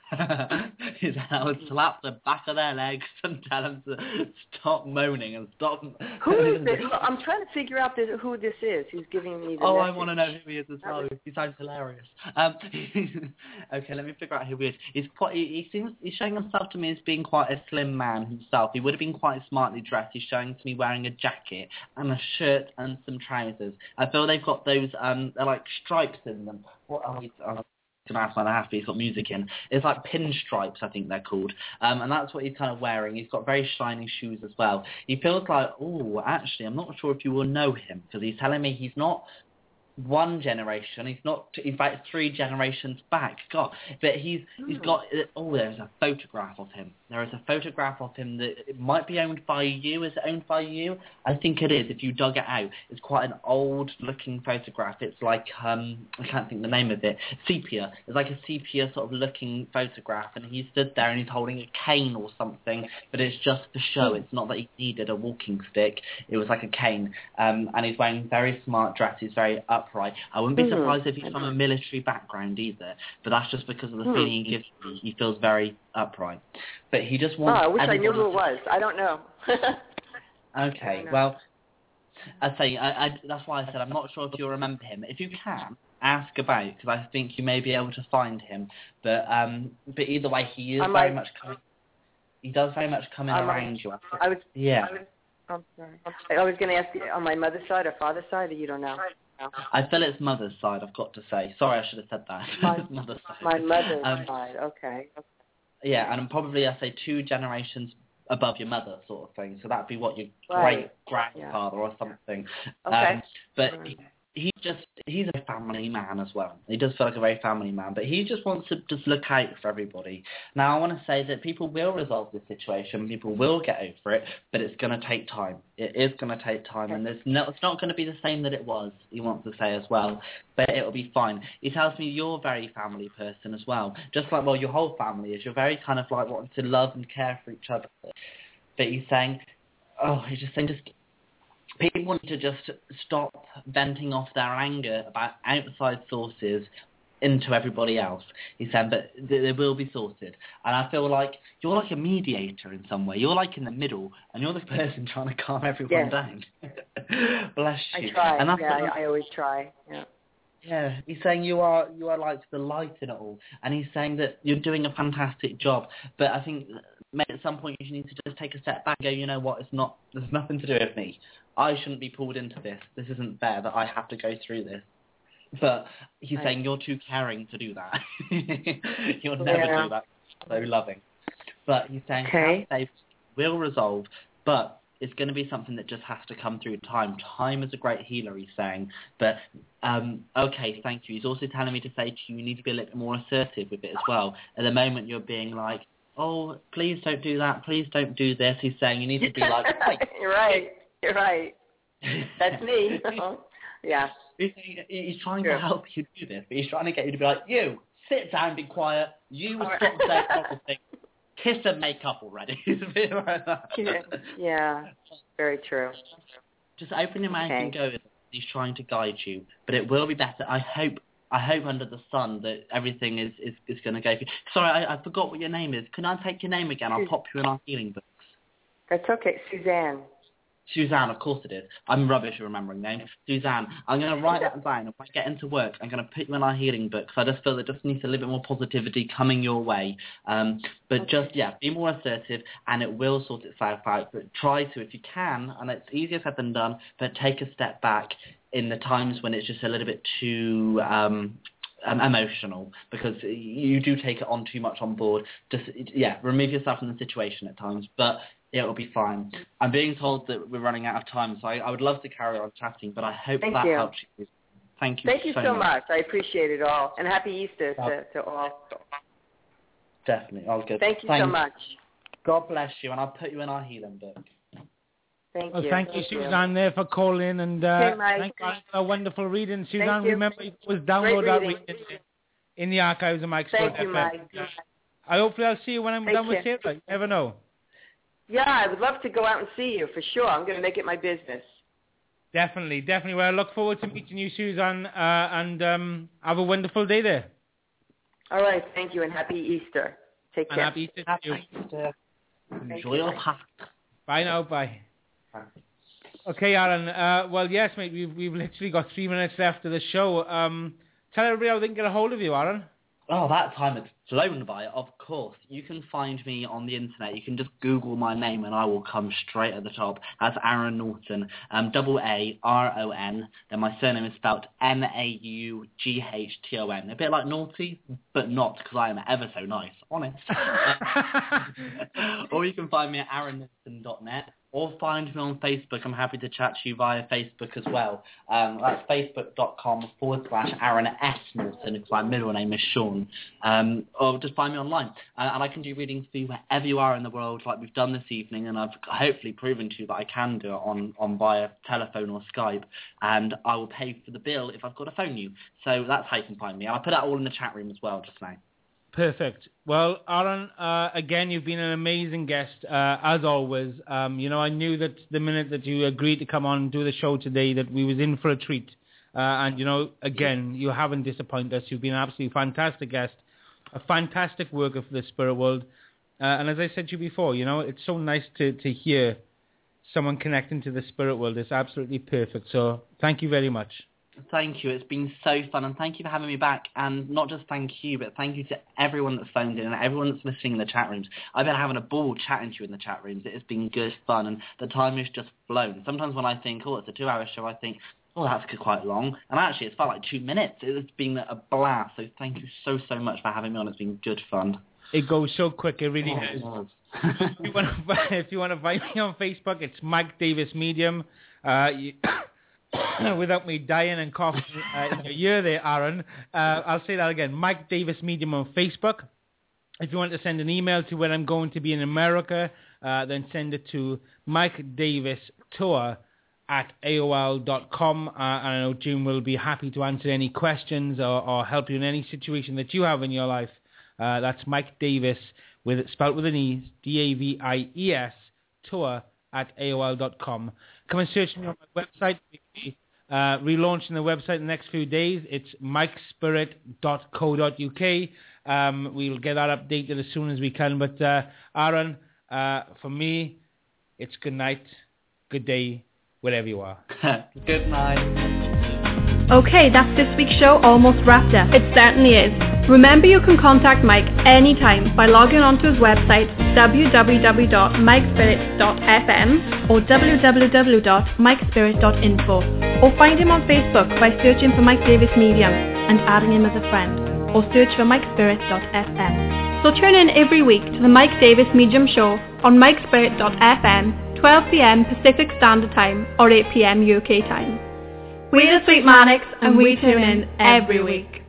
he said, I would slap the back of their legs and tell them to stop moaning and stop...
Who is this? I'm trying to figure out this, who this is who's giving me the
Oh,
message.
I want to know who he is as well. He sounds hilarious. Um, okay, let me figure out who he is. He's quite. He, he seems he's showing himself to me as being quite a slim man himself. He would have been quite smartly dressed. He's showing to me wearing a jacket and a shirt and some trousers. I feel they've got those, um, they're like stripes in them. What are we... Oh, to ask my half, he's got music in. It's like pinstripes, I think they're called. Um, and that's what he's kind of wearing. He's got very shiny shoes as well. He feels like, oh, actually, I'm not sure if you will know him, because he's telling me he's not one generation, he's not, he's about three generations back, God, but he's he's got, oh, there's a photograph of him. There is a photograph of him that it might be owned by you. Is it owned by you? I think it is, if you dug it out. It's quite an old-looking photograph. It's like, um, I can't think the name of it, sepia. It's like a sepia sort of looking photograph, and he stood there and he's holding a cane or something, but it's just for show. It's not that he needed a walking stick. It was like a cane, um, and he's wearing very smart dress. He's very up upright. I wouldn't be mm-hmm. surprised if he's from a military background either, but that's just because of the mm-hmm. feeling he gives me. He feels very upright. But he just wants...
Oh, I wish I knew who it was. I don't know.
Okay, know. Well, I say, I, I, that's why I said I'm not sure if you'll remember him. If you can, ask about, because I think you may be able to find him. But um, but either way, he is I very might... much coming... He does very much come in
I
around
might...
you.
I was,
yeah.
I was, I'm sorry. I was going to ask you, on my mother's side or father's side, or you don't know?
I feel it's mother's side, I've got to say. Sorry, I should have said that.
My
mother's side.
My mother's
um,
side, okay.
Yeah, and probably, I say, two generations above your mother sort of thing. So that'd be what your
right.
great-grandfather yeah. or something.
Okay.
Um, but he, he just, he's a family man as well. He does feel like a very family man, but he just wants to just look out for everybody. Now, I want to say that people will resolve this situation. People will get over it, but it's going to take time. It is going to take time, and there's no, it's not going to be the same that it was, he wants to say as well, but it'll be fine. He tells me you're a very family person as well, just like, well, your whole family is. You're very kind of like wanting to love and care for each other. But he's saying, oh, he's just saying, just... people want to just stop venting off their anger about outside sources into everybody else. He said, but they will be sorted. And I feel like you're like a mediator in some way. You're like in the middle, and you're the person trying to calm everyone
yeah.
down. Bless you.
I try.
And that's
yeah,
what,
I, I always try. Yeah.
Yeah, he's saying you are you are like the light in it all, and he's saying that you're doing a fantastic job. But I think maybe at some point you need to just take a step back and go, you know what, it's not, there's nothing to do with me. I shouldn't be pulled into this. This isn't fair that I have to go through this. But he's right. saying you're too caring to do that. You'll never
yeah.
do that. So loving. But he's saying
okay.
how safe will resolve, but it's going to be something that just has to come through time. Time is a great healer, he's saying. But, um, okay, thank you. He's also telling me to say to you, you need to be a little bit more assertive with it as well. At the moment, you're being like, oh, please don't do that, please don't do this. He's saying you need to be like, hey.
You're right, you're right. That's me. Yeah.
He's, he's trying to help you do this, but he's trying to get you to be like, you, sit down, be quiet, you will stop saying awful things, kiss and make up already.
Yeah, very true.
Just open your mouth
Okay.
and go. He's trying to guide you, but it will be better. I hope I hope under the sun that everything is, is, is going to go for you. Sorry, I, I forgot what your name is. Can I take your name again? I'll pop you in our healing books.
That's okay, Suzanne.
Suzanne, of course it is. I'm rubbish at remembering names. Suzanne, I'm going to write that down. If I get into work, I'm going to put you in our healing book. So I just feel there just needs a little bit more positivity coming your way. Um, but okay. just, yeah, be more assertive, and it will sort itself out. But try to, if you can, and it's easier said than done, but take a step back in the times when it's just a little bit too... Um, Um, emotional, because you do take it on too much on board. Just, yeah, remove yourself from the situation at times, but yeah, it'll be fine. I'm being told that we're running out of time, so I, I would love to carry on chatting, but I hope
Thank
that
you.
helps you. Thank you
Thank you
so,
so
much.
much. I appreciate it all. And happy Easter to, to all.
Definitely. All good.
Thank you
Thanks.
so much.
God bless you, and I'll put you in our healing book.
Thank
well,
you.
thank you,
thank
Suzanne,
you.
there for calling, and uh,
Okay, Mike.
thank you for a wonderful reading. Suzanne,
you.
remember, you was download
Great
that
reading.
reading in the archives of Mike's
Thank
Sport
you,
F M.
Mike.
I hopefully I'll see you when I'm
Take
done with
care.
Sarah. You never know.
Yeah, I would love to go out and see you for sure. I'm going to make it my business.
Definitely, definitely. Well, I look forward to meeting you, Suzanne, uh, and um, have a wonderful day there.
All right, thank you, and happy Easter. Take
And
care.
happy Easter to you.
Easter.
Thank
Enjoy
you,
your
Mike.
pack.
Bye now, bye. Okay, Aaron. Uh, well, yes, mate. We've we've literally got three minutes left of the show. Um, tell everybody how they can get a hold of you, Aaron.
Oh, that time it's flown by, of course. You can find me on the internet. You can just Google my name and I will come straight at the top. That's Aaron Naughton, um, double A R O N. Then my surname is spelled N A U G H T O N. A bit like naughty, but not, because I am ever so nice, honest. Or you can find me at aaron naughton dot net. Or find me on Facebook. I'm happy to chat to you via Facebook as well. Um, that's facebook.com forward slash Aaron S. Naughton, because my middle name is Sean. Um, or just find me online. Uh, and I can do readings for you wherever you are in the world, like we've done this evening. And I've hopefully proven to you that I can do it on, on via telephone or Skype. And I will pay for the bill if I've got to phone you. So that's how you can find me. And I'll put that all in the chat room as well just now.
Perfect. Well, Aaron, uh, again, you've been an amazing guest, uh, as always. Um, you know, I knew that the minute that you agreed to come on and do the show today that we was in for a treat. Uh, and, you know, again, you haven't disappointed us. You've been an absolutely fantastic guest, a fantastic worker for the spirit world. Uh, and as I said to you before, you know, it's so nice to, to hear someone connecting to the spirit world. It's absolutely perfect. So thank you very much.
Thank you. It's been so fun, and thank you for having me back. And not just thank you, but thank you to everyone that's phoned in and everyone that's listening in the chat rooms. I've been having a ball chatting to you in the chat rooms. It has been good fun, and the time has just flown. Sometimes when I think, oh, it's a two-hour show, I think, oh, that's quite long. And actually, it's felt like two minutes. It's been a blast. So thank you so, so much for having me on. It's been good fun.
It goes so quick. It really does.
Oh,
if, you want to, if you want to find me on Facebook, it's Mike Davis Medium. Uh, you, without me dying and coughing uh, in your ear there, Aaron, uh, I'll say that again. Mike Davis Medium on Facebook. If you want to send an email to when I'm going to be in America, uh, then send it to Mike Davis Tour at A O L dot com. Uh, and I know Jim will be happy to answer any questions or, or help you in any situation that you have in your life. Uh, that's Mike Davis, with spelled with an E, D A V I E S, tour at A O L dot com. Come and search me on my website. Uh, relaunching the website in the next few days. It's mike spirit dot co dot U K. Um, we'll get that updated as soon as we can. But uh, Aaron, uh, for me, it's good night, good day, wherever you are.
Good night.
Okay, that's this week's show almost wrapped up. It certainly is. Remember, you can contact Mike anytime by logging onto his website w w w dot mike spirit dot f m or w w w dot mike spirit dot info, or find him on Facebook by searching for Mike Davis Medium and adding him as a friend, or search for mike spirit dot f m. So tune in every week to the Mike Davis Medium Show on mike spirit dot f m, twelve p m Pacific Standard Time or eight p m U K time. We're the Sweet Manics, and we tune in every week.